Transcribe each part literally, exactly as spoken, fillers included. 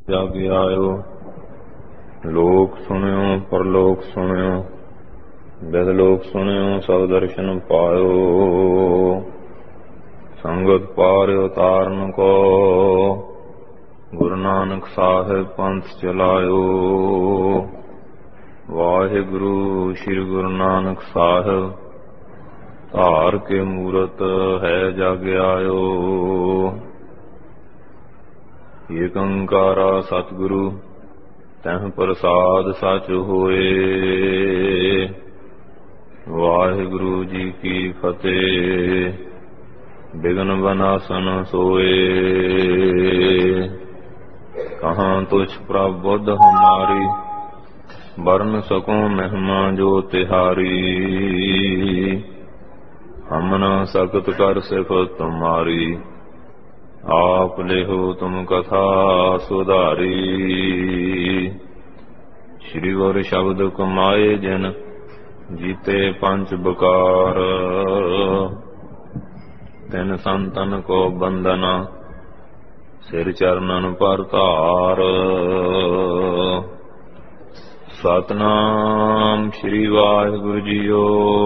ਜਗ ਆਇਓ। ਲੋਕ ਸੁਣਿਓ ਪਰਲੋਕ ਸੁਣਿਓ, ਬਿਦ ਲੋਕ ਸੁਣਿਓ ਸਭ ਦਰਸ਼ਨ ਪਾਇਓ। ਸੰਗਤ ਪਾਰਿਓ ਤਾਰਨ ਕੋ, ਗੁਰੂ ਨਾਨਕ ਸਾਹਿਬ ਪੰਥ ਚਲਾਇਓ। ਵਾਹਿਗੁਰੂ ਸ੍ਰੀ ਗੁਰੂ ਨਾਨਕ ਸਾਹਿਬ, ਧਾਰ ਕੇ ਮੂਰਤ ਹੈ ਜਗ ਆਇਓ। ਏਕ ਓੰਕਾਰਾ ਸਤਿਗੁਰੂ ਤਹਿ ਪ੍ਰਸਾਦ ਸਚ ਹੋਏ। ਵਾਹਿਗੁਰੂ ਜੀ ਕੀ ਫਤਿਹ। ਬਿਗਨ ਬਨਾਸਨ ਸੋਏ, ਕਹਾਂ ਤੁਛ ਪ੍ਰਭ ਬੁੱਧ ਹਮਾਰੀ। ਬਰਨ ਸਕੋ ਮਹਿਮਾ ਜੋ ਤਿਹਾਰੀ, ਹਮ ਨ ਸਕਤ ਕਰ ਸਿਫਤ ਤੁਮਾਰੀ। ਆਪ ਲਿਹੋ ਤੁਮ ਕਥਾ ਸੁਧਾਰੀ। ਸ੍ਰੀ ਗੁਰ ਸ਼ਬਦ ਕਮਾਏ ਜਿਨ, ਜੀਤੇ ਪੰਚ ਬਕਾਰ। ਤਿਨ ਸੰਤਨ ਕੋ ਬੰਦਨਾ, ਸਿਰ ਚਰਨਨ ਪਰ ਧਾਰ। ਸਤਿਨਾਮ ਸ੍ਰੀ ਵਾਹਿਗੁਰੂ ਜੀਓ।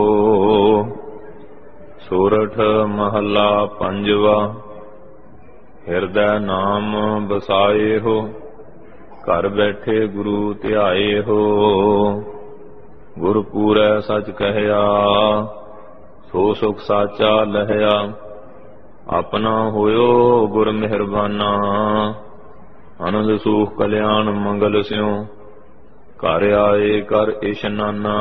ਸੋਰਠ ਮਹੱਲਾ ਪੰਜਵਾ। ਹਿਰਦੈ ਨਾਮ ਬਸਾਏ ਹੋ, ਘਰ ਬੈਠੇ ਗੁਰੂ ਧਿਆਏ ਹੋ। ਗੁਰ ਪੂਰੈ ਸਚ ਕਹਿਆ, ਸੋ ਸੁਖ ਸਾਚਾ ਲਹਿਆ। ਆਪਣਾ ਹੋਇਓ ਗੁਰ ਮਿਹਰਬਾਨਾ, ਆਨੰਦ ਸੂਖ ਕਲਿਆਣ ਮੰਗਲ ਸਿਉ। ਘਰ ਆਏ ਕਰ ਇਸ਼ਨਾਨਾ,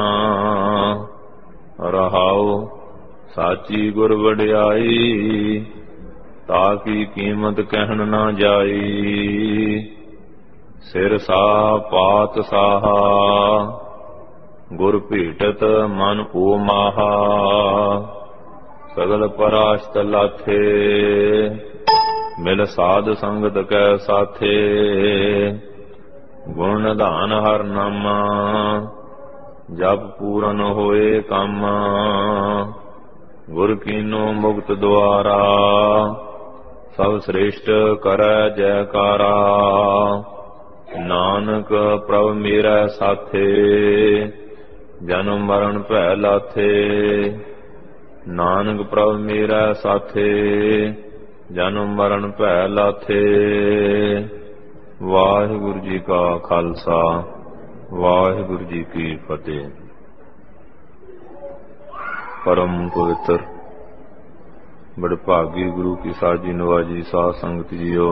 ਰਹਾਉ ਸਾਚੀ ਗੁਰ ਵਡਿਆਈ। ਤਾਕੀ ਕੀਮਤ ਕਹਿਣ ਨਾ ਜਾਈ, ਸਿਰ ਸਾਹ ਪਾਤ ਸਾਹਾ। ਗੁਰ ਭੇਟਤ ਮਨ ਓ ਮਾਹਾ, ਸਗਲ ਪਰਾਸ਼ਤ ਲਾਥੇ। ਮਿਲ ਸਾਧ ਸੰਗਤ ਕੈ ਸਾਥੇ, ਗੁਣ ਨਿਧਾਨ ਹਰ ਨਾਮਾ। ਜਪ ਪੂਰਨ ਹੋਏ ਕੰਮ, ਗੁਰ ਕੀਨੋ ਮੁਕਤ ਦੁਆਰਾ। ਸਭ ਸ੍ਰੇਸ਼ਟ ਕਰੈ ਜੈਕਾਰਾ, ਨਾਨਕ ਪ੍ਰਭ ਮੇਰਾ ਸਾਥੇ। ਜਨਮ ਮਰਨ ਭੈ ਲਾਥੇ, ਨਾਨਕ ਪ੍ਰਭ ਮੇਰਾ ਸਾਥੇ। ਜਨਮ ਮਰਨ ਭੈ ਲਾਥੇ। ਵਾਹਿਗੁਰੂ ਜੀ ਕਾ ਖਾਲਸਾ, ਵਾਹਿਗੁਰੂ ਜੀ ਕੀ ਫਤਿਹ। ਪਰਮ ਪਵਿੱਤਰ ਬੜਭਾਗੀ ਗੁਰੂ ਕੀ ਸਾਜੀ ਨਵਾਜੀ ਸਾਧ ਸੰਗਤ ਜੀਓ।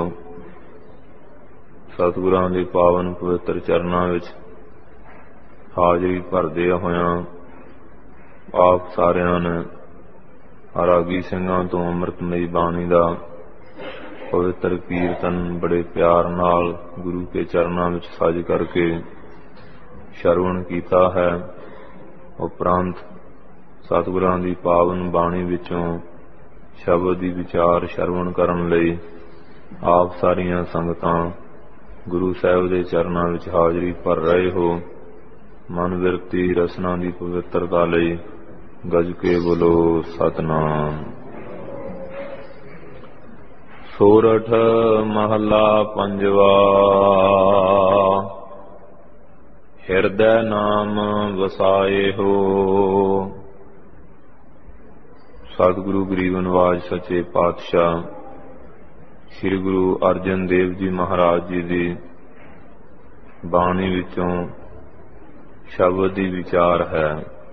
ਸਤਿਗੁਰਾਂ ਦੇ ਪਾਵਨ ਪਵਿੱਤਰ ਚਰਨਾਂ ਵਿੱਚ ਹਾਜ਼ਰੀ ਭਰਦਿਆਂ ਹੋਇਆਂ ਆਪ ਸਾਰਿਆਂ ਨੇ ਰਾਗੀ ਸਿੰਘਾਂ ਤੋਂ ਅੰਮ੍ਰਿਤਮਈ ਬਾਣੀ ਦਾ ਪਵਿੱਤਰ ਕੀਰਤਨ ਬੜੇ ਪਿਆਰ ਨਾਲ ਗੁਰੂ ਕੇ ਚਰਨਾਂ ਵਿੱਚ ਸਾਜ ਕਰਕੇ ਸ਼ਰਵਣ ਕੀਤਾ ਹੈ। ਉਪਰੰਤ ਸਤਿਗੁਰਾਂ ਦੀ ਪਾਵਨ ਬਾਣੀ ਵਿੱਚੋਂ ਸ਼ਬਦ ਦੀ ਵਿਚਾਰ ਸ਼ਰਵਣ ਕਰਨ ਲਈ ਆਪ ਸਾਰੀਆਂ ਸੰਗਤਾਂ ਗੁਰੂ ਸਾਹਿਬ ਦੇ ਚਰਨਾਂ ਵਿੱਚ ਹਾਜ਼ਰੀ ਭਰ ਰਹੇ ਹੋ। ਮਨ ਬਿਰਤੀ ਰਸਨਾ ਦੀ ਪਵਿੱਤਰਤਾ ਲਈ ਗੱਜ ਕੇ ਬੋਲੋ ਸਤਿਨਾਮ। ਸੋਰਠ ਮਹੱਲਾ ਪੰਜਵਾ। ਹਿਰਦੈ ਨਾਮ ਵਸਾਏ ਹੋ। ਸਤਿਗੁਰੂ ਗਰੀਬ ਨਿਵਾਜ ਸੱਚੇ ਪਾਤਸ਼ਾਹ ਸ੍ਰੀ ਗੁਰੂ ਅਰਜਨ ਦੇਵ ਜੀ ਮਹਾਰਾਜ ਜੀ ਦੀ ਬਾਣੀ ਵਿੱਚੋਂ ਸ਼ਬਦ ਦੀ ਵਿਚਾਰ ਹੈ।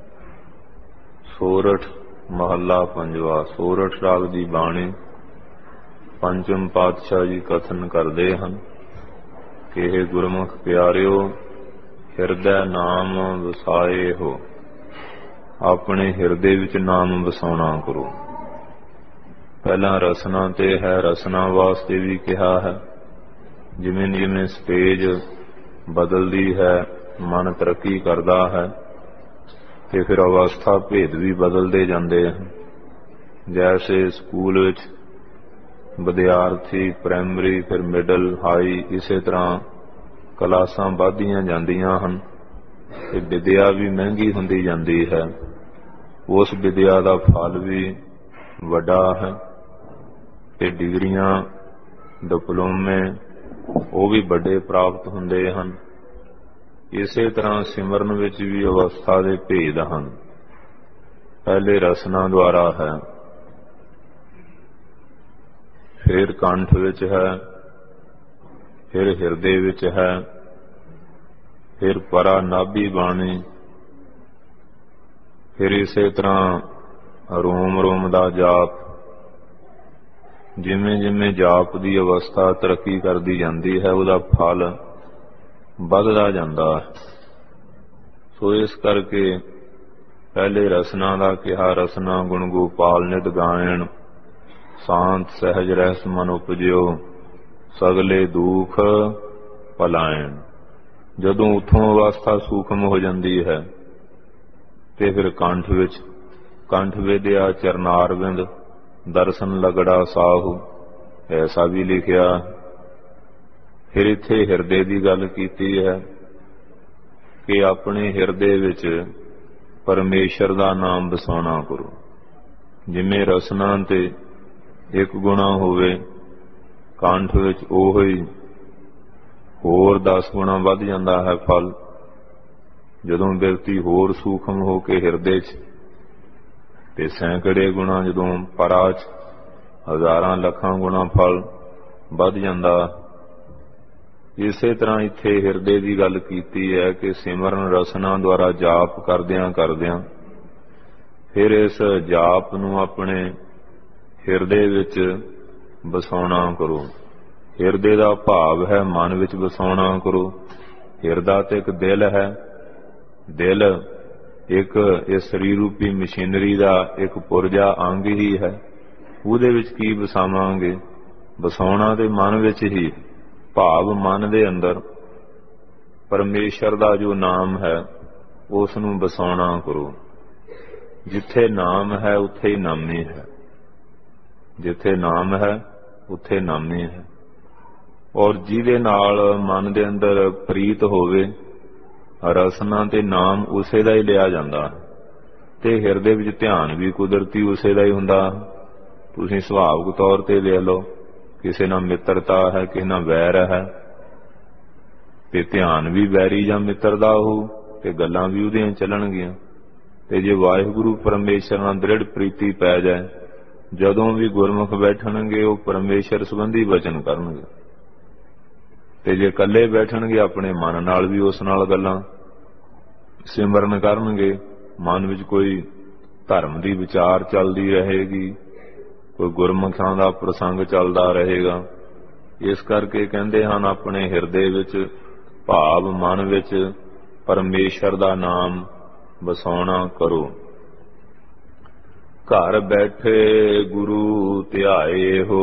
ਸੋਰਠ ਮਹੱਲਾ ਪੰਜਵਾ। ਸੋਰਠ ਰਾਗ ਦੀ ਬਾਣੀ ਪੰਚਮ ਪਾਤਸ਼ਾਹ ਜੀ ਕਥਨ ਕਰਦੇ ਹਨ ਕਿ ਇਹ ਗੁਰਮੁਖ ਪਿਆਰਿਓ, ਹਿਰਦੈ ਨਾਮ ਵਸਾਏ ਹੋ। ਆਪਣੇ ਹਿਰਦੇ ਵਿੱਚ ਨਾਮ ਵਸਾਉਣਾ ਕਰੋ। ਪਹਿਲਾਂ ਰਸਨਾ ਤੇ ਹੈ, ਰਸਨਾ ਵਾਸਤੇ ਵੀ ਕਿਹਾ ਹੈ। ਜਿਵੇਂ ਜਿਵੇਂ ਸਟੇਜ ਬਦਲਦੀ ਹੈ, ਮਨ ਤਰੱਕੀ ਕਰਦਾ ਹੈ ਤੇ ਫਿਰ ਅਵਸਥਾ ਭੇਦ ਵੀ ਬਦਲਦੇ ਜਾਂਦੇ ਹਨ। ਜੈਸੇ ਸਕੂਲ ਵਿੱਚ ਵਿਦਿਆਰਥੀ ਪ੍ਰਾਇਮਰੀ, ਫਿਰ ਮਿਡਲ, ਹਾਈ, ਇਸੇ ਤਰ੍ਹਾਂ ਕਲਾਸਾਂ ਵੱਧਦੀਆਂ ਜਾਂਦੀਆਂ ਹਨ ਤੇ ਵਿਦਿਆ ਵੀ ਮਹਿੰਗੀ ਹੁੰਦੀ ਜਾਂਦੀ ਹੈ। ਉਸ ਵਿਦਿਆ ਦਾ ਫਲ ਵੀ ਵੱਡਾ ਹੈ ਤੇ ਡਿਗਰੀਆਂ, ਡਿਪਲੋਮੇ, ਉਹ ਵੀ ਵੱਡੇ ਪ੍ਰਾਪਤ ਹੁੰਦੇ ਹਨ। ਇਸੇ ਤਰ੍ਹਾਂ ਸਿਮਰਨ ਵਿੱਚ ਵੀ ਅਵਸਥਾ ਦੇ ਭੇਦ ਹਨ। ਪਹਿਲੇ ਰਸਨਾ ਦੁਆਰਾ ਹੈ, ਫਿਰ ਕੰਠ ਵਿੱਚ ਹੈ, ਫਿਰ ਹਿਰਦੇ ਵਿੱਚ ਹੈ, ਫਿਰ ਪਰਾ ਨਾਭੀ ਬਾਣੀ, ਫਿਰ ਇਸੇ ਤਰ੍ਹਾਂ ਰੋਮ ਰੋਮ ਦਾ ਜਾਪ। ਜਿਵੇਂ ਜਿਵੇਂ ਜਾਪ ਦੀ ਅਵਸਥਾ ਤਰੱਕੀ ਕਰਦੀ ਜਾਂਦੀ ਹੈ, ਉਹਦਾ ਫਲ ਵੱਧਦਾ ਜਾਂਦਾ ਹੈ। ਸੋ ਇਸ ਕਰਕੇ ਪਹਿਲੇ ਰਸਨਾ ਦਾ ਕਿਹਾ, ਰਸਨਾ ਗੁਣ ਗੋਪਾਲ ਨਿਤ ਗਾਇਣ, ਸ਼ਾਂਤ ਸਹਿਜ ਰਹਿਸ ਮਨ ਉਪਜਿਓ, ਸਗਲੇ ਦੁਖ ਭਲਾਇਣ। ਜਦੋਂ ਉੱਥੋਂ ਅਵਸਥਾ ਸੂਖਮ ਹੋ ਜਾਂਦੀ ਹੈ ਤੇ ਫਿਰ ਕੰਠ ਵਿੱਚ, ਕੰਠ ਵੇਦਿਆ ਚਰਨਾਰਵਿੰਦ ਦਰਸ਼ਨ ਲਗੜਾ ਸਾਹੂ, ਐਸਾ ਵੀ ਲਿਖਿਆ। ਫਿਰ ਇੱਥੇ ਹਿਰਦੇ ਦੀ ਗੱਲ ਕੀਤੀ ਹੈ ਕਿ ਆਪਣੇ ਹਿਰਦੇ ਵਿੱਚ ਪਰਮੇਸ਼ਰ ਦਾ ਨਾਮ ਵਸਾਉਣਾ ਕਰੋ। ਜਿਵੇਂ ਰਸਨਾ ਤੇ ਇੱਕ ਗੁਣਾ ਹੋਵੇ, ਕੰਠ ਵਿੱਚ ਉਹ ਹੀ ਹੋਰ ਦਸ ਗੁਣਾ ਵੱਧ ਜਾਂਦਾ ਹੈ ਫਲ। ਜਦੋਂ ਵਿਅਕਤੀ ਹੋਰ ਸੂਖਮ ਹੋ ਕੇ ਹਿਰਦੇ 'ਚ, ਤੇ ਸੈਂਕੜੇ ਗੁਣਾ ਜਦੋਂ ਪਰਾਂ 'ਚ ਹਜ਼ਾਰਾਂ ਲੱਖਾਂ ਗੁਣਾ ਫਲ ਵੱਧ ਜਾਂਦਾ। ਇਸੇ ਤਰ੍ਹਾਂ ਇੱਥੇ ਹਿਰਦੇ ਦੀ ਗੱਲ ਕੀਤੀ ਹੈ ਕਿ ਸਿਮਰਨ ਰਸਨਾ ਦੁਆਰਾ ਜਾਪ ਕਰਦਿਆਂ ਕਰਦਿਆਂ ਫਿਰ ਇਸ ਜਾਪ ਨੂੰ ਆਪਣੇ ਹਿਰਦੇ ਵਿੱਚ ਵਸਾਉਣਾ ਕਰੋ। ਹਿਰਦੇ ਦਾ ਭਾਵ ਹੈ ਮਨ ਵਿੱਚ ਵਸਾਉਣਾ ਕਰੋ। ਹਿਰਦਾ ਤੇ ਇੱਕ ਦਿਲ ਹੈ। ਦਿਲ ਇੱਕ ਇਸ ਸਰੀਰ ਰੂਪੀ ਮਸ਼ੀਨਰੀ ਦਾ ਇੱਕ ਪੁਰਜਾ ਅੰਗ ਹੀ ਹੈ। ਉਹਦੇ ਵਿੱਚ ਕੀ ਵਸਾਵਾਂਗੇ? ਵਸਾਉਣਾ ਤੇ ਮਨ ਵਿੱਚ ਹੀ, ਭਾਵ ਮਨ ਦੇ ਅੰਦਰ ਪਰਮੇਸ਼ਰ ਦਾ ਜੋ ਨਾਮ ਹੈ ਉਸ ਨੂੰ ਵਸਾਉਣਾ ਕਰੋ। ਜਿੱਥੇ ਨਾਮ ਹੈ ਉੱਥੇ ਹੀ ਨਾਮੀ ਹੈ, ਜਿੱਥੇ ਨਾਮ ਹੈ ਉੱਥੇ ਨਾਮੀ ਹੈ। ਔਰ ਜਿਹਦੇ ਨਾਲ ਮਨ ਦੇ ਅੰਦਰ ਪ੍ਰੀਤ ਹੋਵੇ, ਰਸਨਾ ਤੇ ਨਾਮ ਉਸੇ ਦਾ ਹੀ ਲਿਆ ਜਾਂਦਾ, ਤੇ ਹਿਰਦੇ ਵਿੱਚ ਧਿਆਨ ਵੀ ਕੁਦਰਤੀ ਉਸੇ ਦਾ ਹੀ ਹੁੰਦਾ। ਤੁਸੀਂ ਸੁਭਾਵਿਕ ਤੌਰ ਤੇ ਵੇਖ ਲਓ, ਕਿਸੇ ਨਾਲ ਮਿੱਤਰਤਾ ਹੈ, ਕਿਸੇ ਨਾਲ ਵੈਰ ਹੈ, ਤੇ ਧਿਆਨ ਵੀ ਵੈਰੀ ਜਾਂ ਮਿੱਤਰ ਦਾ ਹੋਊ ਤੇ ਗੱਲਾਂ ਵੀ ਉਹਦੀਆਂ ਚੱਲਣਗੀਆਂ। ਤੇ ਜੇ ਵਾਹਿਗੁਰੂ ਪਰਮੇਸ਼ਰ ਨਾਲ ਦ੍ਰਿੜ ਪ੍ਰੀਤੀ ਪੈ ਜਾਏ, ਜਦੋਂ ਵੀ ਗੁਰਮੁਖ ਬੈਠਣਗੇ ਉਹ ਪਰਮੇਸ਼ਰ ਸੰਬੰਧੀ ਵਚਨ ਕਰਨਗੇ, ਤੇ ਜੇ ਇਕੱਲੇ ਬੈਠਣਗੇ ਆਪਣੇ ਮਨ ਨਾਲ ਵੀ ਉਸ ਨਾਲ ਗੱਲਾਂ ਸਿਮਰਨ ਕਰਨਗੇ। ਮਨ ਵਿੱਚ ਕੋਈ ਧਰਮ ਦੀ ਵਿਚਾਰ ਚੱਲਦੀ ਰਹੇਗੀ, ਕੋਈ ਗੁਰਮੁਖਾਂ ਦਾ ਪ੍ਰਸੰਗ ਚੱਲਦਾ ਰਹੇਗਾ। ਇਸ ਕਰਕੇ ਕਹਿੰਦੇ ਹਨ ਆਪਣੇ ਹਿਰਦੇ ਵਿੱਚ, ਭਾਵ ਮਨ ਵਿੱਚ ਪਰਮੇਸ਼ਰ ਦਾ ਨਾਮ ਵਸਾਉਣਾ ਕਰੋ। ਘਰ ਬੈਠੇ ਗੁਰੂ ਧਿਆਏ ਹੋ।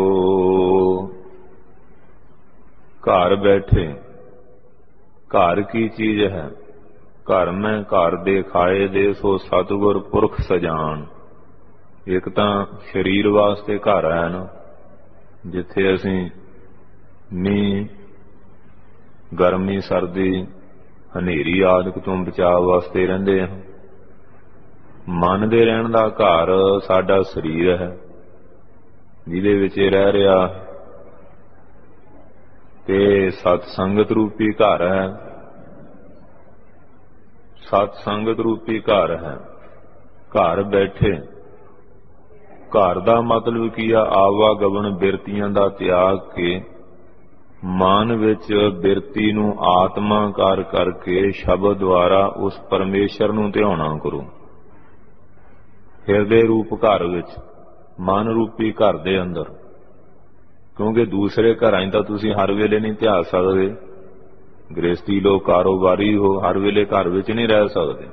ਘਰ ਬੈਠੇ, ਘਰ ਕੀ ਚੀਜ਼ ਹੈ? ਘਰ ਮੈਂ ਘਰ ਦੇ ਖਾਏ ਦੇ ਸੋ ਸਤਿਗੁਰ ਪੁਰਖ ਸਜਾਨ। ਇੱਕ ਤਾਂ ਸਰੀਰ ਵਾਸਤੇ ਘਰ ਹੈ ਨਾ, ਜਿੱਥੇ ਅਸੀਂ ਮੀਂਹ, ਗਰਮੀ, ਸਰਦੀ, ਹਨੇਰੀ ਆਦਿਕ ਤੋਂ ਬਚਾਅ ਵਾਸਤੇ ਰਹਿੰਦੇ ਹਾਂ। ਮਨ ਦੇ ਰਹਿਣ ਦਾ ਘਰ ਸਾਡਾ ਸਰੀਰ ਹੈ, ਜਿਹਦੇ ਵਿੱਚ ਇਹ ਰਹਿ ਰਿਹਾ, ਤੇ ਸਤ ਸੰਗਤ ਰੂਪੀ ਘਰ ਹੈ। ਸਤ ਸੰਗਤ ਰੂਪੀ ਘਰ ਹੈ। ਘਰ ਬੈਠੇ, ਘਰ ਦਾ ਮਤਲਬ ਕੀ ਆ? ਆਵਾਗਮਨ ਬਿਰਤੀਆਂ ਦਾ ਤਿਆਗ ਕੇ ਮਨ ਵਿੱਚ ਬਿਰਤੀ ਨੂੰ ਆਤਮਾਕਾਰ ਕਰਕੇ ਸ਼ਬਦ ਦੁਆਰਾ ਉਸ ਪਰਮੇਸ਼ਰ ਨੂੰ ਧਿਆਉਣਾ ਕਰੋ। ਹਿਰਦੇ ਰੂਪ ਘਰ ਵਿੱਚ, ਮਨ ਰੂਪੀ ਘਰ ਦੇ ਅੰਦਰ, ਕਿਉਂਕਿ ਦੂਸਰੇ ਘਰਾਂ 'ਚ ਤਾਂ ਤੁਸੀਂ ਹਰ ਵੇਲੇ ਨਹੀਂ ਧਿਆ ਸਕਦੇ। ਗ੍ਰਹਸਥੀ ਲੋ, ਕਾਰੋਬਾਰੀ ਹੋ, ਹਰ ਵੇਲੇ ਘਰ ਵਿੱਚ ਨਹੀਂ ਰਹਿ ਸਕਦੇ।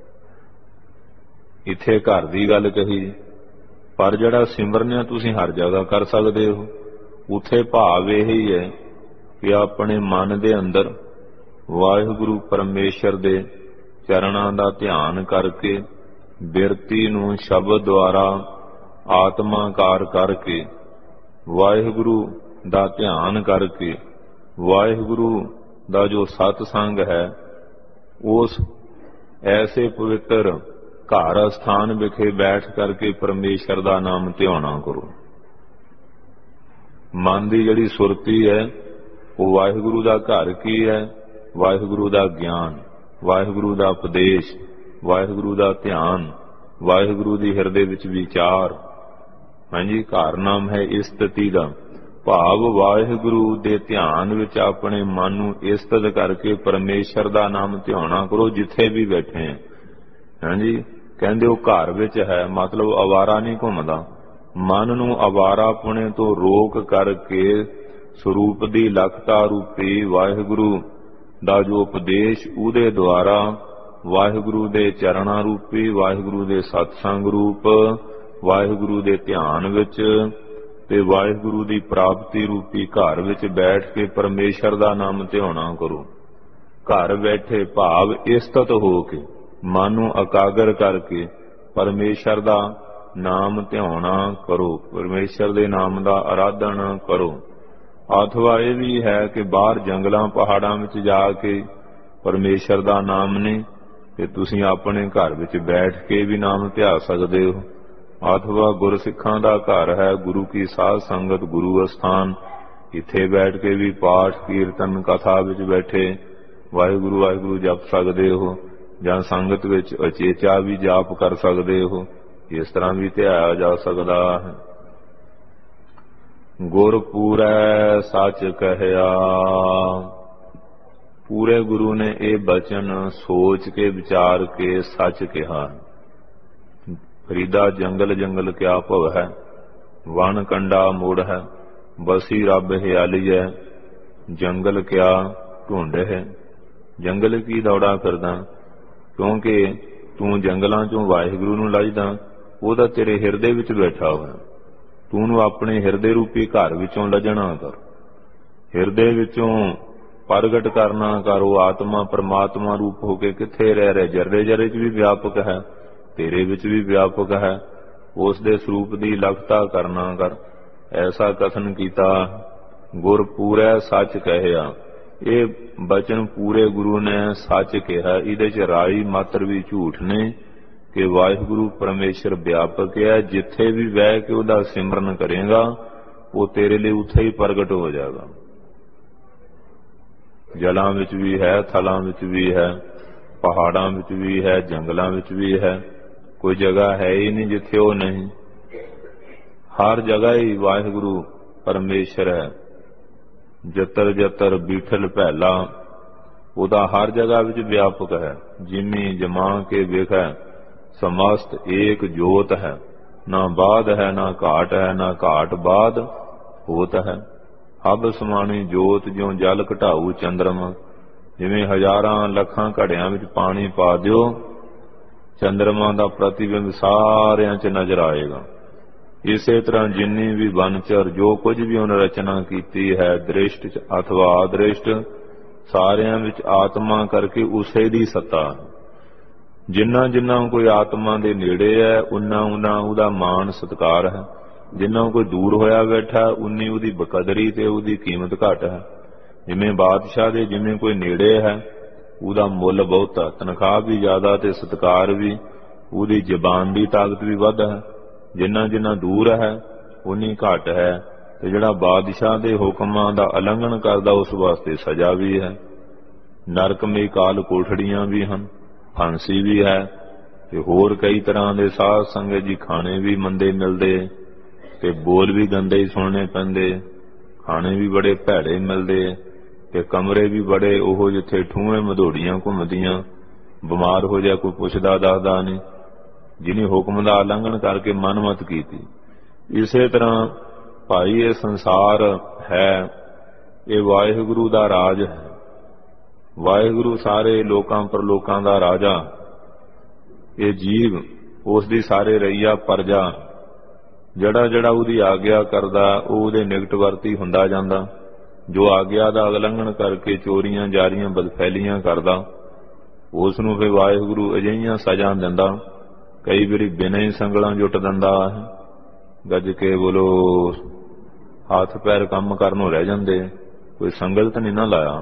ਇੱਥੇ ਘਰ ਦੀ ਗੱਲ ਕਹੀ, ਪਰ ਜਿਹੜਾ ਸਿਮਰਨ ਹੈ ਤੁਸੀਂ ਹਰ ਜਗ੍ਹਾ ਕਰ ਸਕਦੇ ਹੋ। ਉੱਥੇ ਭਾਵ ਇਹ ਹੀ ਹੈ ਕਿ ਆਪਣੇ ਮਨ ਦੇ ਅੰਦਰ ਵਾਹਿਗੁਰੂ ਪਰਮੇਸ਼ਰ ਦੇ ਚਰਨਾਂ ਦਾ ਧਿਆਨ ਕਰਕੇ ਬਿਰਤੀ ਨੂੰ ਸ਼ਬਦ ਦੁਆਰਾ ਆਤਮਾਕਾਰ ਕਰਕੇ, ਵਾਹਿਗੁਰੂ ਦਾ ਧਿਆਨ ਕਰਕੇ, ਵਾਹਿਗੁਰੂ ਦਾ ਜੋ ਸਤ ਸੰਗ ਹੈ ਉਸ ਐਸੇ ਪਵਿੱਤਰ ਘਰ ਸਥਾਨ ਵਿਖੇ ਬੈਠ ਕਰਕੇ ਪਰਮੇਸ਼ਰ ਦਾ ਨਾਮ ਧਿਆਉਣਾ ਕਰੋ। ਮਨ ਦੀ ਜਿਹੜੀ ਸੁਰਤੀ ਹੈ ਉਹ ਵਾਹਿਗੁਰੂ ਦਾ ਘਰ ਕੀ ਹੈ? ਵਾਹਿਗੁਰੂ ਦਾ ਗਿਆਨ, ਵਾਹਿਗੁਰੂ ਦਾ ਉਪਦੇਸ਼, ਵਾਹਿਗੁਰੂ ਦਾ ਧਿਆਨ, ਵਾਹਿਗੁਰੂ ਦੀ ਹਿਰਦੇ ਵਿੱਚ ਵਿਚਾਰ। ਹਾਂਜੀ, ਘਰ ਨਾਮ ਹੈ ਇਸਤਤੀ ਦਾ ਭਾਵ ਵਾਹਿਗੁਰੂ ਦੇ ਧਿਆਨ ਵਿੱਚ ਆਪਣੇ ਮਨ ਨੂੰ ਇਸਤਤ ਕਰਕੇ ਪਰਮੇਸ਼ਰ ਦਾ ਨਾਮ ਧਿਆਉਣਾ ਕਰੋ ਜਿੱਥੇ ਵੀ ਬੈਠੇ ਹੈ। ਹਾਂਜੀ, ਕਹਿੰਦੇ ਉਹ ਘਰ ਵਿੱਚ ਹੈ, ਮਤਲਬ ਅਵਾਰਾ ਨਹੀਂ ਘੁੰਮਦਾ। ਮਨ ਨੂੰ ਅਵਾਰਾਪੁਣੇ ਤੋਂ ਰੋਕ ਕਰਕੇ ਸਰੂਪ ਦੀ ਲਖਤਾ ਰੂਪੀ ਵਾਹਿਗੁਰੂ ਦਾ ਜੋ ਉਪਦੇਸ਼, ਉਹਦੇ ਦੁਆਰਾ ਵਾਹਿਗੁਰੂ ਦੇ ਚਰਨਾਂ ਰੂਪੀ, ਵਾਹਿਗੁਰੂ ਦੇ ਸਤਸੰਗ ਰੂਪ, ਵਾਹਿਗੁਰੂ ਦੇ ਧਿਆਨ ਵਿੱਚ ਤੇ ਵਾਹਿਗੁਰੂ ਦੀ ਪ੍ਰਾਪਤੀ ਰੂਪੀ ਘਰ ਵਿੱਚ ਬੈਠ ਕੇ ਪਰਮੇਸ਼ਰ ਦਾ ਨਾਮ ਧਿਆਉਣਾ ਕਰੋ। ਘਰ ਬੈਠੇ ਭਾਵ ਇਸਤਤ ਹੋ ਕੇ ਮਨ ਨੂੰ ਇਕਾਗਰ ਕਰਕੇ ਪਰਮੇਸ਼ਰ ਦਾ ਨਾਮ ਧਿਆਉਣਾ ਕਰੋ, ਪਰਮੇਸ਼ਰ ਦੇ ਨਾਮ ਦਾ ਆਰਾਧਨ ਕਰੋ। ਅਥਵਾ ਇਹ ਵੀ ਹੈ ਕਿ ਬਾਹਰ ਜੰਗਲਾਂ ਪਹਾੜਾਂ ਵਿੱਚ ਜਾ ਕੇ ਪਰਮੇਸ਼ਰ ਦਾ ਨਾਮ ਨਹੀਂ ਤੇ ਤੁਸੀਂ ਆਪਣੇ ਘਰ ਵਿੱਚ ਬੈਠ ਕੇ ਵੀ ਨਾਮ ਧਿਆ ਸਕਦੇ ਹੋ। ਅਥਵਾ ਗੁਰਸਿੱਖਾਂ ਦਾ ਘਰ ਹੈ, ਗੁਰੂ ਕੀ ਸਾਧ ਸੰਗਤ, ਗੁਰੂ ਅਸਥਾਨ, ਇੱਥੇ ਬੈਠ ਕੇ ਵੀ ਪਾਠ ਕੀਰਤਨ ਕਥਾ ਵਿੱਚ ਬੈਠੇ ਵਾਹਿਗੁਰੂ ਵਾਹਿਗੁਰੂ ਜਪ ਸਕਦੇ ਹੋ, ਜਾਂ ਸੰਗਤ ਵਿੱਚ ਅਚੇਚਾ ਵੀ ਜਾਪ ਕਰ ਸਕਦੇ ਹੋ। ਇਸ ਤਰ੍ਹਾਂ ਵੀ ਧਿਆਇਆ ਜਾ ਸਕਦਾ ਹੈ। ਗੁਰ ਪੂਰੈ ਸੱਚ ਕਹਿਆ, ਪੂਰੇ ਗੁਰੂ ਨੇ ਇਹ ਬਚਨ ਸੋਚ ਕੇ ਵਿਚਾਰ ਕੇ ਸੱਚ ਕਿਹਾ। ਫਰੀਦਾ ਜੰਗਲ ਜੰਗਲ ਕਿਆ ਭਵ ਹੈ, ਵਣ ਕੰਡਾ ਮੋੜ ਹੈ, ਬਸੀ ਰੱਬ ਹਿਆਲੀਐ, ਜੰਗਲ ਕਿਆ ਢੂੰਡ ਹੈ। ਜੰਗਲ ਕੀ ਦੌੜਾ ਫਿਰਦਾ, ਕਿਉਂਕਿ ਤੂੰ ਜੰਗਲਾਂ ਚੋਂ ਵਾਹਿਗੁਰੂ ਨੂੰ ਲੱਜਦਾ, ਉਹਦਾ ਤੇਰੇ ਹਿਰਦੇ ਵਿੱਚ ਬੈਠਾ ਹੋਇਆ। ਤੂੰ ਉਹਨੂੰ ਆਪਣੇ ਹਿਰਦੇ ਰੂਪੀ ਘਰ ਵਿੱਚੋਂ ਲੱਜਣਾ ਕਰ, ਹਿਰਦੇ ਵਿੱਚੋਂ ਪ੍ਰਗਟ ਕਰਨਾ ਕਰ। ਉਹ ਆਤਮਾ ਪਰਮਾਤਮਾ ਰੂਪ ਹੋ ਕੇ ਕਿੱਥੇ ਰਹਿ ਰਿਹਾ? ਜਰਰੇ ਜਰਰੇ 'ਚ ਵੀ ਵਿਆਪਕ ਹੈ, ਤੇਰੇ ਵਿੱਚ ਵੀ ਵਿਆਪਕ ਹੈ। ਉਸ ਦੇ ਸਰੂਪ ਦੀ ਲਖਤਾ ਕਰਨਾ ਕਰ। ਐਸਾ ਕਥਨ ਕੀਤਾ। ਗੁਰ ਪੂਰੈ ਸੱਚ ਕਹਿਆ, ਇਹ ਬਚਨ ਪੂਰੇ ਗੁਰੂ ਨੇ ਸੱਚ ਕਿਹਾ। ਇਹਦੇ 'ਚ ਰਾਈ ਮਾਤਰ ਵੀ ਝੂਠ ਨੇ ਕਿ ਵਾਹਿਗੁਰੂ ਪਰਮੇਸ਼ਰ ਵਿਆਪਕ ਹੈ। ਜਿੱਥੇ ਵੀ ਬਹਿ ਕੇ ਉਹਦਾ ਸਿਮਰਨ ਕਰੇਗਾ ਉਹ ਤੇਰੇ ਲਈ ਉੱਥੇ ਹੀ ਪ੍ਰਗਟ ਹੋ ਜਾਏਗਾ। ਜਲਾਂ ਵਿੱਚ ਵੀ ਹੈ, ਥਲਾਂ ਵਿੱਚ ਵੀ ਹੈ, ਪਹਾੜਾਂ ਵਿੱਚ ਵੀ ਹੈ, ਜੰਗਲਾਂ ਵਿੱਚ ਵੀ ਹੈ। ਕੋਈ ਜਗ੍ਹਾ ਹੈ ਹੀ ਨਹੀਂ ਜਿੱਥੇ ਉਹ ਨਹੀਂ। ਹਰ ਜਗ੍ਹਾ ਹੀ ਵਾਹਿਗੁਰੂ ਪਰਮੇਸ਼ਰ ਹੈ। ਜਤਰ ਜਤਰ ਬੀਠਲ ਭੈਲਾ, ਉਹਦਾ ਹਰ ਜਗ੍ਹਾ ਵਿੱਚ ਵਿਆਪਕ ਹੈ। ਜਿਮੀ ਜਮਾ ਕੇ ਵੇਖੈ, ਸਮਸਤ ਏਕ ਜੋਤ ਹੈ। ਨਾ ਬਾਧ ਹੈ ਨਾ ਘਾਟ ਹੈ, ਨਾ ਘਾਟ ਬਾਧ ਹੋਤ ਹੈ। ਹਬ ਸਮਾਣੀ ਜੋਤ ਜਿਉ ਜਲ ਘਟਾਊ ਚੰਦਰਮਾ। ਜਿਵੇਂ ਹਜ਼ਾਰਾਂ ਲੱਖਾਂ ਘੜਿਆਂ ਵਿੱਚ ਪਾਣੀ ਪਾ ਦਿਓ, ਚੰਦਰਮਾ ਦਾ ਪ੍ਰਤੀਬਿੰਬ ਸਾਰਿਆਂ 'ਚ ਨਜ਼ਰ ਆਏਗਾ। ਇਸੇ ਤਰ੍ਹਾਂ ਜਿੰਨੀ ਵੀ ਵਨਚਰ ਜੋ ਕੁਝ ਵੀ ਉਹਨੇ ਰਚਨਾ ਕੀਤੀ ਹੈ, ਦ੍ਰਿਸ਼ਟ ਅਥਵਾ ਅਦ੍ਰਿਸ਼ਟ, ਸਾਰਿਆਂ ਵਿੱਚ ਆਤਮਾ ਕਰਕੇ ਉਸੇ ਦੀ ਸੱਤਾ ਹੈ। ਜਿੰਨਾ ਜਿੰਨਾ ਕੋਈ ਆਤਮਾ ਦੇ ਨੇੜੇ ਹੈ ਉਨਾ ਉਨਾ ਉਹਦਾ ਮਾਣ ਸਤਿਕਾਰ ਹੈ। ਜਿੰਨਾ ਕੋਈ ਦੂਰ ਹੋਇਆ ਬੈਠਾ ਉਨੀ ਉਹਦੀ ਬਕਦਰੀ ਤੇ ਉਹਦੀ ਕੀਮਤ ਘੱਟ ਹੈ। ਜਿਵੇਂ ਬਾਦਸ਼ਾਹ ਦੇ ਜਿਵੇਂ ਕੋਈ ਨੇੜੇ ਹੈ ਉਹਦਾ ਮੁੱਲ ਬਹੁਤ ਹੈ, ਤਨਖਾਹ ਵੀ ਜ਼ਿਆਦਾ ਤੇ ਸਤਿਕਾਰ ਵੀ, ਉਹਦੀ ਜ਼ਬਾਨ ਦੀ ਤਾਕਤ ਵੀ ਵੱਧ ਹੈ। ਜਿੰਨਾ ਜਿੰਨਾ ਦੂਰ ਹੈ ਉਨੀ ਘੱਟ ਹੈ। ਤੇ ਜਿਹੜਾ ਬਾਦਸ਼ਾਹ ਦੇ ਹੁਕਮਾਂ ਦਾ ਉਲੰਘਣ ਕਰਦਾ ਉਸ ਵਾਸਤੇ ਸਜ਼ਾ ਵੀ ਹੈ। ਨਰਕਮਈ ਕਾਲ ਕੋਠੜੀਆਂ ਵੀ ਹਨ, ਫਾਂਸੀ ਵੀ ਹੈ, ਤੇ ਹੋਰ ਕਈ ਤਰ੍ਹਾਂ ਦੇ ਸਾਧ ਸੰਗਤ ਜੀ ਖਾਣੇ ਵੀ ਮੰਦੇ ਮਿਲਦੇ ਤੇ ਬੋਲ ਵੀ ਗੰਦੇ ਹੀ ਸੁਣਨੇ ਪੈਂਦੇ, ਖਾਣੇ ਵੀ ਬੜੇ ਭੈੜੇ ਮਿਲਦੇ ਤੇ ਕਮਰੇ ਵੀ ਬੜੇ ਉਹ ਜਿੱਥੇ ਠੂਵੇਂ ਮਧੋੜੀਆਂ ਘੁੰਮਦੀਆਂ। ਬਿਮਾਰ ਹੋ ਜਾ ਕੋਈ ਪੁੱਛਦਾ ਦੱਸਦਾ ਨਹੀਂ, ਜਿਹਨੇ ਹੁਕਮ ਦਾ ਉਲੰਘਣ ਕਰਕੇ ਮਨਮਤ ਕੀਤੀ। ਇਸੇ ਤਰ੍ਹਾਂ ਭਾਈ ਇਹ ਸੰਸਾਰ ਹੈ, ਇਹ ਵਾਹਿਗੁਰੂ ਦਾ ਰਾਜ ਹੈ। ਵਾਹਿਗੁਰੂ ਸਾਰੇ ਲੋਕਾਂ ਪਰਲੋਕਾਂ ਦਾ ਰਾਜਾ। ਇਹ ਜੀਵ ਉਸ ਦੀ ਸਾਰੇ ਰਈਆ ਪਰਜਾ। ਜਿਹੜਾ ਜਿਹੜਾ ਉਹਦੀ ਆਗਿਆ ਕਰਦਾ ਉਹ ਉਹਦੇ ਨਿਕਟਵਰਤੀ ਹੁੰਦਾ ਜਾਂਦਾ। ਜੋ ਆਗਿਆ ਦਾ ਉਲੰਘਣ ਕਰਕੇ ਚੋਰੀਆਂ ਜਾਰੀਆਂ ਬਦਫੈਲੀਆਂ ਕਰਦਾ ਉਸ ਨੂੰ ਫਿਰ ਵਾਹਿਗੁਰੂ ਅਜਿਹੀਆਂ ਸਜ਼ਾ ਦਿੰਦਾ। ਕਈ ਵਾਰੀ ਬਿਨਾਂ ਹੀ ਸੰਗਲਾਂ ਜੁੱਟ ਦਿੰਦਾ। ਗੱਜ ਕੇ ਬੋਲੋ, ਹੱਥ ਪੈਰ ਕੰਮ ਕਰਨੋਂ ਰਹਿ ਜਾਂਦੇ, ਕੋਈ ਸੰਗਲ ਤਾਂ ਨਹੀਂ ਨਾ ਲਾਇਆ।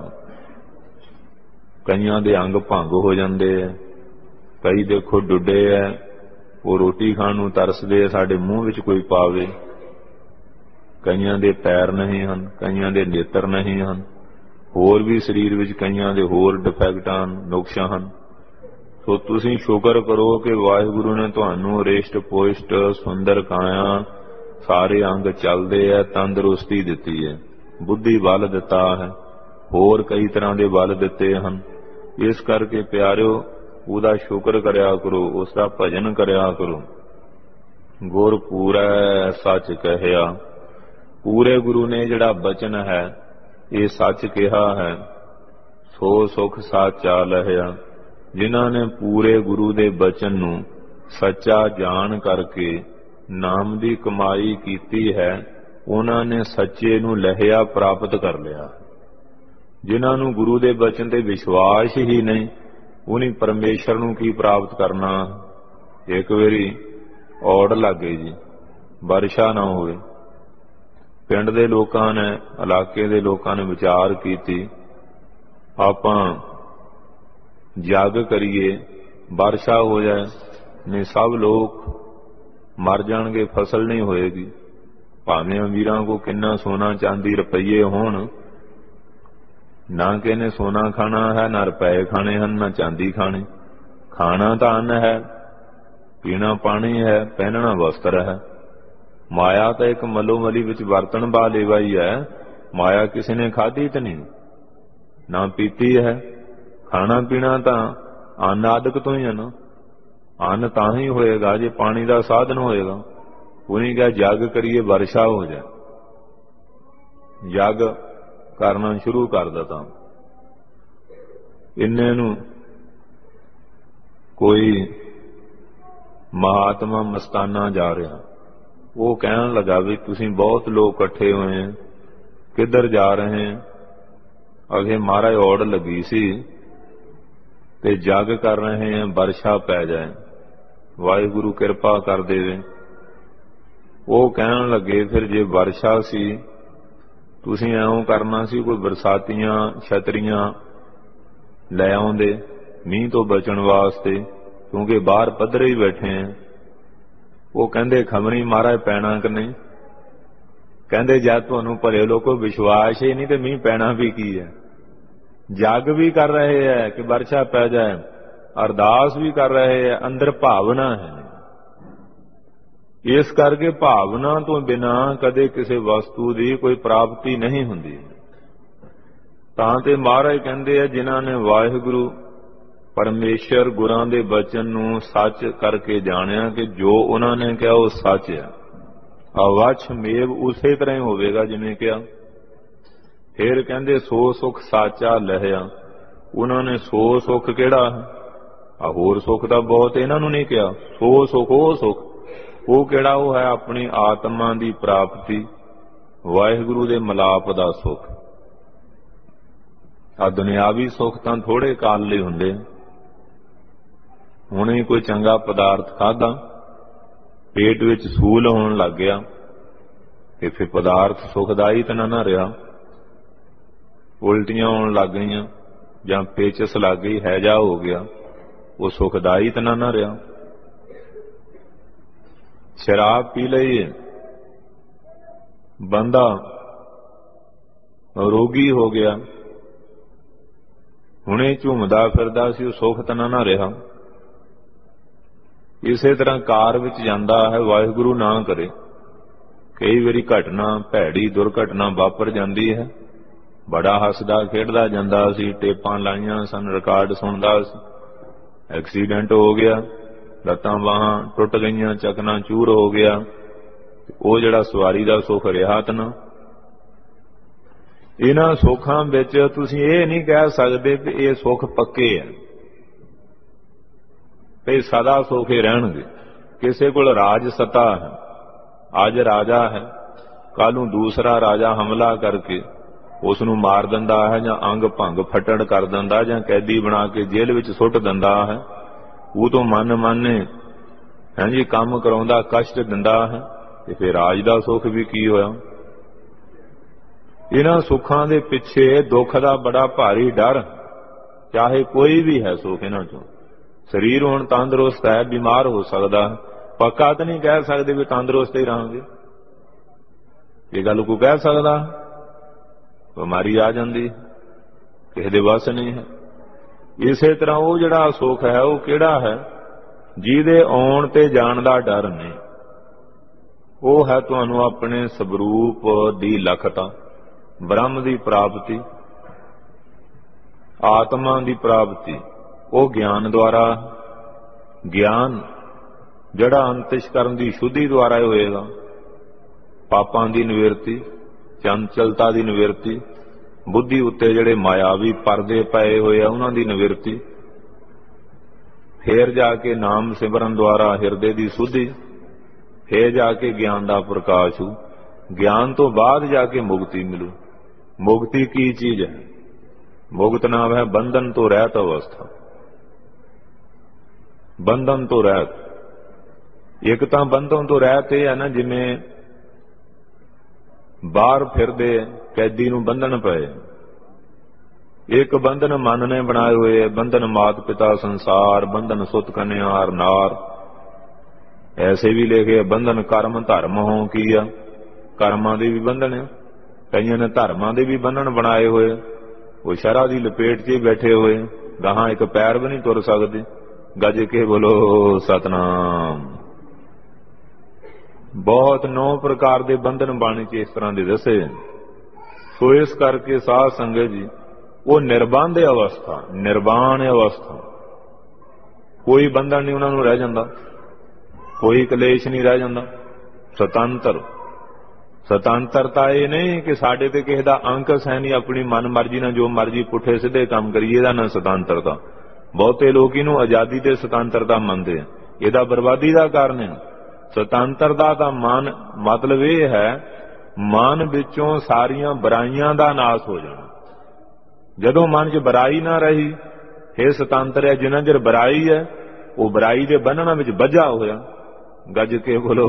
ਕਈਆਂ ਦੇ ਅੰਗ ਭੰਗ ਹੋ ਜਾਂਦੇ ਹੈ। ਕਈ ਦੇਖੋ ਡੁੱਡੇ ਹੈ, ਉਹ ਰੋਟੀ ਖਾਣ ਨੂੰ ਤਰਸਦੇ, ਸਾਡੇ ਮੂੰਹ ਵਿੱਚ ਕੋਈ ਪਾਵੇ। ਕਈਆਂ ਦੇ ਪੈਰ ਨਹੀਂ ਹਨ, ਕਈਆਂ ਦੇ ਨੇਤਰ ਨਹੀਂ ਹਨ, ਹੋਰ ਵੀ ਸਰੀਰ ਵਿੱਚ ਕਈਆਂ ਦੇ ਹੋਰ ਡਿਫੈਕਟਾਂ ਨੁਕਸਾਂ ਹਨ। ਸੋ ਤੁਸੀਂ ਸ਼ੁਕਰ ਕਰੋ ਕਿ ਵਾਹਿਗੁਰੂ ਨੇ ਤੁਹਾਨੂੰ ਰਿਸ਼ਟ ਪੁਸ਼ਟ ਸੁੰਦਰ ਕਾਇਆ, ਸਾਰੇ ਅੰਗ ਚੱਲਦੇ ਹੈ, ਤੰਦਰੁਸਤੀ ਦਿੱਤੀ ਹੈ, ਬੁੱਧੀ ਬਲ ਦਿੱਤਾ ਹੈ, ਹੋਰ ਕਈ ਤਰ੍ਹਾਂ ਦੇ ਬਲ ਦਿੱਤੇ ਹਨ। ਇਸ ਕਰਕੇ ਪਿਆਰਿਓ ਉਹਦਾ ਸ਼ੁਕਰ ਕਰਿਆ ਕਰੋ, ਉਸ ਦਾ ਭਜਨ ਕਰਿਆ ਕਰੋ। ਗੁਰ ਪੂਰੈ ਸੱਚ ਕਹਿਆ, ਪੂਰੇ ਗੁਰੂ ਨੇ ਜਿਹੜਾ ਬਚਨ ਹੈ ਇਹ ਸੱਚ ਕਿਹਾ ਹੈ। ਸੋ ਸੁਖ ਸਾਚਾ ਲਹਿਆ, ਜਿਨ੍ਹਾਂ ਨੇ ਪੂਰੇ ਗੁਰੂ ਦੇ ਬਚਨ ਨੂੰ ਸੱਚਾ ਜਾਣ ਕਰਕੇ ਨਾਮ ਦੀ ਕਮਾਈ ਕੀਤੀ ਹੈ, ਉਹਨਾਂ ਨੇ ਸੱਚੇ ਨੂੰ ਲਹਿਆ ਪ੍ਰਾਪਤ ਕਰ ਲਿਆ। ਜਿਨ੍ਹਾਂ ਨੂੰ ਗੁਰੂ ਦੇ ਬਚਨ ਤੇ ਵਿਸ਼ਵਾਸ ਹੀ ਨਹੀਂ, ਉਹਨੇ ਪਰਮੇਸ਼ਰ ਨੂੰ ਕੀ ਪ੍ਰਾਪਤ ਕਰਨਾ। ਇੱਕ ਵਾਰੀ ਔੜ ਲੱਗ ਗਈ ਜੀ, ਵਰਸ਼ਾ ਨਾ ਹੋਵੇ। ਪਿੰਡ ਦੇ ਲੋਕਾਂ ਨੇ, ਇਲਾਕੇ ਦੇ ਲੋਕਾਂ ਨੇ ਵਿਚਾਰ ਕੀਤੀ, ਆਪਾਂ ਜੱਗ ਕਰੀਏ, ਵਰਸ਼ਾ ਹੋ ਜਾਏ, ਨਹੀਂ ਸਭ ਲੋਕ ਮਰ ਜਾਣਗੇ, ਫਸਲ ਨਹੀਂ ਹੋਏਗੀ। ਭਾਵੇਂ ਅਮੀਰਾਂ ਕੋ ਕਿੰਨਾ ਸੋਨਾ ਚਾਂਦੀ ਰੁਪਈਏ ਹੋਣ, ਨਾ ਕਿਸੇ ਨੇ ਸੋਨਾ ਖਾਣਾ ਹੈ, ਨਾ ਰੁਪਏ ਖਾਣੇ ਹਨ, ਨਾ ਚਾਂਦੀ ਖਾਣੀ। ਖਾਣਾ ਤਾਂ ਅੰਨ ਹੈ, ਪੀਣਾ ਪਾਣੀ ਹੈ, ਪਹਿਨਣਾ ਵਸਤਰ ਹੈ। ਮਾਇਆ ਤਾਂ ਇੱਕ ਮੱਲੋ ਮਲੀ ਵਿੱਚ ਵਰਤਣ ਬਾ ਲੇਵਾ ਹੀ ਹੈ। ਮਾਇਆ ਕਿਸੇ ਨੇ ਖਾਧੀ ਤਾਂ ਨਹੀਂ, ਨਾ ਪੀਤੀ ਹੈ। ਖਾਣਾ ਪੀਣਾ ਤਾਂ ਅੰਨ ਆਦਿਕ ਤੋਂ ਹੀ ਹੈ ਨਾ। ਅੰਨ ਤਾਂ ਹੀ ਹੋਏਗਾ ਜੇ ਪਾਣੀ ਦਾ ਸਾਧਨ ਹੋਏਗਾ। ਉਹਨੇ ਕਿਹਾ ਜੱਗ ਕਰੀਏ, ਵਰਸ਼ਾ ਹੋ ਜਾਏ। ਜੱਗ ਕਰਨਾ ਸ਼ੁਰੂ ਕਰ ਦਿੱਤਾ। ਇੰਨੇ ਨੂੰ ਕੋਈ ਮਹਾਤਮਾ ਮਸਤਾਨਾ ਜਾ ਰਿਹਾ, ਉਹ ਕਹਿਣ ਲੱਗਾ ਵੀ ਤੁਸੀਂ ਬਹੁਤ ਲੋਕ ਇਕੱਠੇ ਹੋਏ ਹੈ, ਕਿੱਧਰ ਜਾ ਰਹੇ ਹੈ। ਅਗੇ ਮਹਾਰਾਜ ਔੜ ਲੱਗੀ ਸੀ ਤੇ ਜੱਗ ਕਰ ਰਹੇ ਹੈ, ਵਰਸ਼ਾ ਪੈ ਜਾਏ, ਵਾਹਿਗੁਰੂ ਕਿਰਪਾ ਕਰ ਦੇਵੇ। ਉਹ ਕਹਿਣ ਲੱਗੇ ਫਿਰ ਜੇ ਵਰਸ਼ਾ ਸੀ, ਤੁਸੀਂ ਐਉਂ ਕਰਨਾ ਸੀ, ਕੋਈ ਬਰਸਾਤੀਆਂ ਛਤਰੀਆਂ ਲੈ ਆਉਂਦੇ ਮੀਂਹ ਤੋਂ ਬਚਣ ਵਾਸਤੇ, ਕਿਉਂਕਿ ਬਾਹਰ ਪੱਧਰੇ ਹੀ ਬੈਠੇ ਆ। ਉਹ ਕਹਿੰਦੇ ਖਮਰੀ ਮਹਾਰਾਜ ਪੈਣਾ ਕਿ ਨਹੀਂ। ਕਹਿੰਦੇ ਜਦ ਤੁਹਾਨੂੰ ਭਲੇ ਲੋਕੋ ਵਿਸ਼ਵਾਸ ਹੀ ਨਹੀਂ ਤੇ ਮੀਂਹ ਪੈਣਾ ਵੀ ਕੀ ਹੈ। ਜੱਗ ਵੀ ਕਰ ਰਹੇ ਹੈ ਕਿ ਵਰਸ਼ਾ ਪੈ ਜਾਏ, ਅਰਦਾਸ ਵੀ ਕਰ ਰਹੇ ਹੈ, ਅੰਦਰ ਭਾਵਨਾ ਹੈ। ਇਸ ਕਰਕੇ ਭਾਵਨਾ ਤੋਂ ਬਿਨਾਂ ਕਦੇ ਕਿਸੇ ਵਸਤੂ ਦੀ ਕੋਈ ਪ੍ਰਾਪਤੀ ਨਹੀਂ ਹੁੰਦੀ। ਤਾਂ ਤੇ ਮਹਾਰਾਜ ਕਹਿੰਦੇ ਆ, ਜਿਨ੍ਹਾਂ ਨੇ ਵਾਹਿਗੁਰੂ ਪਰਮੇਸ਼ਰ ਗੁਰਾਂ ਦੇ ਬਚਨ ਨੂੰ ਸੱਚ ਕਰਕੇ ਜਾਣਿਆ ਕਿ ਜੋ ਉਹਨਾਂ ਨੇ ਕਿਹਾ ਉਹ ਸੱਚ ਹੈ, ਅਵਛ ਮੇਵ ਉਸੇ ਤਰ੍ਹਾਂ ਹੀ ਹੋਵੇਗਾ ਜਿਵੇਂ ਕਿਹਾ। ਫਿਰ ਕਹਿੰਦੇ ਸੋ ਸੁਖ ਸਾਚਾ ਲਹਿਆ, ਉਹਨਾਂ ਨੇ ਸੋ ਸੁਖ ਕਿਹੜਾ ਹੈ, ਆ ਹੋਰ ਸੁਖ ਤਾਂ ਬਹੁਤ, ਇਹਨਾਂ ਨੂੰ ਨਹੀਂ ਕਿਹਾ। ਸੋ ਸੁਖ ਉਹ ਸੁਖ, ਉਹ ਕਿਹੜਾ, ਉਹ ਹੈ ਆਪਣੀ ਆਤਮਾ ਦੀ ਪ੍ਰਾਪਤੀ, ਵਾਹਿਗੁਰੂ ਦੇ ਮਿਲਾਪ ਦਾ ਸੁਖ। ਆ ਦੁਨਿਆਵੀ ਸੁੱਖ ਤਾਂ ਥੋੜੇ ਕਾਲ ਲਈ ਹੁੰਦੇ। ਹੁਣੇ ਕੋਈ ਚੰਗਾ ਪਦਾਰਥ ਖਾਧਾ, ਪੇਟ ਵਿੱਚ ਸੂਲ ਹੋਣ ਲੱਗ ਗਿਆ ਤੇ ਫਿਰ ਪਦਾਰਥ ਸੁਖਦਾਈ ਤਾਂ ਨਾ ਰਿਹਾ। ਉਲਟੀਆਂ ਆਉਣ ਲੱਗ ਗਈਆਂ ਜਾਂ ਪੇਚਸ ਲੱਗ ਗਈ, ਹੈਜਾ ਹੋ ਗਿਆ, ਉਹ ਸੁਖਦਾਈ ਤਾਂ ਨਾ ਰਿਹਾ। ਸ਼ਰਾਬ ਪੀ ਲਈ, ਬੰਦਾ ਰੋਗੀ ਹੋ ਗਿਆ, ਹੁਣੇ ਝੂਮਦਾ ਫਿਰਦਾ ਸੀ, ਉਹ ਸੁੱਖ ਤਾਂ ਨਾ ਰਿਹਾ। ਇਸੇ ਤਰ੍ਹਾਂ ਕਾਰ ਵਿੱਚ ਜਾਂਦਾ ਹੈ, ਵਾਹਿਗੁਰੂ ਨਾ ਕਰੇ, ਕਈ ਵਾਰੀ ਘਟਨਾ ਭੈੜੀ ਦੁਰਘਟਨਾ ਵਾਪਰ ਜਾਂਦੀ ਹੈ। ਬੜਾ ਹੱਸਦਾ ਖੇਡਦਾ ਜਾਂਦਾ ਸੀ, ਟੇਪਾਂ ਲਾਈਆਂ ਸਨ, ਰਿਕਾਰਡ ਸੁਣਦਾ ਸੀ, ਐਕਸੀਡੈਂਟ ਹੋ ਗਿਆ, ਲੱਤਾਂ ਬਾਹਾਂ ਟੁੱਟ ਗਈਆਂ, ਚਕਨਾ ਚੂਰ ਹੋ ਗਿਆ। ਉਹ ਜਿਹੜਾ ਸਵਾਰੀ ਦਾ ਸੁੱਖ ਰਿਹਾ ਤਾਂ ਨਾ। ਇਹਨਾਂ ਸੁੱਖਾਂ ਵਿੱਚ ਤੁਸੀਂ ਇਹ ਨਹੀਂ ਕਹਿ ਸਕਦੇ ਕਿ ਇਹ ਸੁੱਖ ਪੱਕੇ ਹੈ, ਤੇ ਸਦਾ ਸੁੱਖ ਹੀ ਰਹਿਣਗੇ। ਕਿਸੇ ਕੋਲ ਰਾਜ ਸੱਤਾ ਹੈ, ਅੱਜ ਰਾਜਾ ਹੈ, ਕੱਲ ਨੂੰ ਦੂਸਰਾ ਰਾਜਾ ਹਮਲਾ ਕਰਕੇ ਉਸ ਨੂੰ ਮਾਰ ਦਿੰਦਾ ਹੈ, ਜਾਂ ਅੰਗ ਭੰਗ ਫੱਟੜ ਕਰ ਦਿੰਦਾ, ਜਾਂ ਕੈਦੀ ਬਣਾ ਕੇ ਜੇਲ੍ਹ ਵਿੱਚ ਸੁੱਟ ਦਿੰਦਾ ਹੈ। ਉਹ ਤੋਂ ਮਨ ਮਾਨੇ ਹਾਂਜੀ ਕੰਮ ਕਰਾਉਂਦਾ, ਕਸ਼ਟ ਦਿੰਦਾ ਹੈ, ਤੇ ਫਿਰ ਰਾਜ ਦਾ ਸੁੱਖ ਵੀ ਕੀ ਹੋਇਆ। ਇਹਨਾਂ ਸੁੱਖਾਂ ਦੇ ਪਿੱਛੇ ਦੁੱਖ ਦਾ ਬੜਾ ਭਾਰੀ ਡਰ, ਚਾਹੇ ਕੋਈ ਵੀ ਹੈ ਸੁੱਖ ਇਹਨਾਂ ਚੋਂ। ਸਰੀਰ ਹੁਣ ਤੰਦਰੁਸਤ ਹੈ, ਬਿਮਾਰ ਹੋ ਸਕਦਾ, ਪੱਕਾ ਤਾਂ ਨਹੀਂ ਕਹਿ ਸਕਦੇ ਵੀ ਤੰਦਰੁਸਤ ਹੀ ਰਹਾਂਗੇ। ਇਹ ਗੱਲ ਕੋਈ ਕਹਿ ਸਕਦਾ? ਬਿਮਾਰੀ ਆ ਜਾਂਦੀ, ਕਿਸੇ ਦੇ ਵੱਸ ਨਹੀਂ ਹੈ। ਇਸੇ ਤਰ੍ਹਾਂ ਉਹ ਜਿਹੜਾ ਸੁੱਖ ਹੈ ਉਹ ਕਿਹੜਾ ਹੈ? ਜਿਹਦੇ ਆਉਣ ਤੇ ਜਾਣ ਦਾ ਡਰ ਨਹੀਂ। ਉਹ ਹੈ ਤੁਹਾਨੂੰ ਆਪਣੇ ਸਵਰੂਪ ਦੀ ਲਖਤਾ, ਬ੍ਰਹਮ ਦੀ ਪ੍ਰਾਪਤੀ, ਆਤਮਾ ਦੀ ਪ੍ਰਾਪਤੀ। ਉਹ ਗਿਆਨ ਦੁਆਰਾ, ਗਿਆਨ ਜਿਹੜਾ ਅੰਤਿਸ਼ਕਰਨ ਦੀ ਸ਼ੁੱਧੀ ਦੁਆਰਾ ਹੀ ਹੋਏਗਾ। ਪਾਪਾਂ ਦੀ ਨਿਵਰਤੀ, ਚੰਚਲਤਾ ਦੀ ਨਿਵਰਤੀ, ਬੁੱਧੀ ਉੱਤੇ ਜਿਹੜੇ ਮਾਇਆਵੀ ਪਰਦੇ ਪਏ ਹੋਏ ਆ ਉਹਨਾਂ ਦੀ ਨਿਵਰਤੀ, ਫੇਰ ਜਾ ਕੇ ਨਾਮ ਸਿਮਰਨ ਦੁਆਰਾ ਹਿਰਦੇ ਦੀ ਸੁੱਧੀ, ਫੇਰ ਜਾ ਕੇ ਗਿਆਨ ਦਾ ਪ੍ਰਕਾਸ਼ ਹੋ। ਗਿਆਨ ਤੋਂ ਬਾਅਦ ਜਾ ਕੇ ਮੁਕਤੀ ਮਿਲੂ। ਮੁਕਤੀ ਕੀ ਚੀਜ਼ ਹੈ? ਮੁਕਤ ਨਾਮ ਹੈ ਬੰਧਨ ਤੋਂ ਰਹਿਤ ਅਵਸਥਾ। ਬੰਧਨ ਤੋਂ ਰਹਿਤ। ਇੱਕ ਤਾਂ ਬੰਧਨ ਤੋਂ ਰਹਿਤ ਇਹ ਹੈ ਨਾ, ਜਿਵੇਂ ਬਾਹਰ ਫਿਰਦੇ ਕੈਦੀ ਨੂੰ ਬੰਧਨ ਪਏ। ਇੱਕ ਬੰਧਨ ਮਨ ਨੇ ਬਣਾਏ ਹੋਏ, ਬੰਧਨ ਮਾਤ ਪਿਤਾ ਸੰਸਾਰ, ਬੰਧਨ ਸੁਤ ਕਨਿਆਰ ਨਾਰ। ਐਸੇ ਵੀ ਲਿਖੇ ਬੰਧਨ ਕਰਮ ਧਰਮ ਹੋ ਕੀ ਆ। ਕਰਮਾਂ ਦੇ ਵੀ ਬੰਧਨ ਆ, ਕਈਆਂ ਨੇ ਧਰਮਾਂ ਦੇ ਵੀ ਬੰਧਨ ਬਣਾਏ ਹੋਏ। ਉਹ ਸ਼ਰ੍ਹਾ ਦੀ ਲਪੇਟ 'ਚ ਹੀ ਬੈਠੇ ਹੋਏ, ਗਾਹਾਂ ਇੱਕ ਪੈਰ ਵੀ ਨਹੀਂ ਤੁਰ ਸਕਦੇ। ਗੱਜ ਕੇ ਬੋਲੋ ਸਤਨਾਮ। ਬਹੁਤ ਨੌ ਪ੍ਰਕਾਰ ਦੇ ਬੰਧਨ ਬਾਣੀ 'ਚ ਇਸ ਤਰ੍ਹਾਂ ਦੇ ਦੱਸੇ। ਸੋ ਇਸ ਕਰਕੇ ਸਾਧ ਸੰਗਤ ਜੀ, ਉਹ ਨਿਰਬੰਧ ਅਵਸਥਾ, ਨਿਰਵਾਣ ਅਵਸਥਾ, ਕੋਈ ਬੰਧਨ ਨਹੀਂ ਉਹਨਾਂ ਨੂੰ ਰਹਿ ਜਾਂਦਾ, ਕੋਈ ਕਲੇਸ਼ ਨਹੀਂ ਰਹਿ ਜਾਂਦਾ। ਸੁਤੰਤਰ। ਸੁਤੰਤਰਤਾ ਇਹ ਨਹੀਂ ਕਿ ਸਾਡੇ ਤੇ ਕਿਸੇ ਦਾ ਅੰਕਸ ਹੈ ਨਹੀਂ, ਆਪਣੀ ਮਨ ਮਰਜ਼ੀ ਨਾਲ ਜੋ ਮਰਜ਼ੀ ਪੁੱਠੇ ਸਿੱਧੇ ਕੰਮ ਕਰੀਏ, ਇਹਦਾ ਨਾ ਸੁਤੰਤਰਤਾ। ਬਹੁਤੇ ਲੋਕ ਇਹਨੂੰ ਆਜ਼ਾਦੀ ਤੇ ਸੁਤੰਤਰਤਾ ਮੰਨਦੇ ਆ, ਇਹਦਾ ਬਰਬਾਦੀ ਦਾ ਕਾਰਨ ਹੈ। ਸੁਤੰਤਰਤਾ ਦਾ ਮਨ ਮਤਲਬ ਇਹ ਹੈ, ਮਨ ਵਿੱਚੋਂ ਸਾਰੀਆਂ ਬੁਰਾਈਆਂ ਦਾ ਨਾਸ ਹੋ ਜਾਣਾ। ਜਦੋਂ ਮਨ 'ਚ ਬੁਰਾਈ ਨਾ ਰਹੀ, ਇਹ ਸੁਤੰਤਰ ਹੈ। ਜਿੰਨਾ ਚਿਰ ਬੁਰਾਈ ਹੈ, ਉਹ ਬੁਰਾਈ ਦੇ ਬੰਧਨਾਂ ਵਿੱਚ ਬੱਝਾ ਹੋਇਆ। ਗੱਜ ਕੇ ਬੋਲੋ,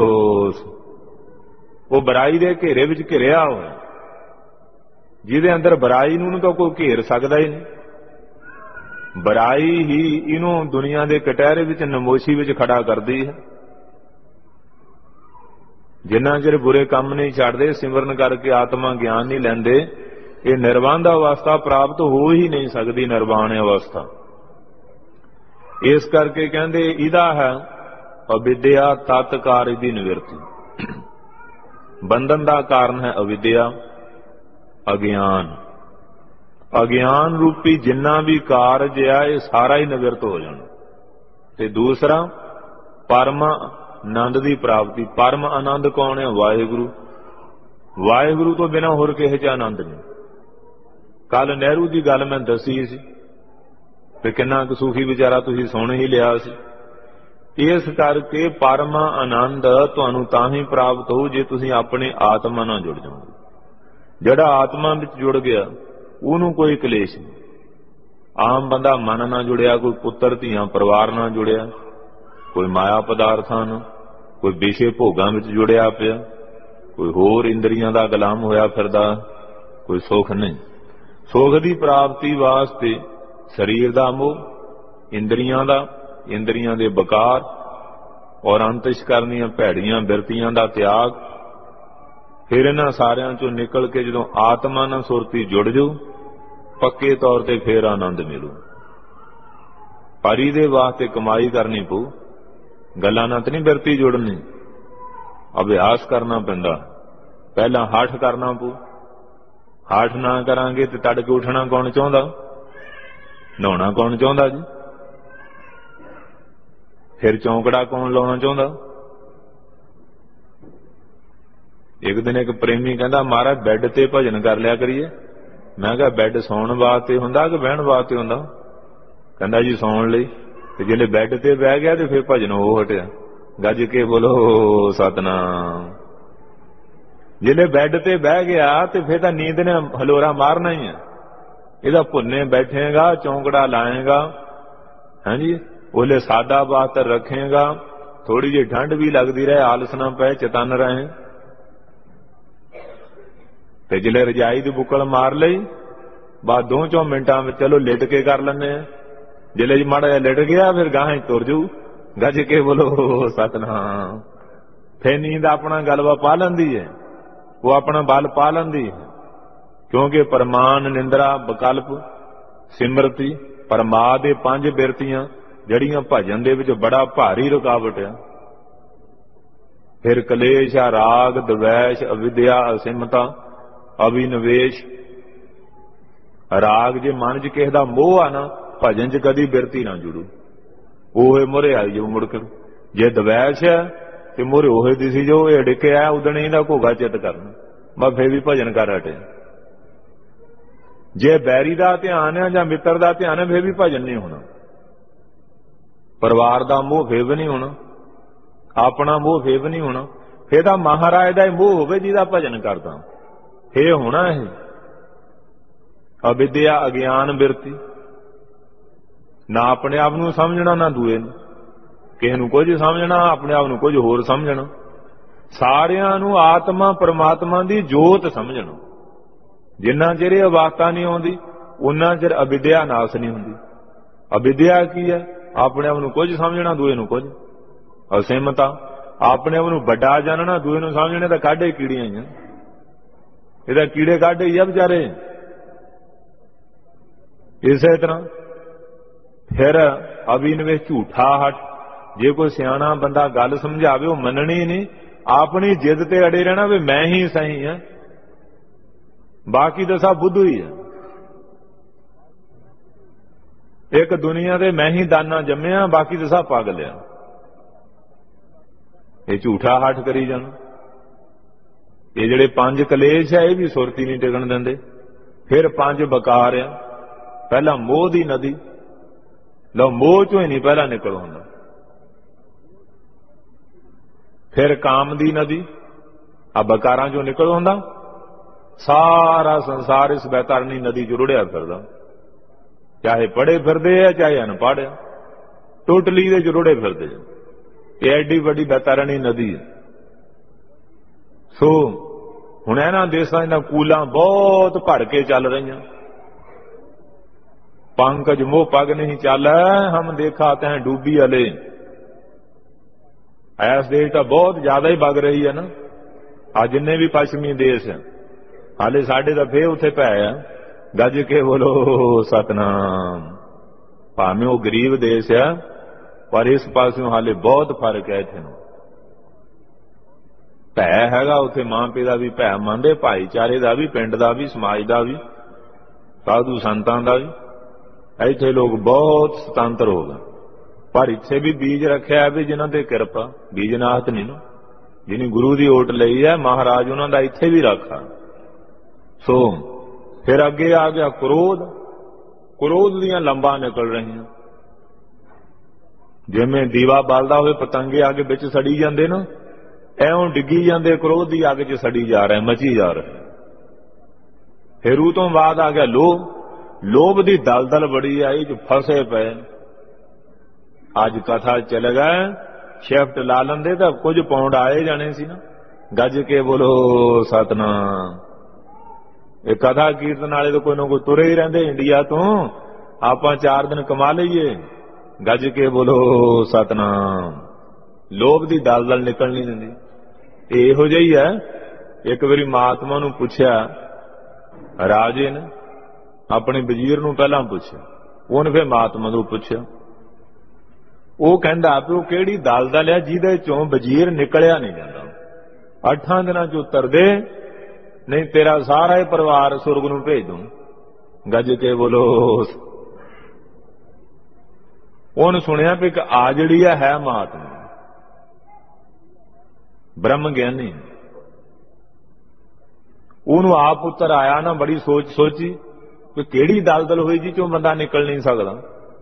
ਉਹ ਬੁਰਾਈ ਦੇ ਘੇਰੇ ਵਿੱਚ ਘਿਰਿਆ ਹੋਇਆ। ਜਿਹਦੇ ਅੰਦਰ ਬੁਰਾਈ ਨੂੰ ਤਾਂ ਕੋਈ ਘੇਰ ਸਕਦਾ ਹੀ ਨਹੀਂ। ਬੁਰਾਈ ਹੀ ਇਹਨੂੰ ਦੁਨੀਆ ਦੇ ਕਟਹਿਰੇ ਵਿੱਚ, ਨਮੋਸ਼ੀ ਵਿੱਚ ਖੜਾ ਕਰਦੀ ਹੈ। ਜਿੰਨਾ ਚਿਰ ਬੁਰੇ ਕੰਮ ਨਹੀਂ ਛੱਡਦੇ, ਸਿਮਰਨ ਕਰਕੇ ਆਤਮਾ ਗਿਆਨ ਨਹੀਂ ਲੈਂਦੇ, ਇਹ ਨਿਰਵਾਣ ਅਵਸਥਾ ਪ੍ਰਾਪਤ ਹੋ ਹੀ ਨਹੀਂ ਸਕਦੀ, ਨਿਰਵਾਣ ਅਵਸਥਾ। ਇਸ ਕਰਕੇ ਕਹਿੰਦੇ ਇਹਦਾ ਹੈ ਅਵਿਦਿਆ ਤਤਕਾਰਜ ਦੀ ਨਿਵਰਤੀ। ਬੰਧਨ ਦਾ ਕਾਰਨ ਹੈ ਅਵਿਦਿਆ, ਅਗਿਆਨ। ਅਗਿਆਨ ਰੂਪੀ ਜਿੰਨਾ ਵੀ ਕਾਰਜ ਆ, ਇਹ ਸਾਰਾ ਹੀ ਨਿਵਰਤ ਹੋ ਜਾਣਾ। ਤੇ ਦੂਸਰਾ ਪਰਮ ਆਨੰਦ ਦੀ ਪ੍ਰਾਪਤੀ। ਪਰਮ ਆਨੰਦ ਕੌਣ ਹੈ? ਵਾਹਿਗੁਰੂ। ਵਾਹਿਗੁਰੂ ਤੋਂ ਬਿਨਾਂ ਹੋਰ ਕਿਸੇ 'ਚ ਆਨੰਦ ਨਹੀਂ। ਕੱਲ ਨਹਿਰੂ ਦੀ ਗੱਲ ਮੈਂ ਦੱਸੀ ਸੀ ਤੇ ਕਿੰਨਾ ਕੁ ਸੁਖੀ ਵਿਚਾਰਾ ਤੁਸੀਂ ਸੁਣ ਹੀ ਲਿਆ ਸੀ। ਇਸ ਕਰਕੇ ਪਰਮ ਆਨੰਦ ਤੁਹਾਨੂੰ ਤਾਂ ਹੀ ਪ੍ਰਾਪਤ ਹੋਊ ਜੇ ਤੁਸੀਂ ਆਪਣੇ ਆਤਮਾ ਨਾਲ ਜੁੜ ਜਾਓਗੇ। ਜਿਹੜਾ ਆਤਮਾ ਵਿੱਚ ਜੁੜ ਗਿਆ ਉਹਨੂੰ ਕੋਈ ਕਲੇਸ਼ ਨਹੀਂ। ਆਮ ਬੰਦਾ ਮਨ ਨਾਲ ਜੁੜਿਆ, ਕੋਈ ਪੁੱਤਰ ਧੀਆਂ ਪਰਿਵਾਰ ਨਾਲ ਜੁੜਿਆ, ਕੋਈ ਮਾਇਆ ਪਦਾਰਥਾਂ ਨਾਲ, ਕੋਈ ਵਿਸ਼ੇ ਭੋਗਾਂ ਵਿੱਚ ਜੁੜਿਆ ਪਿਆ, ਕੋਈ ਹੋਰ ਇੰਦਰੀਆਂ ਦਾ ਗੁਲਾਮ ਹੋਇਆ ਫਿਰਦਾ, ਕੋਈ ਸੁੱਖ ਨਹੀਂ। ਸੁੱਖ ਦੀ ਪ੍ਰਾਪਤੀ ਵਾਸਤੇ ਸਰੀਰ ਦਾ ਮੋਹ, ਇੰਦਰੀਆਂ ਦਾ, ਇੰਦਰੀਆਂ ਦੇ ਵਿਕਾਰ ਔਰ ਅੰਤਿਸ਼ਕਰਨ ਦੀਆਂ ਭੈੜੀਆਂ ਬਿਰਤੀਆਂ ਦਾ ਤਿਆਗ। ਫਿਰ ਇਹਨਾਂ ਸਾਰਿਆਂ ਚੋਂ ਨਿਕਲ ਕੇ ਜਦੋਂ ਆਤਮਾ ਨਾਲ ਸੁਰਤੀ ਜੁੜ ਜਾਊ, ਪੱਕੇ ਤੌਰ ਤੇ ਫੇਰ ਆਨੰਦ ਮਿਲੂ। ਪਰ ਇਹਦੇ ਵਾਸਤੇ ਕਮਾਈ ਕਰਨੀ ਪਊ, ਗੱਲਾਂ ਨਾਲ ਤਾਂ ਨਹੀਂ ਬਿਰਤੀ ਜੁੜਨੀ, ਅਭਿਆਸ ਕਰਨਾ ਪੈਂਦਾ। ਪਹਿਲਾਂ ਹਠ ਕਰਨਾ ਪਊ। ਹਠ ਨਾ ਕਰਾਂਗੇ ਤੇ ਤੜਕੇ ਉੱਠਣਾ ਕੌਣ ਚਾਹੁੰਦਾ? ਨਹਾਉਣਾ ਕੌਣ ਚਾਹੁੰਦਾ ਜੀ? ਫਿਰ ਚੌਂਕੜਾ ਕੌਣ ਲਾਉਣਾ ਚਾਹੁੰਦਾ? ਇੱਕ ਦਿਨ ਇੱਕ ਪ੍ਰੇਮੀ ਕਹਿੰਦਾ, ਮਹਾਰਾਜ ਬੈੱਡ ਤੇ ਭਜਨ ਕਰ ਲਿਆ ਕਰੀਏ। ਮੈਂ ਕਿਹਾ ਬੈੱਡ ਸੌਣ ਵਾਸਤੇ ਹੁੰਦਾ ਕਿ ਬਹਿਣ ਵਾਸਤੇ ਹੁੰਦਾ? ਕਹਿੰਦਾ ਜੀ ਸੌਣ ਲਈ। ਤੇ ਜਿਹੜੇ ਬੈੱਡ ਤੇ ਬਹਿ ਗਿਆ ਤੇ ਫਿਰ ਭਜਨ ਹੋ ਹਟਿਆ। ਗੱਜ ਕੇ ਬੋਲੋ ਸਤਨਾਮ। ਜਿਹੜੇ ਬੈੱਡ ਤੇ ਬਹਿ ਗਿਆ ਤੇ ਫਿਰ ਤਾਂ ਨੀਂਦ ਨੇ ਹਲੋਰਾ ਮਾਰਨਾ ਹੀ ਹੈ। ਇਹਦਾ ਭੁੰਨੇ ਬੈਠੇਗਾ, ਚੌਂਕੜਾ ਲਾਏਗਾ, ਹਾਂਜੀ, ਉਹਲੇ ਸਾਦਾ ਬਾਤਰ ਰੱਖੇਗਾ, ਥੋੜੀ ਜਿਹੀ ਠੰਡ ਵੀ ਲੱਗਦੀ ਰਹੇ, ਆਲਸ ਨਾ ਪਏ, ਚਤਨ ਰਹੇ। ਤੇ ਜਿਹੜੇ ਰਜਾਈ ਦੀ ਬੁੱਕਲ ਮਾਰ ਲਈ, ਬਾਅਦ ਦੋ ਚੌ ਮਿੰਟਾਂ ਵਿੱਚ ਚਲੋ ਲਿਟ ਕੇ ਕਰ ਲੈਂਦੇ ਆ। ਜਿਲੇ ਜੀ ਮਾੜਾ ਜਿਹਾ ਲਿਟ ਗਿਆ ਫਿਰ ਗਾਹਾਂ ਤੁਰ ਜੂ। ਗੱਜ ਕੇ ਬੋਲੋ ਸਤਨਾਮ। ਫਿਰ ਨੀਂਦ ਆਪਣਾ ਗਲਵਾ ਪਾ ਲੈਂਦੀ ਹੈ, ਉਹ ਆਪਣਾ ਬਲ ਪਾ ਲੈਂਦੀ ਹੈ। ਕਿਉਂਕਿ ਪ੍ਰਮਾਣ, ਨਿੰਦਰਾ, ਵਿਕਲਪ ਸਿਮਰਤੀ ਪਰਮਾਤਮਾ ਦੇ ਪੰਜ ਬਿਰਤੀਆਂ ਜਿਹੜੀਆਂ ਭਜਨ ਦੇ ਵਿੱਚ ਬੜਾ ਭਾਰੀ ਰੁਕਾਵਟ ਆ। ਫਿਰ ਕਲੇਸ਼ ਆ, ਰਾਗ, ਦਵੈਸ਼, ਅਵਿਦਿਆ, ਅਸਿਮਤਾ, ਅਭਿਨਵੇਸ਼। ਰਾਗ ਜੇ ਮਨ 'ਚ ਕਿਸੇ ਦਾ ਮੋਹ ਆ ਨਾ, ਭਜਨ 'ਚ ਕਦੀ ਬਿਰਤੀ ਨਾ ਜੁੜੂ, ਉਹ ਮੁਰੇ ਆਈ ਜੋ ਮੁੜ ਕੇ। ਜੇ ਦਵੈਸ਼ ਹੈ ਤੇ ਮੁਰੇ ਉਹ ਦਿਸੀ ਜੋ ਇਹ ਡਿੱਕਿਆ ਉਦਣੇ ਦਾ ਘੋਗਾ ਚਿੱਤ ਕਰਨਾ, ਮੈਂ ਫੇਰ ਵੀ ਭਜਨ ਕਰ ਹਟੇ। ਜੇ ਬੈਰੀ ਦਾ ਧਿਆਨ ਹੈ ਜਾਂ ਮਿੱਤਰ ਦਾ ਧਿਆਨ ਹੈ, ਫੇਰ ਵੀ ਭਜਨ ਨਹੀਂ ਹੋਣਾ। ਪਰਿਵਾਰ ਦਾ ਮੋਹ ਫੇਰ ਵੀ ਨਹੀਂ ਹੋਣਾ, ਆਪਣਾ ਮੋਹ ਫੇਰ ਵੀ ਨਹੀਂ ਹੋਣਾ। ਫੇਰ ਤਾਂ ਮਹਾਰਾਜ ਦਾ ਹੀ ਮੋਹ ਹੋਵੇ ਜਿਹਦਾ ਭਜਨ ਕਰਦਾ, ਫੇਰ ਹੋਣਾ ਇਹ। ਅਵਿਦਿਆ, ਅਗਿਆਨ, ਬਿਰਤੀ, ਨਾ ਆਪਣੇ ਆਪ ਨੂੰ ਸਮਝਣਾ ਨਾ ਦੂਏ ਨੂੰ, ਕਿਸੇ ਨੂੰ ਕੁਝ ਸਮਝਣਾ, ਆਪਣੇ ਆਪ ਨੂੰ ਕੁਝ ਹੋਰ ਸਮਝਣਾ। ਸਾਰਿਆਂ ਨੂੰ ਆਤਮਾ ਪਰਮਾਤਮਾ ਦੀ ਜੋਤ ਸਮਝਣਾ। ਜਿੰਨਾ ਚਿਰ ਇਹ ਅਵਸਥਾ ਨਹੀਂ ਆਉਂਦੀ ਉਨਾ ਚਿਰ ਅਵਿਦਿਆ ਨਾਸ ਨਹੀਂ ਹੁੰਦੀ। ਅਵਿਦਿਆ ਕੀ ਹੈ? ਆਪਣੇ ਆਪ ਨੂੰ ਕੁਝ ਸਮਝਣਾ, ਦੂਏ ਨੂੰ ਕੁਝ। ਅਸਿਮਤਾ, ਆਪਣੇ ਆਪ ਨੂੰ ਵੱਡਾ ਜਾਣਨਾ, ਦੂਏ ਨੂੰ ਸਮਝਣੇ ਤਾਂ ਕਾਢੇ ਕੀੜੀਆਂ ਹੀ ਆ, ਇਹਦਾ ਕੀੜੇ ਕਾਢੇ ਹੀ ਆ ਵਿਚਾਰੇ। ਇਸੇ ਤਰ੍ਹਾਂ ਫਿਰ ਅਭਿਨਵੇਸ਼, ਝੂਠਾ ਹੱਟ। ਜੇ ਕੋਈ ਸਿਆਣਾ ਬੰਦਾ ਗੱਲ ਸਮਝਾਵੇ ਉਹ ਮੰਨਣੀ ਨਹੀਂ, ਆਪਣੀ ਜਿੱਦ ਤੇ ਅੜੇ ਰਹਿਣਾ ਵੀ ਮੈਂ ਹੀ ਸਹੀ ਹਾਂ, ਬਾਕੀ ਤਾਂ ਸਭ ਬੁੱਧੂ ਹੀ ਹੈ। ਇੱਕ ਦੁਨੀਆ ਦੇ ਮੈਂ ਹੀ ਦਾਨਾ ਜੰਮਿਆ, ਬਾਕੀ ਤਾਂ ਸਭ ਪਾਗਲ ਆ। ਇਹ ਝੂਠਾ ਹੱਠ ਕਰੀ ਜਾਣਾ। ਇਹ ਜਿਹੜੇ ਪੰਜ ਕਲੇਸ਼ ਆ ਇਹ ਵੀ ਸੁਰਤੀ ਨਹੀਂ ਟਿਕਣ ਦਿੰਦੇ। ਫਿਰ ਪੰਜ ਬਕਾਰ ਆ। ਪਹਿਲਾਂ ਮੋਹ ਦੀ ਨਦੀ, ਲਓ ਮੋਹ ਚੋਂ ਹੀ ਨਹੀਂ ਪਹਿਲਾਂ ਨਿਕਲ ਹੁੰਦਾ। ਫਿਰ ਕਾਮ ਦੀ ਨਦੀ, ਆ ਬਕਾਰਾਂ ਚੋਂ ਨਿਕਲ ਹੁੰਦਾ। ਸਾਰਾ ਸੰਸਾਰ ਇਸ ਬੈਤਰਣੀ ਨਦੀ 'ਚ ਰੁੜਿਆ ਫਿਰਦਾ, ਚਾਹੇ ਪੜ੍ਹੇ ਫਿਰਦੇ ਆ ਚਾਹੇ ਅਨਪੜ੍ਹ ਆ, ਟੋਟਲੀ ਦੇ 'ਚ ਰੁੜੇ ਫਿਰਦੇ। ਇਹ ਐਡੀ ਵੱਡੀ ਬੈਤਰਣੀ ਨਦੀ ਹੈ। ਸੋ ਹੁਣ ਇਹਨਾਂ ਦੇਸ਼ਾਂ ਦੀਆਂ ਕੂਲਾਂ ਬਹੁਤ ਭੜ ਕੇ ਚੱਲ ਰਹੀਆਂ। ਪੰਕਜ ਮੋਹ ਪਗ ਨਹੀਂ ਚੱਲ, ਹਮ ਦੇਖਾ ਤੈਂ ਡੂਬੀ ਅਲੇ। ਐਸ ਦੇਸ਼ ਤਾਂ ਬਹੁਤ ਜ਼ਿਆਦਾ ਹੀ ਵਗ ਰਹੀ ਹੈ ਨਾ। ਆ ਜਿੰਨੇ ਵੀ ਪੱਛਮੀ ਦੇਸ਼ ਆ, ਹਾਲੇ ਸਾਡੇ ਤਾਂ ਫੇਰ ਉੱਥੇ ਪੈ ਆ। ਗੱਜ ਕੇ ਬੋਲੋ ਸਤਨਾਮ। ਭਾਵੇਂ ਉਹ ਗਰੀਬ ਦੇਸ਼ ਆ, ਪਰ ਇਸ ਪਾਸਿਓਂ ਹਾਲੇ ਬਹੁਤ ਫਰਕ ਹੈ। ਇੱਥੇ ਨੂੰ ਭੈ ਹੈਗਾ, ਉੱਥੇ ਮਾਂ ਪਿਓ ਦਾ ਵੀ ਭੈ ਮੰਨਦੇ, ਭਾਈਚਾਰੇ ਦਾ ਵੀ, ਪਿੰਡ ਦਾ ਵੀ, ਸਮਾਜ ਦਾ ਵੀ, ਸਾਧੂ ਸੰਤਾਂ ਦਾ ਵੀ। ਇੱਥੇ ਲੋਕ ਬਹੁਤ ਸੁਤੰਤਰ ਹੋ ਗਏ। ਪਰ ਇੱਥੇ ਵੀ ਬੀਜ ਰੱਖਿਆ ਵੀ ਜਿਨ੍ਹਾਂ ਤੇ ਕਿਰਪਾ, ਬੀਜਨਾਥ ਨਹੀਂ ਨਾ, ਜਿਹਨੇ ਗੁਰੂ ਦੀ ਓਟ ਲਈ ਹੈ ਮਹਾਰਾਜ, ਉਹਨਾਂ ਦਾ ਇੱਥੇ ਵੀ ਰੱਖਾ। ਸੋ ਫਿਰ ਅੱਗੇ ਆ ਗਿਆ ਕ੍ਰੋਧ। ਕ੍ਰੋਧ ਦੀਆਂ ਲੰਬਾਂ ਨਿਕਲ ਰਹੀਆਂ। ਜਿਵੇਂ ਦੀਵਾ ਬਲਦਾ ਹੋਵੇ, ਪਤੰਗੇ ਆ ਕੇ ਵਿੱਚ ਸੜੀ ਜਾਂਦੇ ਨਾ, ਐਉਂ ਡਿੱਗੀ ਜਾਂਦੇ, ਕ੍ਰੋਧ ਦੀ ਅੱਗ 'ਚ ਸੜੀ ਜਾ ਰਹੇ, ਮਚੀ ਜਾ ਰਹੇ। ਫਿਰ ਉਹ ਤੋਂ ਬਾਅਦ ਆ ਗਿਆ ਲੋਭ। ਲੋਭ ਦੀ ਦਲਦਲ ਬੜੀ ਆਈ, ਜੋ ਫਸੇ ਪਏ। ਅੱਜ ਕਥਾ ਚੱਲ ਗਏ, ਸ਼ਿਫਟ ਲਾ ਲੈਂਦੇ ਤਾਂ ਕੁਝ ਪੌਂਡ ਆਏ ਜਾਣੇ ਸੀ ਨਾ। ਗੱਜ ਕੇ ਬੋਲੋ ਸਤਨਾਮ। ਇਹ ਕਥਾ ਕੀਰਤਨ ਵਾਲੇ ਤਾਂ ਕੋਈ ਨਾ ਕੋਈ ਤੁਰੇ ਹੀ ਰਹਿੰਦੇ ਇੰਡੀਆ ਤੋਂ। ਆਪਾਂ ਚਾਰ ਦਿਨ ਕਮਾ ਲਈਏ। ਗੱਜ ਕੇ ਬੋਲੋ ਸਤਨਾਮ। ਲੋਭ ਦੀ ਦਲਦਲ ਨਿਕਲ ਨਹੀਂ ਦਿੰਦੀ। ਇਹੋ ਜਿਹਾ ਹੀ ਹੈ। ਇੱਕ ਵਾਰੀ ਮਹਾਤਮਾ ਨੂੰ ਪੁੱਛਿਆ, ਰਾਜੇ ਨੇ ਆਪਣੇ ਵਜ਼ੀਰ ਨੂੰ ਪਹਿਲਾਂ ਪੁੱਛਿਆ, ਉਹਨੇ ਫਿਰ ਮਹਾਤਮਾ ਨੂੰ ਪੁੱਛਿਆ। ਉਹ ਕਹਿੰਦਾ ਵੀ ਉਹ ਕਿਹੜੀ ਦਲਦਲ ਹੈ ਜਿਹਦੇ ਚੋਂ ਵਜ਼ੀਰ ਨਿਕਲਿਆ ਨਹੀਂ ਜਾਂਦਾ। ਅੱਠਾਂ ਦਿਨਾਂ ਚ ਉਤਰ ਦੇ, ਨਹੀਂ ਤੇਰਾ ਸਾਰਾ ਹੀ ਪਰਿਵਾਰ ਸੁਰਗ ਨੂੰ ਭੇਜ ਦੂੰ। ਗੱਜ ਕੇ ਬੋਲੋ। ਉਹਨੇ ਸੁਣਿਆ ਵੀ ਇੱਕ ਆ ਜਿਹੜੀ ਹੈ ਮਹਾਤਮਾ, ਬ੍ਰਹਮ ਗਿਆਨੀ। ਉਹਨੂੰ ਆਪ ਉੱਤਰ ਆਇਆ ਨਾ, ਬੜੀ ਸੋਚ ਸੋਚੀ ਕਿ ਕਿਹੜੀ ਦਲਦਲ ਹੋਈ ਜੀ ਚੋਂ ਬੰਦਾ ਨਿਕਲ ਨਹੀਂ ਸਕਦਾ।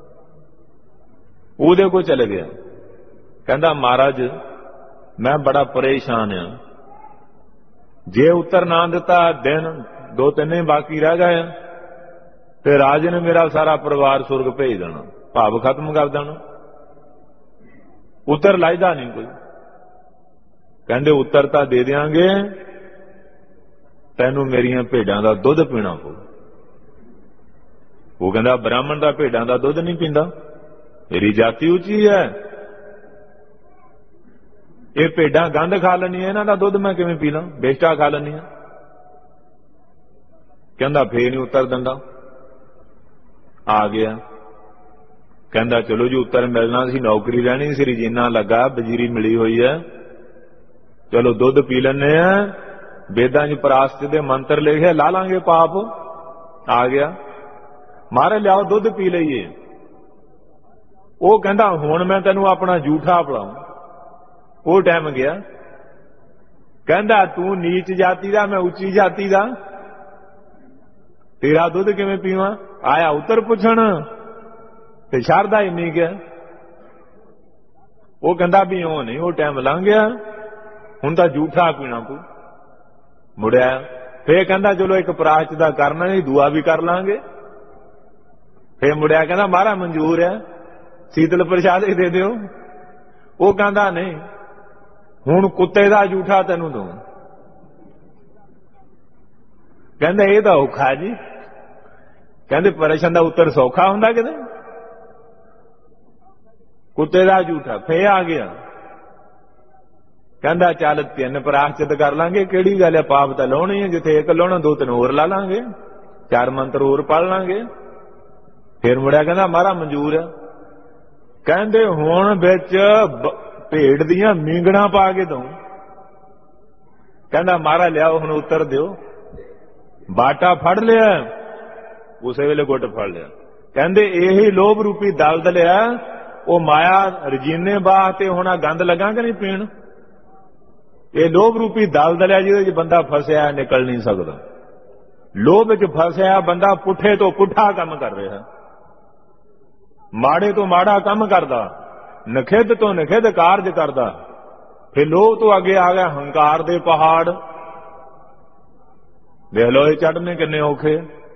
ਉਹਦੇ ਕੋਲ ਚਲੇ ਗਿਆ। ਕਹਿੰਦਾ ਮਹਾਰਾਜ ਮੈਂ ਬੜਾ ਪਰੇਸ਼ਾਨ ਆ, ਜੇ ਉੱਤਰ ਨਾ ਦਿੱਤਾ, ਦਿਨ ਦੋ ਤਿੰਨ ਹੀ ਬਾਕੀ ਰਹਿ ਗਏ, ਤੇ ਰਾਜੇ ਨੇ ਮੇਰਾ ਸਾਰਾ ਪਰਿਵਾਰ ਸੁਰਗ ਭੇਜ ਦੇਣਾ, ਭਾਵ ਖਤਮ ਕਰ ਦੇਣਾ। ਉੱਤਰ ਲਾਇਦਾ ਨਹੀਂ ਕੋਈ। ਕਹਿੰਦੇ ਉੱਤਰ ਤਾਂ ਦੇ ਦਿਆਂਗੇ, ਤੈਨੂੰ ਮੇਰੀਆਂ ਭੇਡਾਂ ਦਾ ਦੁੱਧ ਪੀਣਾ ਪਊ। ਉਹ ਕਹਿੰਦਾ ਬ੍ਰਾਹਮਣ ਦਾ ਭੇਡਾਂ ਦਾ ਦੁੱਧ ਨਹੀਂ ਪੀਂਦਾ, ਮੇਰੀ ਜਾਤੀ ਉੱਚੀ ਹੈ, ਇਹ ਭੇਡਾਂ ਗੰਦ ਖਾ ਲੈਣੀਆਂ, ਇਹਨਾਂ ਦਾ ਦੁੱਧ ਮੈਂ ਕਿਵੇਂ ਪੀ ਲਾਂ, ਬੇਸ਼ਟਾ ਖਾ ਲੈਣੀਆਂ। ਕਹਿੰਦਾ ਫੇਰ ਨਹੀਂ ਉੱਤਰ ਦਿੰਦਾ। ਆ ਗਿਆ। ਕਹਿੰਦਾ ਚਲੋ ਜੀ ਉੱਤਰ ਮਿਲਣਾ ਸੀ, ਨੌਕਰੀ ਲੈਣੀ ਸੀ, ਰਜੀਨਾ ਲੱਗਾ, ਵਜ਼ੀਰੀ ਮਿਲੀ ਹੋਈ ਹੈ, ਚਲੋ ਦੁੱਧ ਪੀ ਲੈਂਦੇ ਆ, ਵੇਦਾਂ 'ਚ ਪ੍ਰਾਸ਼ਚਿਤ ਦੇ ਮੰਤਰ ਲਿਖੇ, ਲਾ ਲਾਂਗੇ ਪਾਪ। ਆ ਗਿਆ, ਮਾਰੇ ਲਿਆਓ ਦੁੱਧ ਪੀ ਲਈਏ। ਉਹ ਕਹਿੰਦਾ ਹੁਣ ਮੈਂ ਤੈਨੂੰ ਆਪਣਾ ਜੂਠਾ ਪਿਲਾਉਂ। ਉਹ ਟਾਈਮ ਗਿਆ। ਕਹਿੰਦਾ ਤੂੰ ਨੀਚ ਜਾਤੀ ਦਾ, ਮੈਂ ਉੱਚੀ ਜਾਤੀ ਦਾ, ਤੇਰਾ ਦੁੱਧ ਕਿਵੇਂ ਪੀਵਾਂ? ਆਇਆ ਉੱਤਰ ਪੁੱਛਣ ਤੇ ਸ਼ਰਧਾ ਹੀ ਨਹੀਂ ਗਿਆ। ਉਹ ਕਹਿੰਦਾ ਵੀ ਉਹ ਨਹੀਂ, ਉਹ ਟਾਈਮ ਲੰਘ ਗਿਆ, ਹੁਣ ਤਾਂ ਜੂਠਾ ਪੀਣਾ ਪਊ। ਮੁੜਿਆ ਫੇਰ ਕਹਿੰਦਾ ਚਲੋ ਇੱਕ ਪ੍ਰਾਸ਼ਚਿਤ ਦਾ ਕਰਨਾ ਨਹੀਂ, ਦੂਆ ਵੀ ਕਰ ਲਾਂਗੇ। ਫੇਰ ਮੁੜਿਆ ਕਹਿੰਦਾ ਮਹਾਰਾਜ ਮਨਜ਼ੂਰ ਹੈ, ਸੀਤਲ ਪ੍ਰਸ਼ਾਦ ਹੀ ਦੇ ਦਿਓ। ਉਹ ਕਹਿੰਦਾ ਨਹੀਂ, ਹੁਣ ਕੁੱਤੇ ਦਾ ਜੂਠਾ ਤੈਨੂੰ ਦਊਂ। ਕਹਿੰਦਾ ਇਹ ਤਾਂ ਔਖਾ ਜੀ। ਕਹਿੰਦੇ ਪ੍ਰਸ਼ਨ ਦਾ ਉੱਤਰ ਸੌਖਾ ਹੁੰਦਾ ਕਿਤੇ? ਕੁੱਤੇ ਦਾ ਜੂਠਾ। ਫੇਰ ਆ ਗਿਆ। ਕਹਿੰਦਾ ਚੱਲ ਤਿੰਨ ਪ੍ਰਾਸ਼ਚਿਤ ਕਰ ਲਾਂਗੇ, ਕਿਹੜੀ ਗੱਲ ਹੈ, ਪਾਪ ਤਾਂ ਲਾਉਣੇ ਹੈ, ਜਿੱਥੇ ਇੱਕ ਲਾਉਣਾ ਦੋ ਤਿੰਨ ਹੋਰ ਲਾ ਲਾਂਗੇ, ਚਾਰ ਮੰਤਰ ਹੋਰ ਪੜ ਲਾਂਗੇ। ਫੇਰ ਮੁੜਿਆ ਕਹਿੰਦਾ ਮਹਾਰਾਜ ਮਨਜ਼ੂਰ ਹੈ। ਕਹਿੰਦੇ ਹੁਣ ਵਿੱਚ ਭੇਡ ਦੀਆਂ ਮੀਂਗਣਾ ਪਾ ਕੇ ਦਊਂ। ਕਹਿੰਦਾ ਮਹਾਰਾਜ ਲਿਆਓ ਹੁਣ ਉੱਤਰ ਦਿਓ। ਬਾਟਾ ਫੜ ਲਿਆ, ਉਸੇ ਵੇਲੇ ਗੁੱਟ ਫੜ ਲਿਆ। ਕਹਿੰਦੇ ਇਹੀ ਲੋਭ ਰੂਪੀ ਦਲਦਲ ਆ, ਉਹ ਮਾਇਆ ਰਜੀਨੇ ਬਾਹ ਤੇ ਹੁਣ ਗੰਦ ਲੱਗਾਂਗੇ ਨਹੀਂ ਪੀਣ। ਇਹ ਲੋਭ ਰੂਪੀ ਦਲਦਲ ਆ ਜਿਹਦੇ 'ਚ ਬੰਦਾ ਫਸਿਆ, ਨਿਕਲ ਨਹੀਂ ਸਕਦਾ। ਲੋਭ ਵਿੱਚ ਫਸਿਆ ਬੰਦਾ ਪੁੱਠੇ ਤੋਂ ਪੁੱਠਾ ਕੰਮ ਕਰ ਰਿਹਾ, ਮਾੜੇ ਤੋਂ ਮਾੜਾ ਕੰਮ ਕਰਦਾ, ਨਖਿੱਧ ਤੋਂ ਨਖਿੱਧ ਕਾਰਜ ਕਰਦਾ। ਫਿਰ ਲੋਭ ਤੋਂ ਅੱਗੇ ਆ ਗਿਆ ਹੰਕਾਰ ਦੇ ਪਹਾੜ। ਦੇਖ ਲੋ ਇਹ ਚੜ੍ਹਨੇ ਕਿੰਨੇ ਔਖੇ।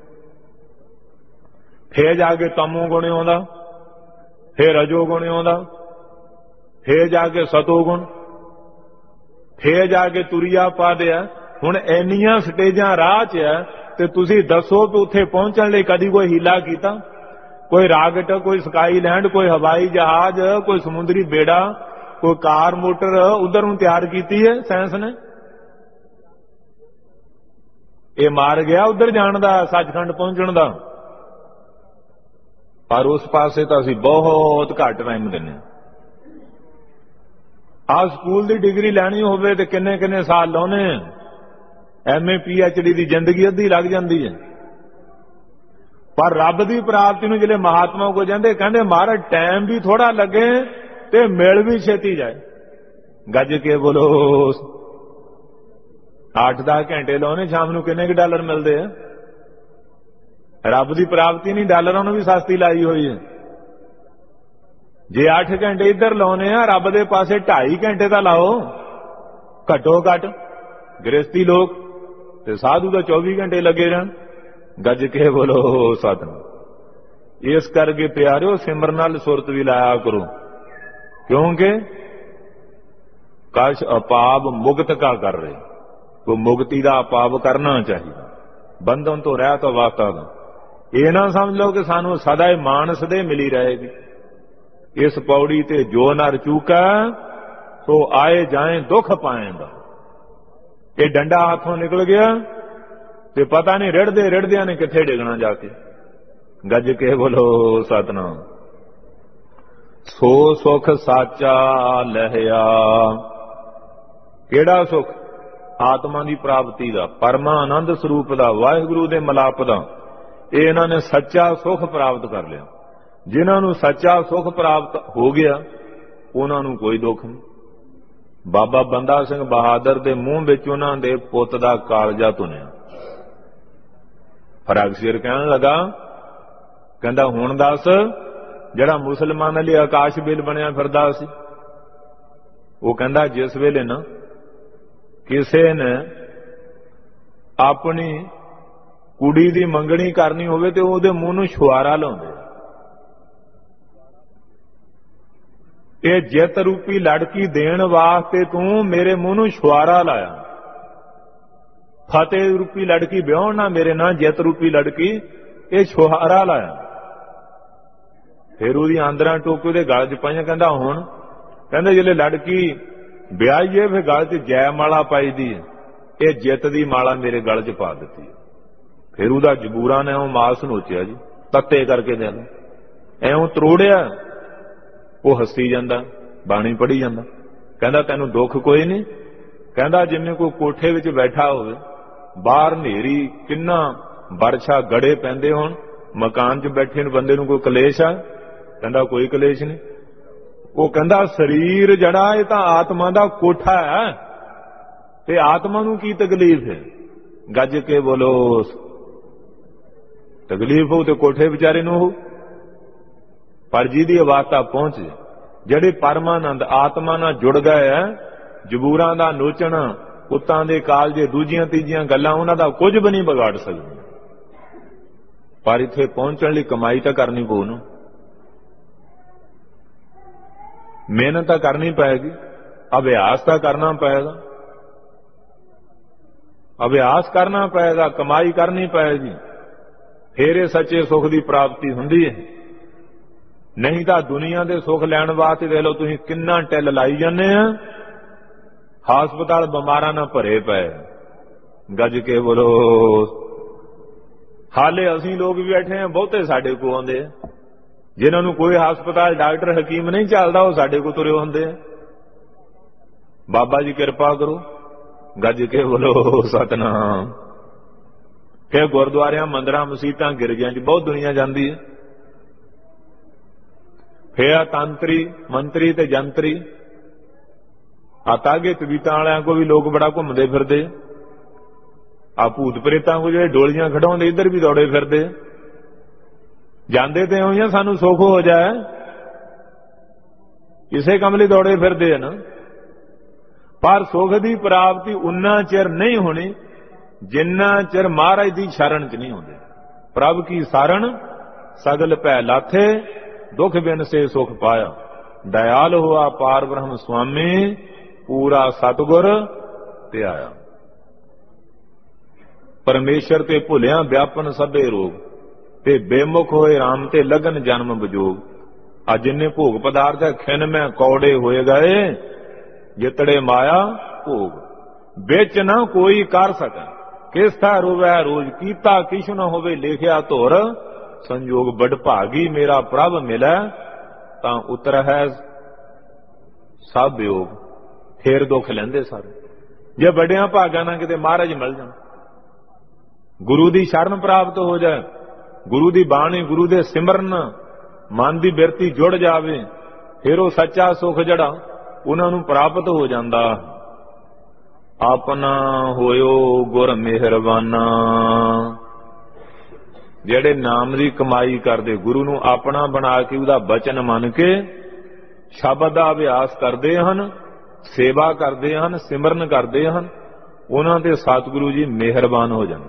ਫੇਰ ਜਾ ਕੇ ਤਮੋ ਗੁਣ ਆਉਂਦਾ, ਫੇਰ ਰਜੋ ਗੁਣ ਆਉਂਦਾ, ਫੇਰ ਜਾ ਕੇ ਸਤੋ ਗੁਣ, ਫੇਰ ਜਾ ਕੇ ਤੁਰਿਆ ਪਾਦਿਆ। ਹੁਣ ਇੰਨੀਆਂ ਸਟੇਜਾਂ ਰਾਹ 'ਚ ਆ ਤੇ ਤੁਸੀਂ ਦੱਸੋ ਕਿ ਉੱਥੇ ਪਹੁੰਚਣ ਲਈ ਕਦੀ ਕੋਈ ਹੀਲਾ ਕੀਤਾ? ਕੋਈ ਰਾਕਟ, ਕੋਈ ਸਕਾਈ ਲੈਂਡ, ਕੋਈ ਹਵਾਈ ਜਹਾਜ਼, ਕੋਈ ਸਮੁੰਦਰੀ ਬੇੜਾ, ਕੋਈ ਕਾਰ ਮੋਟਰ ਉਧਰ ਨੂੰ ਤਿਆਰ ਕੀਤੀ ਹੈ ਸਾਇੰਸ ਨੇ? ਇਹ ਮਾਰ ਗਿਆ ਉਧਰ ਜਾਣ ਦਾ, ਸੱਚਖੰਡ ਪਹੁੰਚਣ ਦਾ। ਪਰ ਉਸ ਪਾਸੇ ਤਾਂ ਅਸੀਂ ਬਹੁਤ ਘੱਟ ਟਾਈਮ ਦਿੰਦੇ ਹਾਂ। ਆਹ ਸਕੂਲ ਦੀ ਡਿਗਰੀ ਲੈਣੀ ਹੋਵੇ ਤੇ ਕਿੰਨੇ ਕਿੰਨੇ ਸਾਲ ਲਾਉਣੇ। M A P H D ਦੀ ਜ਼ਿੰਦਗੀ ਅੱਧੀ ਲੱਗ ਜਾਂਦੀ ਹੈ। ਪਰ ਰੱਬ ਦੀ ਪ੍ਰਾਪਤੀ ਨੂੰ ਜਿਹੜੇ ਮਹਾਤਮਾ ਕੋ ਜਾਂਦੇ, ਕਹਿੰਦੇ ਮਹਾਰਾਜ ਟਾਈਮ ਵੀ ਥੋੜਾ ਲੱਗੇ ਤੇ ਮਿਲ ਵੀ ਛੇਤੀ ਜਾਏ। ਗੱਜ ਕੇ ਬੋਲੋ। ਅੱਠ ਦਸ ਘੰਟੇ ਲਾਉਣੇ, ਸ਼ਾਮ ਨੂੰ ਕਿੰਨੇ ਕੁ ਡਾਲਰ ਮਿਲਦੇ ਆ? ਰੱਬ ਦੀ ਪ੍ਰਾਪਤੀ ਨਹੀਂ, ਡਾਲਰਾਂ ਨੂੰ ਵੀ ਸਸਤੀ ਲਾਈ ਹੋਈ ਹੈ। ਜੇ ਅੱਠ ਘੰਟੇ ਇੱਧਰ ਲਾਉਣੇ ਆ, ਰੱਬ ਦੇ ਪਾਸੇ ਢਾਈ ਘੰਟੇ ਤਾਂ ਲਾਓ ਘੱਟੋ ਘੱਟ। ਗ੍ਰਸਤੀ ਲੋਕ ਤੇ ਸਾਧੂ ਦਾ ਚੌਵੀ ਘੰਟੇ ਲੱਗੇ ਰਹਿਣ। ਗੱਜ ਕੇ ਬੋਲੋ ਸਤਿਨਾਮ। ਇਸ ਕਰਕੇ ਪਿਆਰਿਓ ਸਿਮਰਨ ਨਾਲ ਸੁਰਤ ਵੀ ਲਾਇਆ ਕਰੋ, ਕਿਉਂਕਿ ਕਸ਼ ਅਪਾਪ ਮੁਕਤ ਕਾ ਕਰ ਰਹੇ। ਕੋ ਮੁਕਤੀ ਦਾ ਅਪਾਪ ਕਰਨਾ ਚਾਹੀਦਾ, ਬੰਧਨ ਤੋਂ ਰਹਿਤ ਅਵਸਥਾ ਦਾ। ਇਹ ਨਾ ਸਮਝ ਲਓ ਕਿ ਸਾਨੂੰ ਸਦਾ ਹੀ ਮਾਨਸ ਦੇ ਮਿਲੀ ਰਹੇਗੀ। ਇਸ ਪੌੜੀ ਤੇ ਜੋ ਨਰ ਚੂਕਾ ਸੋ ਆਏ ਜਾਏ ਦੁੱਖ ਪਾਏਂਦਾ। ਇਹ ਡੰਡਾ ਹੱਥੋਂ ਨਿਕਲ ਗਿਆ ਤੇ ਪਤਾ ਨਹੀਂ ਰਿੜਦੇ ਰਿੜਦਿਆਂ ਨੇ ਕਿੱਥੇ ਡਿੱਗਣਾ ਜਾ ਕੇ। ਗੱਜ ਕੇ ਬੋਲੋ ਸਤਿਨਾਮ। ਸੋ ਸੁਖ ਸਾਚਾ ਲਹਿਆ। ਕਿਹੜਾ ਸੁਖ? ਆਤਮਾ ਦੀ ਪ੍ਰਾਪਤੀ ਦਾ, ਪਰਮਾ ਆਨੰਦ ਸਰੂਪ ਦਾ, ਵਾਹਿਗੁਰੂ ਦੇ ਮਿਲਾਪ ਦਾ। ਇਹ ਇਹਨਾਂ ਨੇ ਸੱਚਾ ਸੁਖ ਪ੍ਰਾਪਤ ਕਰ ਲਿਆ। ਜਿਨ੍ਹਾਂ ਨੂੰ ਸੱਚਾ ਸੁਖ ਪ੍ਰਾਪਤ ਹੋ ਗਿਆ ਉਹਨਾਂ ਨੂੰ ਕੋਈ ਦੁੱਖ ਨਹੀਂ। ਬਾਬਾ ਬੰਦਾ ਸਿੰਘ ਬਹਾਦਰ ਦੇ ਮੂੰਹ ਵਿੱਚ ਉਹਨਾਂ ਦੇ ਪੁੱਤ ਦਾ ਕਾਲਜਾ ਧੁਨਿਆ। ਫਰਾਗ ਸਿਰ ਕਹਿਣ ਲੱਗਾ, ਕਹਿੰਦਾ ਹੁਣ ਦੱਸ ਜਿਹੜਾ ਮੁਸਲਮਾਨਾਂ ਲਈ ਆਕਾਸ਼ ਬਿੱਲ ਬਣਿਆ ਫਿਰਦਾ ਸੀ। ਉਹ ਕਹਿੰਦਾ ਜਿਸ ਵੇਲੇ ਨਾ ਕਿਸੇ ਨੇ ਆਪਣੀ ਕੁੜੀ ਦੀ ਮੰਗਣੀ ਕਰਨੀ ਹੋਵੇ ਤੇ ਉਹਦੇ ਮੂੰਹ ਨੂੰ ਛੁਆਰਾ ਲਾਉਂਦੇ। ਇਹ ਜਿੱਤ ਰੂਪੀ ਲੜਕੀ ਦੇਣ ਵਾਸਤੇ ਤੂੰ ਮੇਰੇ ਮੂੰਹ ਨੂੰ ਛੁਆਰਾ ਲਾਇਆ। ਫਤਿਹ ਰੂਪੀ ਲੜਕੀ ਵਿਆਹਣ ਨਾ ਮੇਰੇ ਨਾਲ ਜਿੱਤ ਰੂਪੀ ਲੜਕੀ ਇਹ ਛੁਆਰਾ ਲਾਇਆ। ਫਿਰ ਉਹਦੀ ਆਂਦਰਾਂ ਟੋਕੇ ਉਹਦੇ ਗਲ 'ਚ ਪਾਈਆਂ। ਕਹਿੰਦਾ ਹੁਣ ਕਹਿੰਦੇ ਜਿਹੜੇ ਲੜਕੀ ਵਿਆਹੀਏ ਫਿਰ ਗਲ 'ਚ ਜੈ ਮਾਲਾ ਪਾਈਦੀ ਹੈ, ਇਹ ਜਿੱਤ ਦੀ ਮਾਲਾ ਮੇਰੇ ਗਲ 'ਚ ਪਾ ਦਿੱਤੀ। ਫਿਰ ਉਹਦਾ ਜਬੂਰਾ ਨੇ ਉਹ ਮਾਸ ਨੋਚਿਆ ਜੀ। ਤੱਤੇ ਕਰਕੇ ਦੇ ਦੋ। ਐਉਂ ਤਰੋੜਿਆ, ਉਹ ਹੱਸੀ ਜਾਂਦਾ, ਬਾਣੀ ਪੜ੍ਹੀ ਜਾਂਦਾ। ਕਹਿੰਦਾ ਤੈਨੂੰ ਦੁੱਖ ਕੋਈ ਨਹੀਂ? ਕਹਿੰਦਾ ਜਿਵੇਂ ਕੋਈ ਕੋਠੇ ਵਿੱਚ ਬੈਠਾ ਹੋਵੇ, ਬਾਹਰ ਹਨੇਰੀ, ਕਿੰਨਾ ਵਰਸ਼ਾ, ਗੜੇ ਪੈਂਦੇ ਹੋਣ, ਮਕਾਨ 'ਚ ਬੈਠੇ ਨੂੰ ਬੰਦੇ ਨੂੰ ਕੋਈ ਕਲੇਸ਼ ਆ? ਕਹਿੰਦਾ ਕੋਈ ਕਲੇਸ਼ ਨਹੀਂ। ਉਹ ਕਹਿੰਦਾ ਸਰੀਰ ਜਿਹੜਾ ਇਹ ਤਾਂ ਆਤਮਾ ਦਾ ਕੋਠਾ ਹੈ, ਤੇ ਆਤਮਾ ਨੂੰ ਕੀ ਤਕਲੀਫ ਹੈ? ਗੱਜ ਕੇ ਬੋਲੋ, ਤਕਲੀਫ ਹੋ ਤੇ ਕੋਠੇ ਵਿਚਾਰੇ ਨੂੰ ਹੋ। ਪਰ ਜਿਹਦੀ ਅਵਸਥਾ ਪਹੁੰਚ, ਜਿਹੜੇ ਪਰਮਾਨੰਦ ਆਤਮਾ ਨਾਲ ਜੁੜ ਗਏ ਹੈ, ਜਬੂਰਾਂ ਦਾ ਨੋਚਣ, ਕੁੱਤਾਂ ਦੇ ਕਾਲਜੇ, ਦੂਜੀਆਂ ਤੀਜੀਆਂ ਗੱਲਾਂ ਉਹਨਾਂ ਦਾ ਕੁਝ ਵੀ ਨਹੀਂ ਵਿਗਾੜ ਸਕਦੀਆਂ। ਪਰ ਇੱਥੇ ਪਹੁੰਚਣ ਲਈ ਕਮਾਈ ਤਾਂ ਕਰਨੀ ਪਊ ਨਾ, ਮਿਹਨਤ ਤਾਂ ਕਰਨੀ ਪਏਗੀ, ਅਭਿਆਸ ਤਾਂ ਕਰਨਾ ਪਏਗਾ, ਅਭਿਆਸ ਕਰਨਾ ਪਏਗਾ, ਕਮਾਈ ਕਰਨੀ ਪਏਗੀ, ਫਿਰ ਇਹ ਸੱਚੇ ਸੁੱਖ ਦੀ ਪ੍ਰਾਪਤੀ ਹੁੰਦੀ ਹੈ। ਨਹੀਂ ਤਾਂ ਦੁਨੀਆ ਦੇ ਸੁੱਖ ਲੈਣ ਵਾਸਤੇ ਦੇਖ ਲਓ ਤੁਸੀਂ ਕਿੰਨਾ ਟਿੱਲ ਲਾਈ ਜਾਂਦੇ ਆ, ਹਸਪਤਾਲ ਬਿਮਾਰਾਂ ਨਾਲ ਭਰੇ ਪਏ। ਗੱਜ ਕੇ ਬੋਲੋ, ਹਾਲੇ ਅਸੀਂ ਲੋਕ ਵੀ ਬੈਠੇ ਆ, ਬਹੁਤੇ ਸਾਡੇ ਕੋਲ ਆਉਂਦੇ ਆ, ਜਿਨ੍ਹਾਂ ਨੂੰ ਕੋਈ ਹਸਪਤਾਲ, ਡਾਕਟਰ, ਹਕੀਮ ਨਹੀਂ ਚੱਲਦਾ, ਉਹ ਸਾਡੇ ਕੋਲ ਤੁਰੇ ਹੁੰਦੇ ਆ। ਬਾਬਾ ਜੀ ਕਿਰਪਾ ਕਰੋ। ਗੱਜ ਕੇ ਬੋਲੋ ਸਤਨਾਮ। ਫਿਰ ਗੁਰਦੁਆਰਿਆਂ, ਮੰਦਰਾਂ, ਮਸੀਤਾਂ, ਗਿਰਜਿਆਂ 'ਚ ਬਹੁਤ ਦੁਨੀਆ ਜਾਂਦੀ ਹੈ। ਫਿਰ ਤੰਤਰੀ, ਮੰਤਰੀ ਤੇ ਜੰਤਰੀ, ਆ ਤਾਗੇ ਤਵੀਤਾਂ ਵਾਲਿਆਂ ਕੋ ਵੀ ਲੋਕ ਬੜਾ ਘੁੰਮਦੇ ਫਿਰਦੇ। ਆ ਭੂਤ ਪ੍ਰੇਤਾਂ ਕੋ ਜਿਹੜੇ ਡੋਲੀਆਂ ਖੜਾਉਂਦੇ, ਇੱਧਰ ਵੀ ਦੌੜੇ ਫਿਰਦੇ। ਜਾਂਦੇ ਤੇ ਹੋਈਆਂ ਸਾਨੂੰ ਸੁੱਖ ਹੋ ਜਾਏ, ਕਿਸੇ ਕੰਮ ਲਈ ਦੌੜੇ ਫਿਰਦੇ ਆ ਨਾ। ਪਰ ਸੁੱਖ ਦੀ ਪ੍ਰਾਪਤੀ ਉਨਾ ਚਿਰ ਨਹੀਂ ਹੋਣੀ ਜਿੰਨਾ ਚਿਰ ਮਹਾਰਾਜ ਦੀ ਸ਼ਰਨ 'ਚ ਨਹੀਂ ਹੁੰਦੇ। ਪ੍ਰਭ ਕੀ ਸਾਰਣ ਸਗਲ ਭੈ ਲਾਥੇ, ਦੁੱਖ ਬਿਨ ਸੇ ਸੁਖ ਪਾਇਆ। ਦਇਆਲ ਹੋਆ ਪਾਰ ਬ੍ਰਹਮ ਸੁਆਮੀ, ਪੂਰਾ ਸਤਿਗੁਰ ਤੇ ਆਇਆ। ਪਰਮੇਸ਼ਰ ਤੇ ਭੁੱਲਿਆ ਵਿਆਪਨ ਸਭੇ ਰੋਗ, ਤੇ ਬੇਮੁਖ ਹੋਏ ਰਾਮ ਤੇ ਲਗਨ ਜਨਮ ਵਿਜੋਗ। ਆ ਜਿੰਨੇ ਭੋਗ ਪਦਾਰਥ ਹੈ, ਖਿਨ ਮੈਂ ਕੌੜੇ ਹੋਏ ਗਏ, ਜਿਤੜੇ ਮਾਇਆ ਭੋਗ। ਵਿੱਚ ਨਾ ਕੋਈ ਕਰ ਸਕੈ, ਕਿਸ ਥਾ ਰੋਵੈ ਰੋਜ਼, ਕੀਤਾ ਕਿਛੁ ਨਾ ਹੋਵੇ ਲਿਖਿਆ ਧੁਰ। ਸੰਜੋਗ ਬੜ ਭਾਗੀ, ਮੇਰਾ ਪ੍ਰਭ ਮਿਲੈ, ਤਾਂ ਉਤਰ ਹੈ ਸਭ ਯੋਗ। ਫੇਰ ਦੁੱਖ ਲੈਂਦੇ ਸਾਰੇ, ਜੇ ਵੱਡਿਆਂ ਭਾਗਾਂ ਨਾਲ ਕਿਤੇ ਮਹਾਰਾਜ ਮਿਲ ਜਾਣ, ਗੁਰੂ ਦੀ ਸ਼ਰਨ ਪ੍ਰਾਪਤ ਹੋ ਜਾਏ, ਗੁਰੂ ਦੀ ਬਾਣੀ, ਗੁਰੂ ਦੇ ਸਿਮਰਨ, ਮਨ ਦੀ ਬਿਰਤੀ ਜੁੜ ਜਾਵੇ, ਫਿਰ ਉਹ ਸੱਚਾ ਸੁੱਖ ਜਿਹੜਾ ਉਹਨਾਂ ਨੂੰ ਪ੍ਰਾਪਤ ਹੋ ਜਾਂਦਾ। ਆਪਣਾ ਹੋਇਓ ਗੁਰ ਮਿਹਰਬਾਨਾ। ਜਿਹੜੇ ਨਾਮ ਦੀ ਕਮਾਈ ਕਰਦੇ, ਗੁਰੂ ਨੂੰ ਆਪਣਾ ਬਣਾ ਕੇ ਉਹਦਾ ਬਚਨ ਮੰਨ ਕੇ ਸ਼ਬਦ ਦਾ ਅਭਿਆਸ ਕਰਦੇ ਹਨ, ਸੇਵਾ ਕਰਦੇ ਹਨ, ਸਿਮਰਨ ਕਰਦੇ ਹਨ, ਉਹਨਾਂ ਤੇ ਸਤਿਗੁਰੂ ਜੀ ਮਿਹਰਬਾਨ ਹੋ ਜਾਂਦੇ।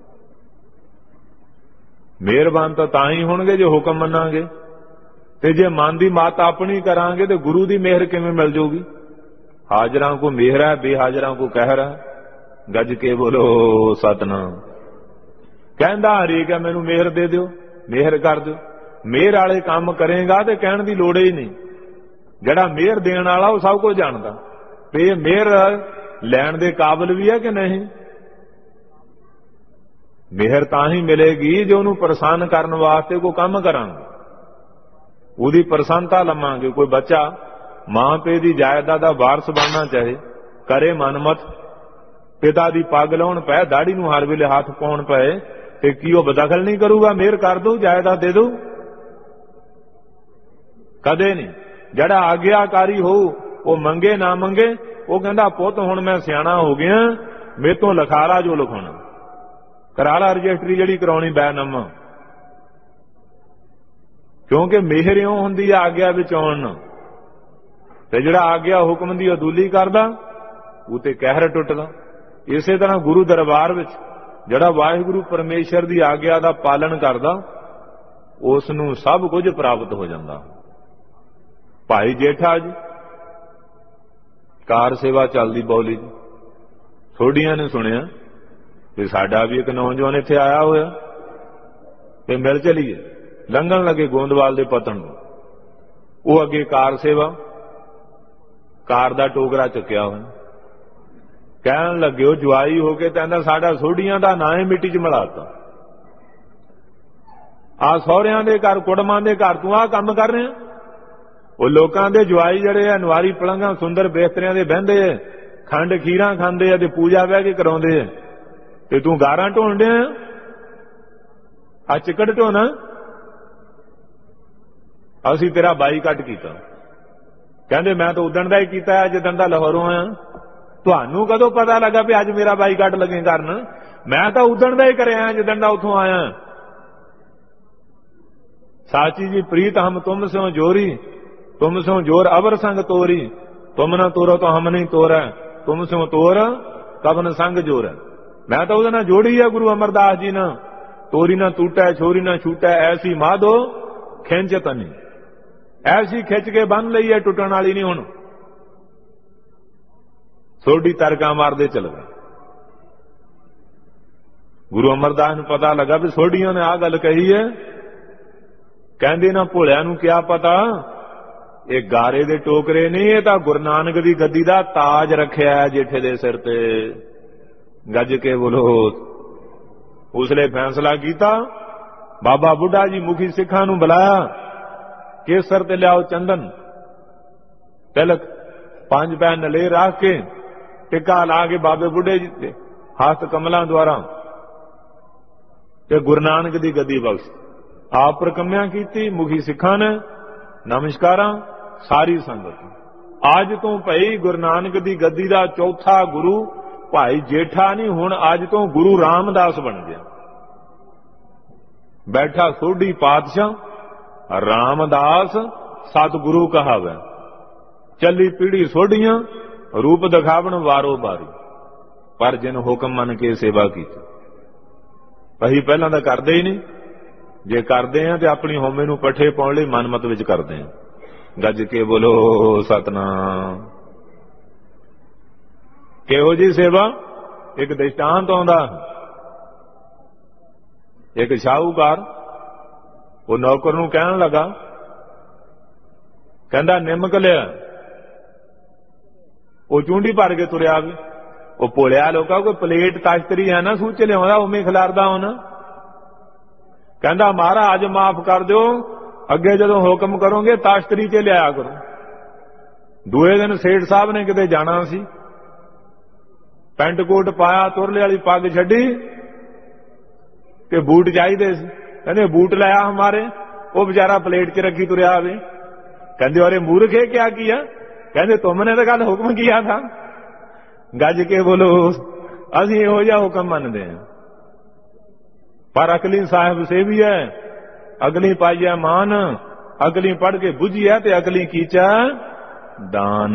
ਮਿਹਰਬਾਨ ਤਾਂ ਤਾਂ ਹੀ ਹੋਣਗੇ ਜੇ ਹੁਕਮ ਮੰਨਾਂਗੇ, ਤੇ ਜੇ ਮਨ ਦੀ ਮੱਤ ਆਪਣੀ ਕਰਾਂਗੇ ਤੇ ਗੁਰੂ ਦੀ ਮਿਹਰ ਕਿਵੇਂ ਮਿਲ ਜਾਊਗੀ? ਹਾਜ਼ਰਾਂ ਕੋ ਮਿਹਰ ਹੈ, ਬੇਹਾਜ਼ਰਾਂ ਕੋ ਕਹਿਰ ਹੈ। ਗੱਜ ਕੇ ਬੋਲੋ ਸਤਨਾਮ। ਕਹਿੰਦਾ ਹਰੇਕ ਹੈ ਮੈਨੂੰ ਮਿਹਰ ਦੇ ਦਿਓ, ਮਿਹਰ ਕਰ ਦਿਓ। ਮਿਹਰ ਵਾਲੇ ਕੰਮ ਕਰੇਗਾ ਤੇ ਕਹਿਣ ਦੀ ਲੋੜ ਹੀ ਨਹੀਂ। ਜਿਹੜਾ ਮਿਹਰ ਦੇਣ ਵਾਲਾ ਉਹ ਸਭ ਕੁਝ ਜਾਣਦਾ ਤੇ ਇਹ ਮਿਹਰ ਲੈਣ ਦੇ ਕਾਬਿਲ ਵੀ ਹੈ ਕਿ ਨਹੀਂ। ਮਿਹਰ ਤਾਂ ਹੀ ਮਿਲੇਗੀ ਜੇ ਉਹਨੂੰ ਪ੍ਰਸੰਨ ਕਰਨ ਵਾਸਤੇ ਕੋਈ ਕੰਮ ਕਰਾਂਗੇ, ਉਹਦੀ ਪ੍ਰਸੰਨਤਾ ਲਵਾਂਗੇ। ਕੋਈ ਬੱਚਾ ਮਾਂ ਪਿਓ ਦੀ ਜਾਇਦਾਦ ਦਾ ਵਾਰਸ ਬਣਨਾ ਚਾਹੇ, ਕਰੇ ਮਨਮਤ, ਪਿਤਾ ਦੀ ਪੱਗ ਲਾਉਣ ਪਏ, ਦਾੜੀ ਨੂੰ ਹਰ ਵੇਲੇ ਹੱਥ ਪਾਉਣ ਪਏ, ਤੇ ਕੀ ਉਹ ਬਦਖਲ ਨਹੀਂ ਕਰੂਗਾ? ਮਿਹਰ ਕਰ ਦੂ, ਜਾਇਦਾਦ ਦੇ ਦੂ? ਕਦੇ ਨਹੀਂ। ਜਿਹੜਾ ਆਗਿਆਕਾਰੀ ਹੋਊ ਉਹ ਮੰਗੇ ਨਾ ਮੰਗੇ, ਉਹ ਕਹਿੰਦਾ ਪੁੱਤ ਹੁਣ ਮੈਂ ਸਿਆਣਾ ਹੋ ਗਿਆ, ਮੇਰੇ ਤੋਂ ਲਿਖਾ ਲਾ ਜੋ ਲਿਖਾਉਣਾ, ਕਰਾ ਲਾ ਰਜਿਸਟਰੀ ਜਿਹੜੀ ਕਰਾਉਣੀ ਬੈਨਮ। ਕਿਉਂਕਿ ਮਿਹਰ ਇਉਂ ਹੁੰਦੀ ਆ ਆਗਿਆ ਵਿੱਚ ਆਉਣ, ਤੇ ਜਿਹੜਾ ਆਗਿਆ ਹੁਕਮ ਦੀ ਅਦੂਲੀ ਕਰਦਾ ਉਹ ਤੇ ਕਹਿਰ ਟੁੱਟਦਾ। ਇਸੇ ਤਰ੍ਹਾਂ ਗੁਰੂ ਦਰਬਾਰ ਵਿੱਚ ਜਿਹੜਾ ਵਾਹਿਗੁਰੂ ਪਰਮੇਸ਼ਰ ਦੀ ਆਗਿਆ ਦਾ ਪਾਲਣ ਕਰਦਾ, ਉਸ ਨੂੰ ਸਭ ਕੁਝ ਪ੍ਰਾਪਤ ਹੋ ਜਾਂਦਾ। ਭਾਈ ਜੇਠਾ ਜੀ ਕਾਰ ਸੇਵਾ ਚੱਲਦੀ ਬੌਲੀ ਦੀ, ਥੋੜੀਆਂ ਨੇ ਸੁਣਿਆ ਤੇ ਸਾਡਾ ਵੀ ਇੱਕ ਨੌਜਵਾਨ ਇੱਥੇ ਆਇਆ ਹੋਇਆ, ਤੇ ਮਿਲ ਚਲੀਏ। ਲੰਘਣ ਲੱਗੇ ਗੋਂਦਵਾਲ ਦੇ ਪਤਨ ਨੂੰ, ਉਹ ਅੱਗੇ ਕਾਰ ਸੇਵਾ, ਕਾਰ ਦਾ ਟੋਕਰਾ ਚੁੱਕਿਆ ਹੋਇਆ, ਕਹਿਣ ਲੱਗੇ ਉਹ ਜਵਾਈ ਹੋ ਕੇ ਕਹਿੰਦਾ ਸਾਡਾ ਸੋਢੀਆਂ ਦਾ ਨਾਂ ਹੀ ਮਿੱਟੀ 'ਚ ਮਿਲਾਤਾ। ਆ ਸਹੁਰਿਆਂ ਦੇ ਘਰ ਕੁੜਮਾਂ ਦੇ ਘਰ ਤੂੰ ਆਹ ਕੰਮ ਕਰ ਰਿਹਾ। ਉਹ ਲੋਕਾਂ ਦੇ ਜਵਾਈ ਜਿਹੜੇ ਆ ਨਵਾਰੀ ਪਲੰਘਾਂ ਸੁੰਦਰ ਬਿਸਤਰਿਆਂ ਦੇ ਬਹਿੰਦੇ ਆ, ਖੰਡ ਖੀਰਾਂ ਖਾਂਦੇ ਆ ਤੇ ਪੂਜਾ ਬਹਿ ਕੇ ਕਰਾਉਂਦੇ ਆ, ਤੇ ਤੂੰ ਗਾਰਾਂ ਢੋਣ ਡਿਆ ਆ ਚਿੱਕੜ ਢੋਣਾ। ਅਸੀਂ ਤੇਰਾ ਬਾਈਕਾਟ ਕੀਤਾ। ਕਹਿੰਦੇ ਮੈਂ ਤਾਂ ਉਦਣ ਦਾ ਹੀ ਕੀਤਾ ਜਿੱਦਣ ਦਾ ਲਾਹੌਰੋਂ ਆਇਆ। ਤੁਹਾਨੂੰ ਕਦੋਂ ਪਤਾ ਲੱਗਾ ਵੀ ਅੱਜ ਮੇਰਾ ਬਾਈਕਾਟ ਲੱਗੇ ਕਰਨ? ਮੈਂ ਤਾਂ ਉਦਣ ਦਾ ਹੀ ਕਰਿਆ ਜਿੱਦਣ ਦਾ ਉੱਥੋਂ ਆਇਆ। साची जी प्रीत हम तुम से जोरी, तुम से जोर अवर संग तोरी, तुम न तोरो तो हम नहीं तोर, तुम से तोर कब न संग जोर। मैं तो उहदे नाल जोड़ी है गुरु अमरदास जी ना, तोरी ना टूटा छोरी ना छूटा, ऐसी माधो खिंच तनी, ऐसी खिंच के बन लई है टुटण वाली नहीं। हुण सोडी तरका मारदे चल गए। गुरु अमरदास नूं पता लगा भी सोडियां ने आ गल कही है। कहंदे ना भोलिया नूं क्या पता, ये गारे दे टोकरे नहीं, ये तां गुरु नानक दी गद्दी दा ताज रखिया है जेठे दे सिर ते। गज के बोलो। उसले फैसला किया, बाबा बुढ़ा जी मुखी सिखां नूं बुलाया, केसर ते लियाओ चंदन तिलक, पांच पैन नले रख के टिक्का ला के बाबे बुढ़े जी ते हस्त कमलों द्वारा ते गुरु नानक दी गद्दी बख्श आप प्रकम्या की। मुखी सिखा ने नमस्कारा सारी संगत। अज तो भाई गुरु नानक दी गद्दी दा चौथा गुरु भाई जेठा नहीं, हुण अज तो गुरु रामदास बन गया। बैठा सोढ़ी पातशाह रामदास सतगुरु कहावे। चली पीढ़ी सोढ़ियां रूप दिखावन वारो बारी, पर जिन हुक्म मन के सेवा की। असीं पहलां तां करदे ही नहीं, जे करते हैं तो अपनी होमे नूं पट्ठे पाउण लई मनमत विच करते हैं। गज के बोलो सतनाम। किहो जी सेवा? एक दृष्टांत आउंदा। एक शाहूकार वो नौकर नूं कहण लगा, कहंदा निमक लिया। वो चूंडी भर के तुरिया आवे। वो भोलिया लोका कोई प्लेट तश्तरी है ना सूच लिआउंदा, उवें खिलारदा होना। कहंदा महाराज माफ कर दो, अगे जदों हुक्म करोगे ताश्तरी च लिया करो। दूए दिन सेठ साहब ने किते जाना सी, पेंट कोट पाया, तुरले वाली पग छड्डी ते बूट चाहिए सी। कहंदे बूट लाया हमारे। वो बेचारा प्लेट च रखी तुरिया आवे। कहंदे अरे मूर्ख है क्या किया? कहंदे तुमने तो कल हुक्म किया था। गज के बोलो। असीं इहो जिहा हुक्म मनदे हां, पर अकली साहिब से भी है। अगली पाई है मान, अगली पढ़ के बुझी है, ते अगली कीचा दान।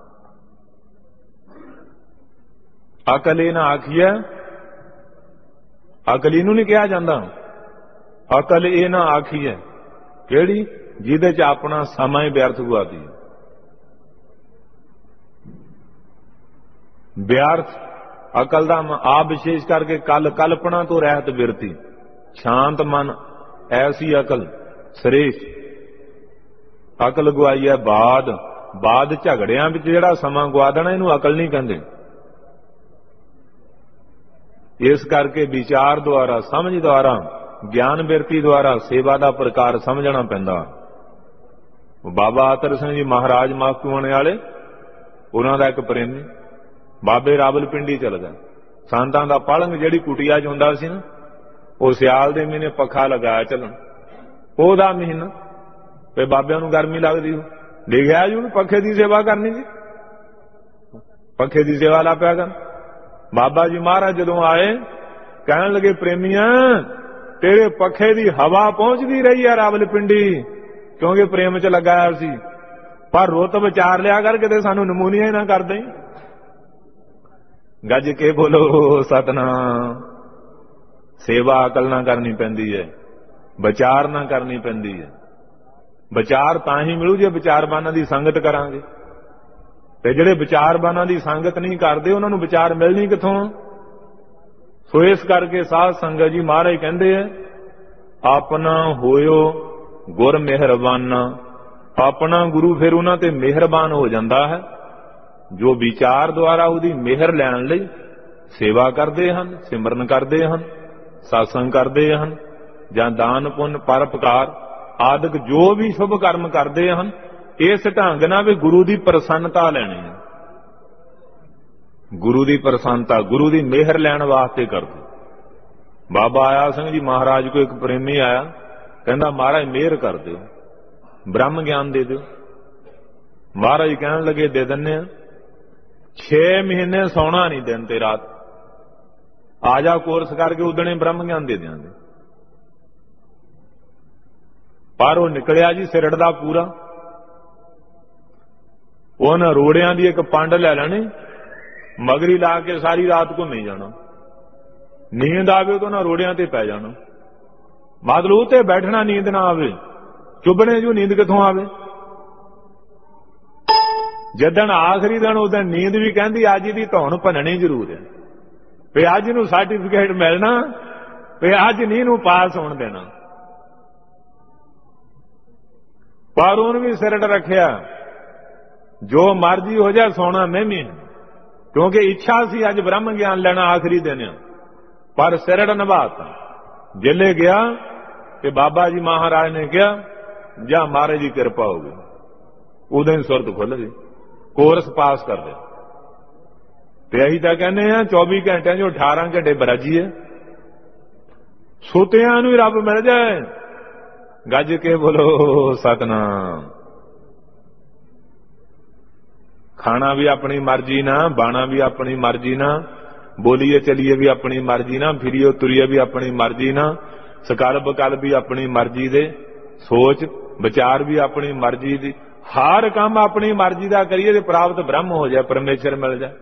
अकल ये ना आखिए, अकली नूं नहीं कहा जाता। अकल ये ना आखिए केड़ी जिहदे च अपना समय व्यर्थ हुआ दी। व्यर्थ अकल दा आ विशेष करके कल कल्पना तो रहत बिरती, शांत मन ऐसी अकल श्रेष्ठ। अकल गवाई है बाद, बाद झगड़ियां विच जिहड़ा समा गवा देना इहनूं अकल नहीं कहंदे। इस करके विचार द्वारा, समझ द्वारा, ज्ञान बिरती द्वारा सेवा का प्रकार समझना पैंदा। बाबा आतर सिंह जी महाराज माखूआणे वाले, उन्हां दा इक प्रेमी बाबे रावलपिंडी चल गया। संतां दा पलंग जिहड़ी कुटिया च हुंदा सी ना, वो सियाल दे महीने पखा लगाया चलन, ओहदा महीना ते बाबिਆਂ ਨੂੰ गर्मी लगदी हो, लिखिआ जी पखे की सेवा करनी जी, पखे की सेवा ला पिया कर। बाबा जी महाराज जदों आए कहण लगे, प्रेमिया तेरे पखे की हवा पहुंचती रही है रावलपिंडी, क्योंकि प्रेम च लगाया सी, पर रुत विचार लिया कर किते सानू नमूनिया ही ना कर दें। गज के बोलो सतनाम। सेवा अकल ना करनी पैंदी है, विचार ना करनी पैंदी है। विचार तां ही मिलू जे विचारवानां दी संगत करांगे, ते जिहड़े विचारवानां दी संगत नहीं करदे उन्हां नूं विचार मिलणी कित्थों। सो इस करके साध संगत जी महाराज कहंदे है, अपना होयो गुर मेहरबाना। अपना गुरु फिर उन्हां ते मेहरबान हो जांदा है, जो विचार द्वारा उहदी मेहर लैण लई सेवा करदे हन, सिमरन करदे हन, सत्संग करदे हन, ਜਾਂ ਦਾਨ ਪੁੰਨ ਪਰਉਪਕਾਰ ਆਦਿਕ ਜੋ ਵੀ ਸ਼ੁਭ ਕਰਮ ਕਰਦੇ ਹਨ, ਇਸ ਢੰਗ ਨਾਲ ਵੀ ਗੁਰੂ ਦੀ ਪ੍ਰਸੰਨਤਾ ਲੈਣੀ ਹੈ। ਗੁਰੂ ਦੀ ਪ੍ਰਸੰਨਤਾ, ਗੁਰੂ ਦੀ ਮਿਹਰ ਲੈਣ ਵਾਸਤੇ ਕਰਦੇ। ਬਾਬਾ ਆਇਆ ਸਿੰਘ ਜੀ ਮਹਾਰਾਜ ਕੋ ਇੱਕ ਪ੍ਰੇਮੀ ਆਇਆ, ਕਹਿੰਦਾ ਮਹਾਰਾਜ ਮਿਹਰ ਕਰ ਦਿਓ, ਬ੍ਰਹਮ ਗਿਆਨ ਦੇ ਦਿਓ। ਮਹਾਰਾਜ ਕਹਿਣ ਲੱਗੇ ਦੇ ਦਿੰਨੇ ਆ, ਛੇ ਮਹੀਨੇ ਸੌਣਾ ਨਹੀਂ ਦਿਨ ਤੇ ਰਾਤ, ਆ ਜਾ ਕੋਰਸ ਕਰਕੇ ਉਦਣੇ ਬ੍ਰਹਮ ਗਿਆਨ ਦੇ ਦਿਆਂਗੇ। ਪਰ ਉਹ ਨਿਕਲਿਆ ਜੀ ਸਿਰੜ ਦਾ ਪੂਰਾ। ਉਹਨਾਂ ਰੋੜਿਆਂ ਦੀ ਇੱਕ ਪੰਡ ਲੈ ਲੈਣੀ, ਮਗਰੀ ਲਾ ਕੇ ਸਾਰੀ ਰਾਤ ਘੁੰਮੀ ਜਾਣਾ, ਨੀਂਦ ਆਵੇ ਤਾਂ ਉਹਨਾਂ ਰੋੜਿਆਂ ਤੇ ਪੈ ਜਾਣਾ। ਮਤਲਬ ਤੇ ਬੈਠਣਾ ਨੀਂਦ ਨਾ ਆਵੇ, ਚੁੱਭਣੇ ਜੂ ਨੀਂਦ ਕਿੱਥੋਂ ਆਵੇ। ਜਦੋਂ ਆਖਰੀ ਦਿਨ ਉਦੋਂ ਨੀਂਦ ਵੀ ਕਹਿੰਦੀ ਅੱਜ ਦੀ ਧੌਣ ਭੰਨਣੀ ਜ਼ਰੂਰ ਹੈ, ਵੀ ਅੱਜ ਨੂੰ ਸਰਟੀਫਿਕੇਟ ਮਿਲਣਾ, ਵੀ ਅੱਜ ਨਹੀਂ ਨੂੰ ਪਾਸ ਹੋਣ ਦੇਣਾ। ਪਰ ਉਹਨੇ ਵੀ ਸਿਰੜ ਰੱਖਿਆ, ਜੋ ਮਰਜ਼ੀ ਹੋ ਜਾਏ ਸੋਣਾ ਮੈਂ ਵੀ, ਕਿਉਂਕਿ ਇੱਛਾ ਸੀ ਅੱਜ ਬ੍ਰਹਮ ਗਿਆਨ ਲੈਣਾ ਆਖਰੀ ਦਿਨ, ਪਰ ਸਿਰੜ ਨਿਭਾਤਾ। ਜਿੱਲੇ ਗਿਆ ਤੇ ਬਾਬਾ ਜੀ ਮਹਾਰਾਜ ਨੇ ਕਿਹਾ ਜਾਂ ਮਹਾਰਾਜ ਦੀ ਕਿਰਪਾ ਹੋ ਗਈ, ਉਦੋਂ ਹੀ ਸੁਰਤ ਖੁੱਲ ਗਈ, ਕੋਰਸ ਪਾਸ ਕਰ ਲਿਆ। ਤੇ ਅਸੀਂ ਤਾਂ ਕਹਿੰਦੇ ਆ ਚੌਵੀ ਘੰਟਿਆਂ ਚੋਂ ਅਠਾਰਾਂ ਘੰਟੇ ਬਰਾਜੀਏ, ਸੁਤਿਆਂ ਨੂੰ ਹੀ ਰੱਬ ਮਿਲ ਜਾਏ। ਗੱਜ ਕੇ ਬੋਲੋ ਸਤਨਾਮ। ਖਾਣਾ ਵੀ ਆਪਣੀ ਮਰਜ਼ੀ ਨਾਲ, ਬਾਣਾ ਵੀ ਆਪਣੀ ਮਰਜ਼ੀ ਨਾਲ, ਬੋਲੀਏ ਚਲੀਏ ਵੀ ਆਪਣੀ ਮਰਜ਼ੀ ਨਾਲ, ਫਿਰੀਏ ਤੁਰੀਏ ਵੀ ਆਪਣੀ ਮਰਜ਼ੀ ਨਾਲ, ਸਕਲ ਬਕਲ ਵੀ ਆਪਣੀ ਮਰਜ਼ੀ ਦੇ, ਸੋਚ ਵਿਚਾਰ ਵੀ ਆਪਣੀ ਮਰਜ਼ੀ ਦੀ, ਹਰ ਕੰਮ ਆਪਣੀ ਮਰਜ਼ੀ ਦਾ ਕਰੀਏ ਤੇ ਪ੍ਰਾਪਤ ਬ੍ਰਹਮ ਹੋ ਜਾਏ, ਪਰਮੇਸ਼ਰ ਮਿਲ ਜਾਏ।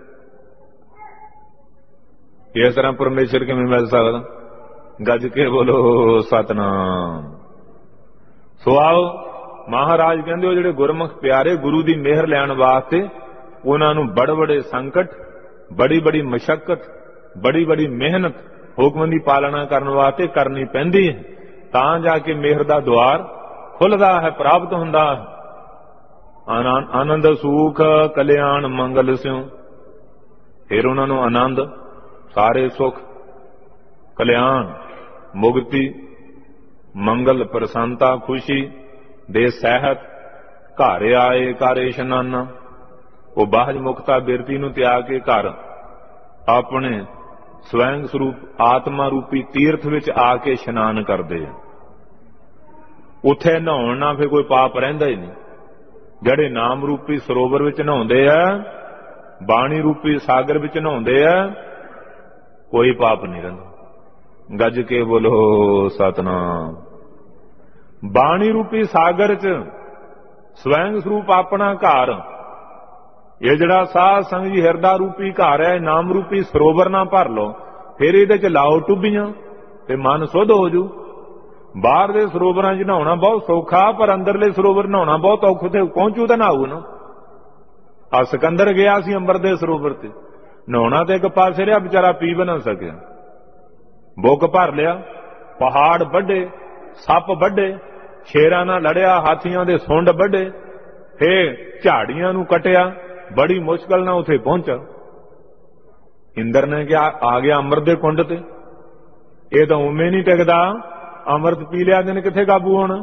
ਇਸ ਤਰ੍ਹਾਂ ਪਰਮੇਸ਼ਰ ਕਿਵੇਂ ਮਿਲ ਸਕਦਾ? ਗੱਜ ਕੇ ਬੋਲੋ ਸਤਨਾਮ। ਸੋ ਆਓ ਮਹਾਰਾਜ ਕਹਿੰਦੇ ਉਹ ਜਿਹੜੇ ਗੁਰਮੁਖ ਪਿਆਰੇ ਗੁਰੂ ਦੀ ਮਿਹਰ ਲੈਣ ਵਾਸਤੇ ਉਹਨਾਂ ਨੂੰ ਬੜੇ ਬੜੇ ਸੰਕਟ, ਬੜੀ ਬੜੀ ਮਸ਼ੱਕਤ, ਬੜੀ ਬੜੀ ਮਿਹਨਤ ਹੁਕਮ ਦੀ ਪਾਲਣਾ ਕਰਨ ਵਾਸਤੇ ਕਰਨੀ ਪੈਂਦੀ ਹੈ, ਤਾਂ ਜਾ ਕੇ ਮਿਹਰ ਦਾ ਦੁਆਰ ਖੁੱਲਦਾ ਹੈ, ਪ੍ਰਾਪਤ ਹੁੰਦਾ ਹੈ। ਆਨੰਦ ਸੁਖ ਕਲਿਆਣ ਮੰਗਲ ਸਿਉ, ਫਿਰ ਉਹਨਾਂ ਨੂੰ ਆਨੰਦ, ਸਾਰੇ ਸੁਖ, ਕਲਿਆਣ, ਮੁਕਤੀ, ਮੰਗਲ, ਪ੍ਰਸੰਨਤਾ, ਖੁਸ਼ੀ ਦੇ ਸਹਿਤ ਘਰ ਆਏ ਘਰ ਇਸ਼ਨਾਨਾ। ਉਹ ਬਾਹਜ ਮੁਕਤਾ ਬਿਰਤੀ ਨੂੰ ਤਿਆਗ ਕੇ ਘਰ ਆਪਣੇ ਸਵੈੰ ਸਰੂਪ ਆਤਮਾ ਰੂਪੀ ਤੀਰਥ ਵਿੱਚ ਆ ਕੇ ਇਸ਼ਨਾਨ ਕਰਦੇ ਆ। ਉੱਥੇ ਨਹਾਉਣ ਨਾਲ ਫਿਰ ਕੋਈ ਪਾਪ ਰਹਿੰਦਾ ਹੀ ਨਹੀਂ। ਜਿਹੜੇ ਨਾਮ ਰੂਪੀ ਸਰੋਵਰ ਵਿੱਚ ਨਹਾਉਂਦੇ ਆ, ਬਾਣੀ ਰੂਪੀ ਸਾਗਰ ਵਿੱਚ ਨਹਾਉਂਦੇ ਆ, ਕੋਈ ਪਾਪ ਨਹੀਂ ਰਹਿੰਦਾ। ਗੱਜ ਕੇ ਬੋਲੋ ਸਤਨਾਮ। ਬਾਣੀ ਰੂਪੀ ਸਾਗਰ ਚ ਸਵੈੰ ਸਰੂਪ ਆਪਣਾ ਘਰ, ਇਹ ਜਿਹੜਾ ਸਾਧ ਸੰਗ ਜੀ ਹਿਰਦਾ ਰੂਪੀ ਘਰ ਹੈ, ਨਾਮ ਰੂਪੀ ਸਰੋਵਰ ਨਾਲ ਭਰ ਲਓ, ਫਿਰ ਇਹਦੇ ਚ ਲਾਓ ਟੁੱਬੀਆਂ ਤੇ ਮਨ ਸੁੱਧ ਹੋ ਜੂ। ਬਾਹਰ ਦੇ ਸਰੋਵਰਾਂ 'ਚ ਨਹਾਉਣਾ ਬਹੁਤ ਸੌਖਾ, ਪਰ ਅੰਦਰਲੇ ਸਰੋਵਰ ਨਹਾਉਣਾ ਬਹੁਤ ਔਖਾ। ਤੇ ਪਹੁੰਚੂ ਤਾਂ ਨਹਾਊ ਨਾ। ਆ ਸਿਕੰਦਰ ਗਿਆ ਸੀ ਅੰਬਰ ਦੇ ਸਰੋਵਰ ਤੇ, ਨਹਾਉਣਾ ਤੇ ਇੱਕ ਪਾਸੇ ਰਿਹਾ, ਵਿਚਾਰਾ ਪੀ ਵੀ ਨਾ ਸਕਿਆ। ਬੁੱਕ ਭਰ ਲਿਆ, ਪਹਾੜ ਵੱਡੇ, ਸੱਪ ਵੱਡੇ, ਸ਼ੇਰਾਂ ਨਾਲ ਲੜਿਆ, ਹਾਥੀਆਂ ਦੇ ਸੁੰਡ ਵੱਡੇ, ਫੇਰ ਝਾੜੀਆਂ ਨੂੰ ਕੱਟਿਆ, ਬੜੀ ਮੁਸ਼ਕਲ ਨਾਲ ਉੱਥੇ ਪਹੁੰਚਾ। ਇੰਦਰ ਨੇ ਕਿਹਾ ਆ ਗਿਆ ਅੰਮ੍ਰਿਤ ਦੇ ਕੁੰਡ ਤੇ, ਇਹ ਤਾਂ ਉਵੇਂ ਨਹੀਂ ਟਿਕਦਾ, ਅੰਮ੍ਰਿਤ ਪੀ ਲਿਆ ਦਿਨ ਕਿੱਥੇ ਕਾਬੂ ਹੋਣਾ,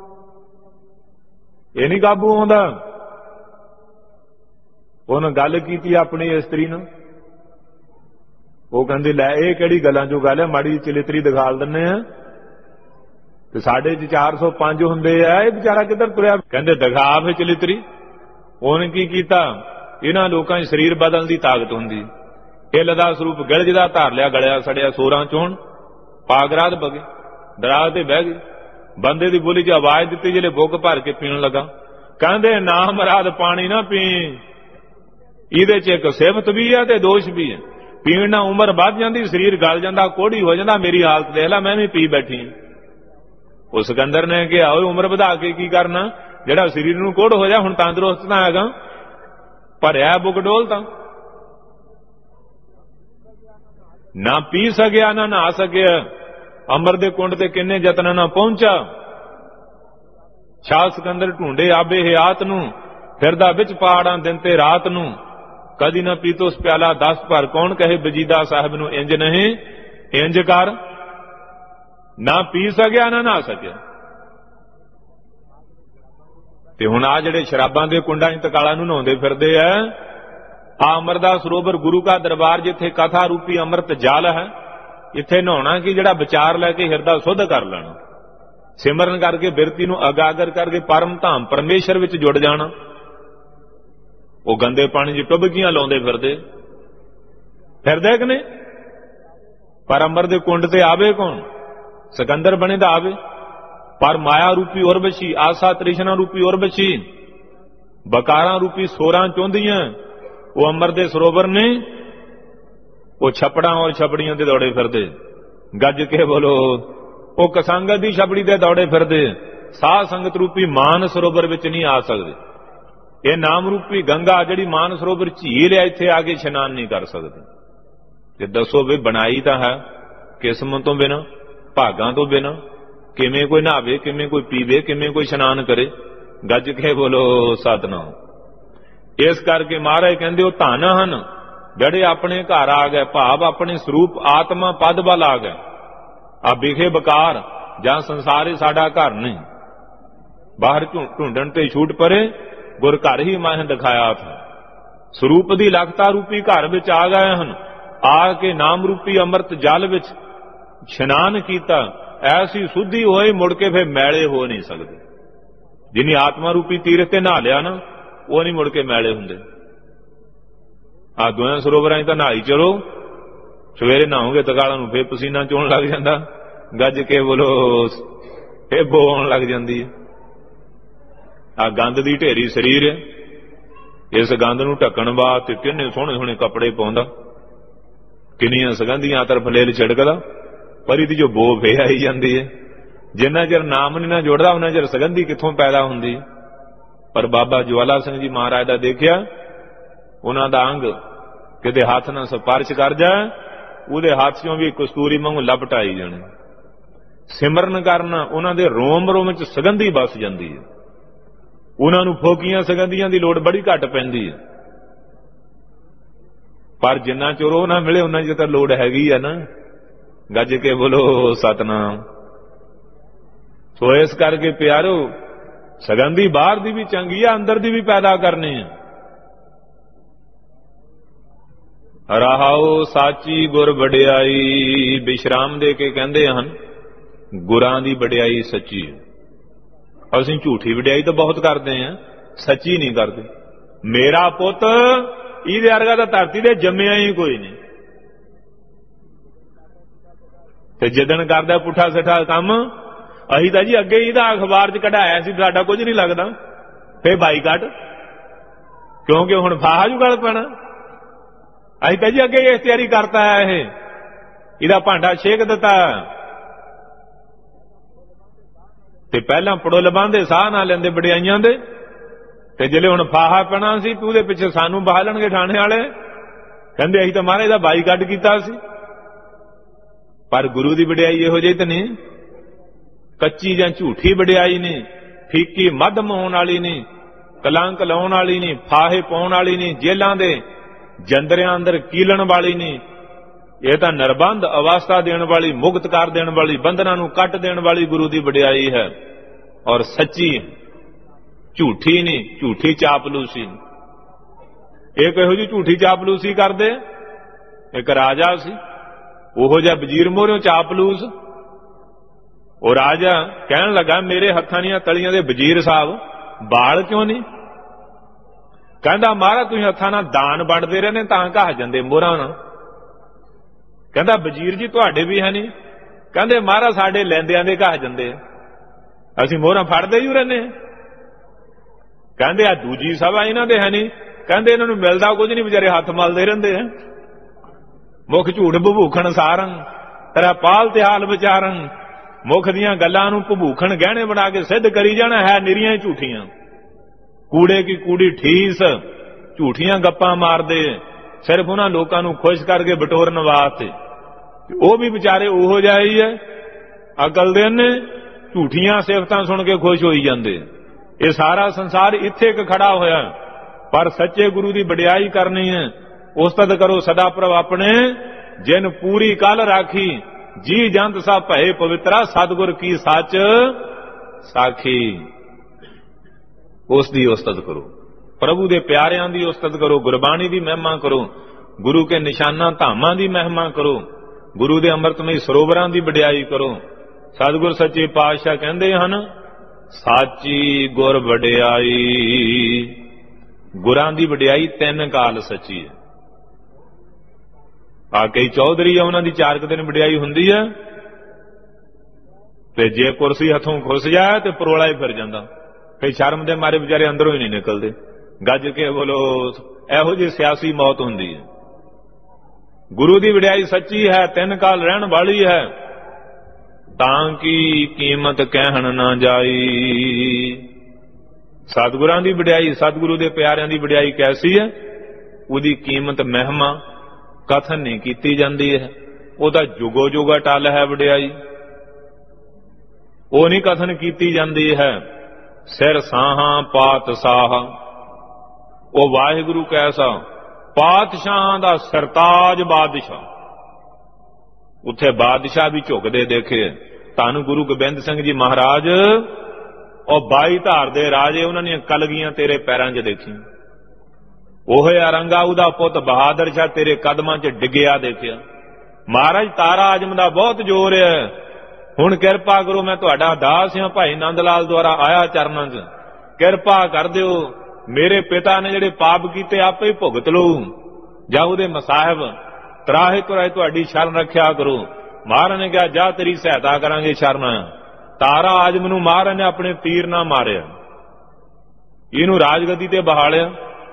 ਇਹ ਨਹੀਂ ਕਾਬੂ ਆਉਂਦਾ। ਉਹਨੇ ਗੱਲ ਕੀਤੀ ਆਪਣੀ ਇਸਤਰੀ ਨਾਲ, ਉਹ ਕਹਿੰਦੀ ਲੈ ਇਹ ਕਿਹੜੀ ਗੱਲਾਂ ਚੋਂ ਗੱਲ ਹੈ, ਮਾੜੀ ਚਲਿਤਰੀ ਦਿਖਾਲ ਦਿੰਨੇ ਆ, ਤੇ ਸਾਡੇ ਚ ਚਾਰ ਸੌ ਪੰਜ ਹੁੰਦੇ ਆ, ਇਹ ਵਿਚਾਰਾ ਕਿੱਧਰ ਤੁਰਿਆ। ਕਹਿੰਦੇ ਦਿਖਾ ਫੇ ਚਲਿਤਰੀ। ਉਹਨੇ ਕੀ ਕੀਤਾ, ਇਹਨਾਂ ਲੋਕਾਂ 'ਚ ਸਰੀਰ ਬਦਲਣ ਦੀ ਤਾਕਤ ਹੁੰਦੀ, ਹਿੱਲ ਦਾ ਸਰੂਪ ਗਿਲਜ ਦਾ ਧਾਰ ਲਿਆ, ਗਲਿਆ ਸੜਿਆ ਸੋਰਾਂ ਚੋਣ, ਪਾਗਰਾਦ ਬਗੇ, ਦਰਾਜ ਤੇ ਬਹਿ ਗਏ। ਬੰਦੇ ਦੀ ਬੋਲੀ 'ਚ ਆਵਾਜ਼ ਦਿੱਤੀ, ਜਿਹੜੇ ਬੁੱਕ ਭਰ ਕੇ ਪੀਣ ਲੱਗਾ। ਕਹਿੰਦੇ ਨਾ ਮਰਾਦ ਪਾਣੀ ਨਾ ਪੀ, ਇਹਦੇ 'ਚ ਇੱਕ ਸਿਫਤ ਵੀ ਆ ਤੇ ਦੋਸ਼ ਵੀ ਹੈ। ਪੀਣ ਨਾਲ ਉਮਰ ਵੱਧ ਜਾਂਦੀ, ਸਰੀਰ ਗਲ ਜਾਂਦਾ, ਕੋੜੀ ਹੋ ਜਾਂਦਾ। ਮੇਰੀ ਹਾਲਤ ਦੇਖ ਲੈ, ਮੈਂ ਵੀ ਪੀ ਬੈਠੀ। ਉਹ ਸਿਕੰਦਰ ਨੇ ਕਿਹਾ ਓਏ ਉਮਰ ਵਧਾ ਕੇ ਕੀ ਕਰਨਾ, ਜਿਹੜਾ ਸਰੀਰ ਨੂੰ ਕੋੜ ਹੋ ਜਾ, ਹੁਣ ਤੰਦਰੁਸਤ ਤਾਂ ਹੈਗਾ, ਭਰਿਆ ਬੁੱਕ ਡੋਲ ਤਾਂ ਨਾ ਪੀ ਸਕਿਆ ਨਾ ਨਹਾ ਸਕਿਆ। ਅੰਮ੍ਰਿਤ ਦੇ ਕੁੰਡ ਤੇ ਕਿੰਨੇ ਯਤਨਾਂ ਨਾਲ ਪਹੁੰਚਾ। ਸ਼ਾਹ ਸਿਕੰਦਰ ਢੂੰਡੇ ਆਬੇ ਹਯਾਤ ਨੂੰ, ਫਿਰਦਾ ਵਿੱਚ ਪਹਾੜਾਂ ਦਿਨ ਤੇ ਰਾਤ ਨੂੰ। ਕਦੀ ਨਾ ਪੀਤੋਸ ਪਿਆਲਾ ਦਸ ਭਰ, ਕੌਣ ਕਹੇ ਬਜੀਦਾ ਸਾਹਿਬ ਨੂੰ ਇੰਜ ਨਹੀਂ ਇੰਜ ਕਰ। ਨਾ ਪੀ ਸਕਿਆ ਨਾ ਨਹਾ ਸਕਿਆ। ਤੇ ਹੁਣ ਆ ਜਿਹੜੇ ਸ਼ਰਾਬਾਂ ਦੇ ਕੁੰਡਾਂ 'ਚ ਤਕਾਲਾਂ ਨੂੰ ਨਹਾਉਂਦੇ ਫਿਰਦੇ ਆ, ਆ ਅਮਰਦਾਸ ਸਰੋਵਰ ਗੁਰੂ ਕਾ ਦਰਬਾਰ ਜਿੱਥੇ ਕਥਾ ਰੂਪੀ ਅੰਮ੍ਰਿਤ ਜਲ ਹੈ, ਇੱਥੇ ਨਹਾਉਣਾ ਕਿ ਜਿਹੜਾ ਵਿਚਾਰ ਲੈ ਕੇ ਹਿਰਦਾ ਸੁੱਧ ਕਰ ਲੈਣਾ, ਸਿਮਰਨ ਕਰਕੇ ਬਿਰਤੀ ਨੂੰ ਅਗਾਗਰ ਕਰਕੇ ਪਰਮ ਧਾਮ ਪਰਮੇਸ਼ਰ ਵਿੱਚ ਜੁੜ ਜਾਣਾ। ਉਹ ਗੰਦੇ ਪਾਣੀ 'ਚ ਟੁੱਬਕੀਆਂ ਲਾਉਂਦੇ ਫਿਰਦੇ ਫਿਰਦੇ ਕਿ ਨਹੀਂ? ਪਰ ਅੰਮ੍ਰਿਤ ਦੇ ਕੁੰਡ ਤੇ ਆਵੇ ਕੌਣ? ਸਿਕੰਦਰ ਬਣੇ ਤਾਂ ਆਵੇ। ਪਰ ਮਾਇਆ ਰੂਪੀ ਉਰਵਸ਼ੀ, ਆਸਾ ਤ੍ਰਿਸ਼ਨਾ ਰੂਪੀ ਉਰਵਸ਼ੀ, ਬਕਾਰਾਂ ਰੂਪੀ ਸੋਰਾਂ ਚੁੰਦੀਆਂ, ਉਹ ਅੰਮ੍ਰਿਤ ਦੇ ਸਰੋਵਰ ਨੇ, ਉਹ ਛਪੜਾਂ ਔਰ ਛਪੜੀਆਂ ਤੇ ਦੌੜੇ ਫਿਰਦੇ। ਗੱਜ ਕੇ ਬੋਲੋ, ਉਹ ਕਸੰਗਤ ਦੀ ਛਪੜੀ ਤੇ ਦੌੜੇ ਫਿਰਦੇ, ਸਾਧ ਸੰਗਤ ਰੂਪੀ ਮਾਨ ਸਰੋਵਰ ਵਿੱਚ ਨਹੀਂ ਆ ਸਕਦੇ। ਇਹ ਨਾਮ ਰੂਪੀ ਗੰਗਾ ਜਿਹੜੀ ਮਾਨ ਸਰੋਵਰ ਝੀਲ ਹੈ, ਇੱਥੇ ਆ ਕੇ ਇਸ਼ਨਾਨ ਨਹੀਂ ਕਰ ਸਕਦੇ। ਤੇ ਦੱਸੋ ਵੀ ਬਣਾਈ ਤਾਂ ਹੈ ਕਿਸਮਤ ਤੋਂ ਬਿਨਾਂ, ਭਾਗਾਂ ਤੋਂ ਬਿਨਾਂ, ਕਿਵੇਂ ਕੋਈ ਨਹਾਵੇ, ਕਿਵੇਂ ਕੋਈ ਪੀਵੇ, ਕਿਵੇਂ ਕੋਈ ਇਸ਼ਨਾਨ ਕਰੇ? ਗੱਜ ਕੇ ਬੋਲੋ ਸਤਿਨਾਮ। ਇਸ ਕਰਕੇ ਮਹਾਰਾਜ ਕਹਿੰਦੇ ਉਹ ਧਨ ਹਨ ਜਿਹੜੇ ਆਪਣੇ ਘਰ ਆ ਗਏ, ਭਾਵ ਆਪਣੇ ਸਰੂਪ ਆਤਮਾ ਪਦ ਵੱਲ ਆ ਗਏ। ਆ ਵਿਖੇ ਬਕਾਰ ਜਾਂ ਸੰਸਾਰ ਸਾਡਾ ਘਰ ਨਹੀਂ, ਬਾਹਰ ਢੂੰਡਣ ਤੇ ਛੂਟ ਪਰੇ, ਗੁਰ ਘਰ ਹੀ ਮਾਹ ਦਿਖਾਇਆ ਥਾ। ਸਰੂਪ ਦੀ ਲਖਤਾ ਰੂਪੀ ਘਰ ਵਿੱਚ ਆ ਗਏ ਹਨ, ਆ ਕੇ ਨਾਮ ਰੂਪੀ ਅੰਮ੍ਰਿਤ ਜਲ ਵਿੱਚ ਇਸ਼ਨਾਨ ਕੀਤਾ। ਐਸੀ ਸੁੱਧੀ ਹੋਏ, ਮੁੜ ਕੇ ਫਿਰ ਮੈਲੇ ਹੋ ਨਹੀਂ ਸਕਦੇ। ਜਿਨੀ ਆਤਮਾ ਰੂਪੀ ਤੀਰਥ ਤੇ ਨਹਾ ਲਿਆ ਨਾ, ਉਹ ਨਹੀਂ ਮੁੜ ਕੇ ਮੈਲੇ ਹੁੰਦੇ। ਆ ਦੋਹਾਂ ਸਰੋਵਰਾਂ 'ਚ ਤਾਂ ਨਹਾਈ ਚਲੋ, ਸਵੇਰੇ ਨਹਾਓਗੇ ਤਕਾਲਾਂ ਨੂੰ ਫੇਰ ਪਸੀਨਾ ਚੋਣ ਲੱਗ ਜਾਂਦਾ, ਗੱਜ ਕੇ ਬੋਲੋ ਫੇਰ ਬੋ ਆਉਣ ਲੱਗ ਜਾਂਦੀ ਹੈ। ਆ ਗੰਦ ਦੀ ਢੇਰੀ ਸਰੀਰ ਹੈ, ਇਸ ਗੰਦ ਨੂੰ ਢੱਕਣ ਵਾਸਤੇ ਕਿੰਨੇ ਸੋਹਣੇ ਸੋਹਣੇ ਕੱਪੜੇ ਪਾਉਂਦਾ, ਕਿੰਨੀਆਂ ਸੁਗੰਧੀਆਂ ਤਰਫ ਲੇਲ ਛਿੜਕਦਾ, ਪਰ ਇਹਦੀ ਜੋ ਬੋ ਫੇ ਆਈ ਜਾਂਦੀ ਹੈ। ਜਿੰਨਾ ਚਿਰ ਨਾਮ ਨਹੀਂ ਨਾ ਜੁੜਦਾ ਉਹਨਾਂ ਚਿਰ ਸੁਗੰਧੀ ਕਿੱਥੋਂ ਪੈਦਾ ਹੁੰਦੀ। ਪਰ ਬਾਬਾ ਜਵਾਲਾ ਸਿੰਘ ਜੀ ਮਹਾਰਾਜ ਦਾ ਦੇਖਿਆ, ਉਹਨਾਂ ਦਾ ਅੰਗ ਕਿਤੇ ਹੱਥ ਨਾਲ ਸਪਰਸ਼ ਕਰ ਜਾ, ਉਹਦੇ ਹੱਥ 'ਚੋਂ ਵੀ ਕਸਤੂਰੀ ਵਾਂਗੂ ਲਪਟ ਆਈ ਜਾਣੀ। ਸਿਮਰਨ ਕਰਨਾ, ਉਹਨਾਂ ਦੇ ਰੋਮ ਰੋਮ 'ਚ ਸੁਗੰਧੀ ਵਸ ਜਾਂਦੀ ਹੈ। ਉਹਨਾਂ ਨੂੰ ਫੋਕੀਆਂ ਸੁਗੰਧੀਆਂ ਦੀ ਲੋੜ ਬੜੀ ਘੱਟ ਪੈਂਦੀ ਹੈ। ਪਰ ਜਿੰਨਾ ਚਿਰ ਉਹ ਨਾ ਮਿਲੇ ਉਹਨਾਂ ਚਿਰ ਤਾਂ ਲੋੜ ਹੈਗੀ ਆ ਨਾ। ਗੱਜ ਕੇ ਬੋਲੋ ਸਤਿਨਾਮ। ਸੋ ਇਸ ਕਰਕੇ ਪਿਆਰੋ, ਸੁਗੰਧੀ ਬਾਹਰ ਦੀ ਵੀ ਚੰਗੀ ਆ, ਅੰਦਰ ਦੀ ਵੀ ਪੈਦਾ ਕਰਨੀ ਹੈ। ਰਹਾਉ ਸਾਚੀ ਗੁਰ ਵਡਿਆਈ, ਵਿਸ਼ਰਾਮ ਦੇ ਕੇ ਕਹਿੰਦੇ ਹਨ ਗੁਰਾਂ ਦੀ ਵਡਿਆਈ ਸੱਚੀ ਹੈ। ਅਸੀਂ ਝੂਠੀ ਵਡਿਆਈ ਤਾਂ ਬਹੁਤ ਕਰਦੇ ਹਾਂ, ਸੱਚੀ ਨਹੀਂ ਕਰਦੇ। ਮੇਰਾ ਪੁੱਤ ਇਹਦੇ ਵਰਗਾ ਤਾਂ ਧਰਤੀ ਦੇ ਜੰਮਿਆ ਹੀ ਕੋਈ ਨਹੀਂ। ਤੇ ਜਿੱਦਣ ਕਰਦਾ ਪੁੱਠਾ ਸਿੱਠਾ ਕੰਮ, ਅਸੀਂ ਤਾਂ ਜੀ ਅੱਗੇ ਇਹਦਾ ਅਖਬਾਰ 'ਚ ਕਢਾਇਆ ਸੀ, ਸਾਡਾ ਕੁਝ ਨਹੀਂ ਲੱਗਦਾ, ਫੇਰ ਬਾਈਕਾਟ, ਕਿਉਂਕਿ ਹੁਣ ਫਾਹਾ ਜੂ ਗਲ ਪੈਣਾ। ਅਸੀਂ ਤਾਂ ਜੀ ਅੱਗੇ ਇਸ ਤਿਆਰੀ ਕਰਤਾ ਹੈ, ਇਹ ਇਹਦਾ ਭਾਂਡਾ ਛੇਕ ਦਿੱਤਾ। ਤੇ ਪਹਿਲਾਂ ਪੜੋਲ ਬੰਨ੍ਹਦੇ ਸਾਹ ਨਾ ਲੈਂਦੇ ਵਡਿਆਈਆਂ ਦੇ, ਤੇ ਜਿਹੜੇ ਹੁਣ ਫਾਹਾ ਪੈਣਾ ਸੀ ਤੂੰ ਉਹਦੇ ਪਿੱਛੇ ਸਾਨੂੰ ਬਹਾਲਣਗੇ ਥਾਣੇ ਵਾਲੇ, ਕਹਿੰਦੇ ਅਸੀਂ ਤਾਂ ਮਹਾਰਾਜ ਦਾ ਬਾਈਕਾਟ ਕੀਤਾ ਸੀ। ਪਰ ਗੁਰੂ ਦੀ ਵਡਿਆਈ ਇਹੋ ਜਿਹੀ ਤਾਂ ਨਹੀਂ, ਕੱਚੀ ਜਾਂ ਝੂਠੀ ਵਡਿਆਈ ਨਹੀਂ, ਫੀਕੀ ਮੱਧਮ ਹੋਣ ਵਾਲੀ ਨਹੀਂ, ਕਲੰਕ ਲਾਉਣ ਵਾਲੀ ਨਹੀਂ, ਫਾਹੇ ਪਾਉਣ ਵਾਲੀ ਨਹੀਂ, ਜੇਲਾਂ ਦੇ ਜੰਦਰਿਆਂ ਅੰਦਰ ਕੀਲਣ ਵਾਲੀ ਨਹੀਂ। ਇਹ ਤਾਂ ਨਿਰਬੰਧ ਅਵਸਥਾ ਦੇਣ ਵਾਲੀ, ਮੁਕਤ ਕਰ ਦੇਣ ਵਾਲੀ, ਬੰਧਨਾਂ ਨੂੰ ਕੱਟ ਦੇਣ ਵਾਲੀ ਗੁਰੂ ਦੀ ਵਡਿਆਈ ਹੈ। ਔਰ ਸੱਚੀ, ਝੂਠੀ ਨਹੀਂ, ਝੂਠੀ ਚਾਪਲੂਸੀ। ਇਹ ਕਿਹੋ ਜਿਹੀ ਝੂਠੀ ਚਾਪਲੂਸੀ ਕਰਦੇ? ਇੱਕ ਰਾਜਾ ਸੀ, ਉਹੋ ਜਿਹਾ ਵਜ਼ੀਰ ਮੋਹਰਿਓਂ ਚਾਪਲੂਸ। ਉਹ ਰਾਜਾ ਕਹਿਣ ਲੱਗਾ ਮੇਰੇ ਹੱਥਾਂ ਦੀਆਂ ਤਲੀਆਂ ਦੇ ਵਜ਼ੀਰ ਸਾਹਿਬ ਬਾਲ ਕਿਉਂ ਨਹੀਂ? ਕਹਿੰਦਾ ਮਹਾਰਾਜ ਤੁਸੀਂ ਹੱਥਾਂ ਨਾਲ ਦਾਨ ਵੰਡਦੇ ਰਹੇ ਨੇ ਤਾਂ ਘਾਹ ਜਾਂਦੇ ਮੋਹਰਾਂ ਨਾਲ। ਕਹਿੰਦਾ ਵਜ਼ੀਰ ਜੀ ਤੁਹਾਡੇ ਵੀ ਹੈ ਨਹੀਂ? ਕਹਿੰਦੇ ਮਹਾਰਾਜ ਸਾਡੇ ਲੈਂਦਿਆਂ ਦੇ ਘਾਹ ਜਾਂਦੇ ਆ, ਅਸੀਂ ਮੋਹਰਾਂ ਫੜਦੇ ਹੀ ਰਹਿੰਦੇ ਹਾਂ। ਕਹਿੰਦੇ ਆ ਦੂਜੀ ਸਭਾ ਇਹਨਾਂ ਦੇ ਹੈ ਨਹੀਂ? ਕਹਿੰਦੇ ਇਹਨਾਂ ਨੂੰ ਮਿਲਦਾ ਕੁਝ ਨਹੀਂ, ਵਿਚਾਰੇ ਹੱਥ ਮਲਦੇ ਰਹਿੰਦੇ ਆ। ਮੁਖ ਝੂਠ ਭਭੂਖਣ ਸਾਰੰ, ਤੇਰਾ ਪਾਲ ਤੇ ਹਾਲ ਵਿਚਾਰੰ। ਮੁਖ ਦੀਆਂ ਗੱਲਾਂ ਨੂੰ ਭਭੂਖਣ ਗਹਿਣੇ ਬਣਾ ਕੇ ਸਿੱਧ ਕਰੀ ਜਾਣਾ ਹੈ, ਨਿਰੀਆਂ ਹੀ ਝੂਠੀਆਂ। ਕੂੜੇ ਕੀ ਕੂੜੀ ਠੀਸ, ਝੂਠੀਆਂ ਗੱਪਾਂ ਮਾਰਦੇ ਸਿਰਫ ਉਹਨਾਂ ਲੋਕਾਂ ਨੂੰ ਖੁਸ਼ ਕਰਕੇ ਬਟੋਰਨ ਵਾਸਤੇ। ਉਹ ਵੀ ਵਿਚਾਰੇ ਉਹੋ ਜਿਹਾ ਹੀ ਹੈ, ਅਕਲ ਦੇ ਨੇ, ਝੂਠੀਆਂ ਸਿਫਤਾਂ ਸੁਣ ਕੇ ਖੁਸ਼ ਹੋਈ ਜਾਂਦੇ। ਇਹ ਸਾਰਾ ਸੰਸਾਰ ਇੱਥੇ ਇੱਕ ਖੜਾ ਹੋਇਆ, ਪਰ ਸੱਚੇ ਗੁਰੂ ਦੀ ਵਡਿਆਈ ਕਰਨੀ ਹੈ। ਉਸਤਤ ਕਰੋ ਸਦਾ ਪ੍ਰਭ ਆਪਣੇ, ਜਿਨ ਪੂਰੀ ਕੱਲ ਰਾਖੀ, जी जंत सा भये पवित्रा सतगुर की सच साखी। उस दी उस्तत करो, प्रभु दे प्यारियां दी उस्तत करो, गुरबाणी दी महिमा करो, गुरु के निशाना धामां दी महिमा करो, गुरु दे अमृतमई सरोवरां दी वडियाई करो। सतगुर सच्चे पातशाह कहंदे हन साची गुर वडियाई। गुरां दी वडियाई तीन काल सच्ची है। आ कई चौधरी है उन्हां दी चार क दिन वडियाई हुंदी है, ते जे कुर्सी हथों खुस जाए तो परोला ही फिर जांदा, फिर शर्म दे मारे बेचारे अंदरों ही नहीं निकलते। गज के बोलो इहो जी सियासी मौत हुंदी है। गुरु दी वडियाई सच्ची है, तीन काल रहन वाली है, तां की कीमत कहण ना जाई। सतगुरां दी वडियाई, सतगुरु दे प्यारियां दी वडियाई कैसी है, उहदी कीमत महिमा कथन नहीं की जाती है। वह जुगो जुग अटल है वडियाई, वो नहीं कथन की जाती है। सिर साहा पात साहा, वो वाहिगुरु कैसा पातशाह का सरताज बादशाह। उत्थे बादशाह भी झुकते देखे। धन गुरु गोबिंद सिंह जी महाराज और बाई धार दे राजे उन्होंने कलगियां तेरे पैरों च देखी। ओह अरंगा उदा पुत बहादुर शाह तेरे कदमां च डिग्या देखिया। महाराज तारा आजम दा बहुत जोर है, हुण किरपा करो, मैं तुहाडा दास हां, भाई नंद लाल द्वारा आया चरनां च, किरपा कर दिओ, मेरे पिता ने जिहड़े पाप कीते आपे ही भुगत लो, जाओ उहदे मसाहिब तराहे तुराहे तुहाडी शरण रखिया करो। महाराज ने कहा जा तेरी सहायता करांगे शरण। तारा आजम नूं महाराज ने अपने तीर नाल मारिया, इहनूं राजगद्दी ते बहालिया।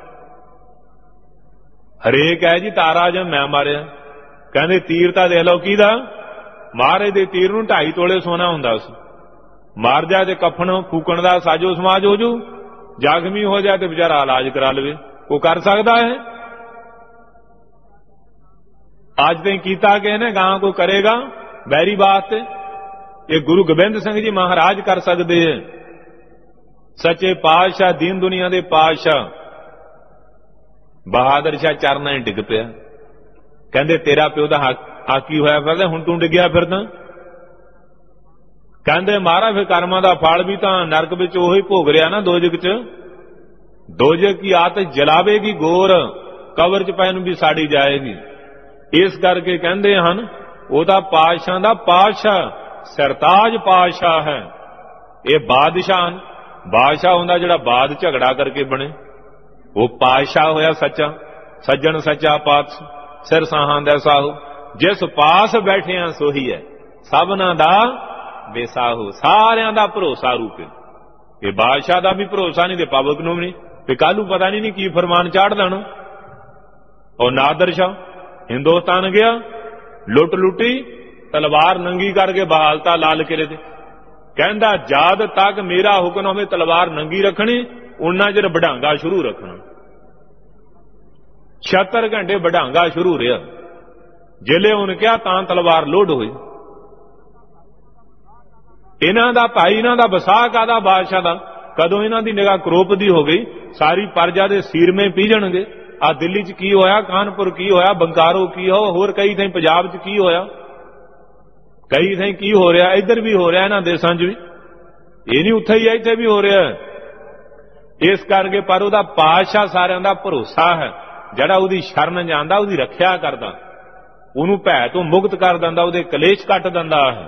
हरेक है जी तारा आजम मैं मारिया, कहंदे तीर तां देख लो किहदा, महाराज दे तीर नूं ढाई तोले सोना हुंदा सी। मार जाए ते कफन फूकण दा साजो समाज हो जू, जख्मी हो जाए तो बेचारा इलाज करा लवे, वो कर सकदा है। अज ताईं कीता किसे ने, गां कोई करेगा बैरी वास्ते? ये गुरु गोबिंद सिंह जी महाराज कर सकते हैं। सच्चे पातशाह दीन दुनिया दे पातशाह बहादुर शाह चरनां डिग पिया, कहंदे तेरा प्यो दा हाकी होया फिरदा, हुण तूं डिग्या फिरदा। कहंदे महाराज फिर कर्मां दा फल भी तां नरक विच ओही भोग रिहा ना, दोजक च। दोजक की आतश जलावेगी गोर, कबर च पै नूं भी साड़ी जाएगी। इस करके कहंदे हन वो तां पातशाह दा पातशाह सरताज पातशाह है। ये बादशाह बादशाह हुंदा जिहड़ा बाद झगड़ा करके बने, वो पातशाह होया सच्चा, सज्जन सच्चा पात सिर साहां दा साहू। जिस पास बैठिया सोही है सबना दा बेसाहू, सारियां दा भरोसा रूप है। ये बादशाह दा भी भरोसा नहीं, ते पब्लिक नूं भी नहीं, ते कल नूं पता नहीं की फरमान चाढ़ देना। और नादर शाह हिंदुस्तान गया, लुट लुटी, तलवार नंगी करके बहालता लाल किले ते। कहंदा जद तक मेरा हुक्म होवे तलवार नंगी रखनी, उन्ना चिर बढ़ांगा शुरू रखना। छिहत्तर घंटे बढ़ांगा शुरू रहा, जिले उन क्या तां तलवार लोड हुई। इन्हां दा भाई, इन्हां दा बसाह कादा बादशाह दा, कदों इन्हां दी निगाह क्रोप दी हो गई, सारी प्रजा दे सिर में पीजणगे। आ दिल्ली च की होया, कानपुर की होया, बंकारो की हो, होर कई थाई पंजाब च की होया, कई थाई की हो रहा, इधर भी हो रहा, इन्हां देशां च भी, ये नहीं उत्थे ही है, इत्थे भी हो रहा है। इस करके पर उहदा पातशाह सारियां दा भरोसा है, जिहड़ा उहदी शरण जांदा उहदी रखिया करदा, उहनूं भै तो मुक्त कर दिंदा, उहदे कलेश कट दिंदा है।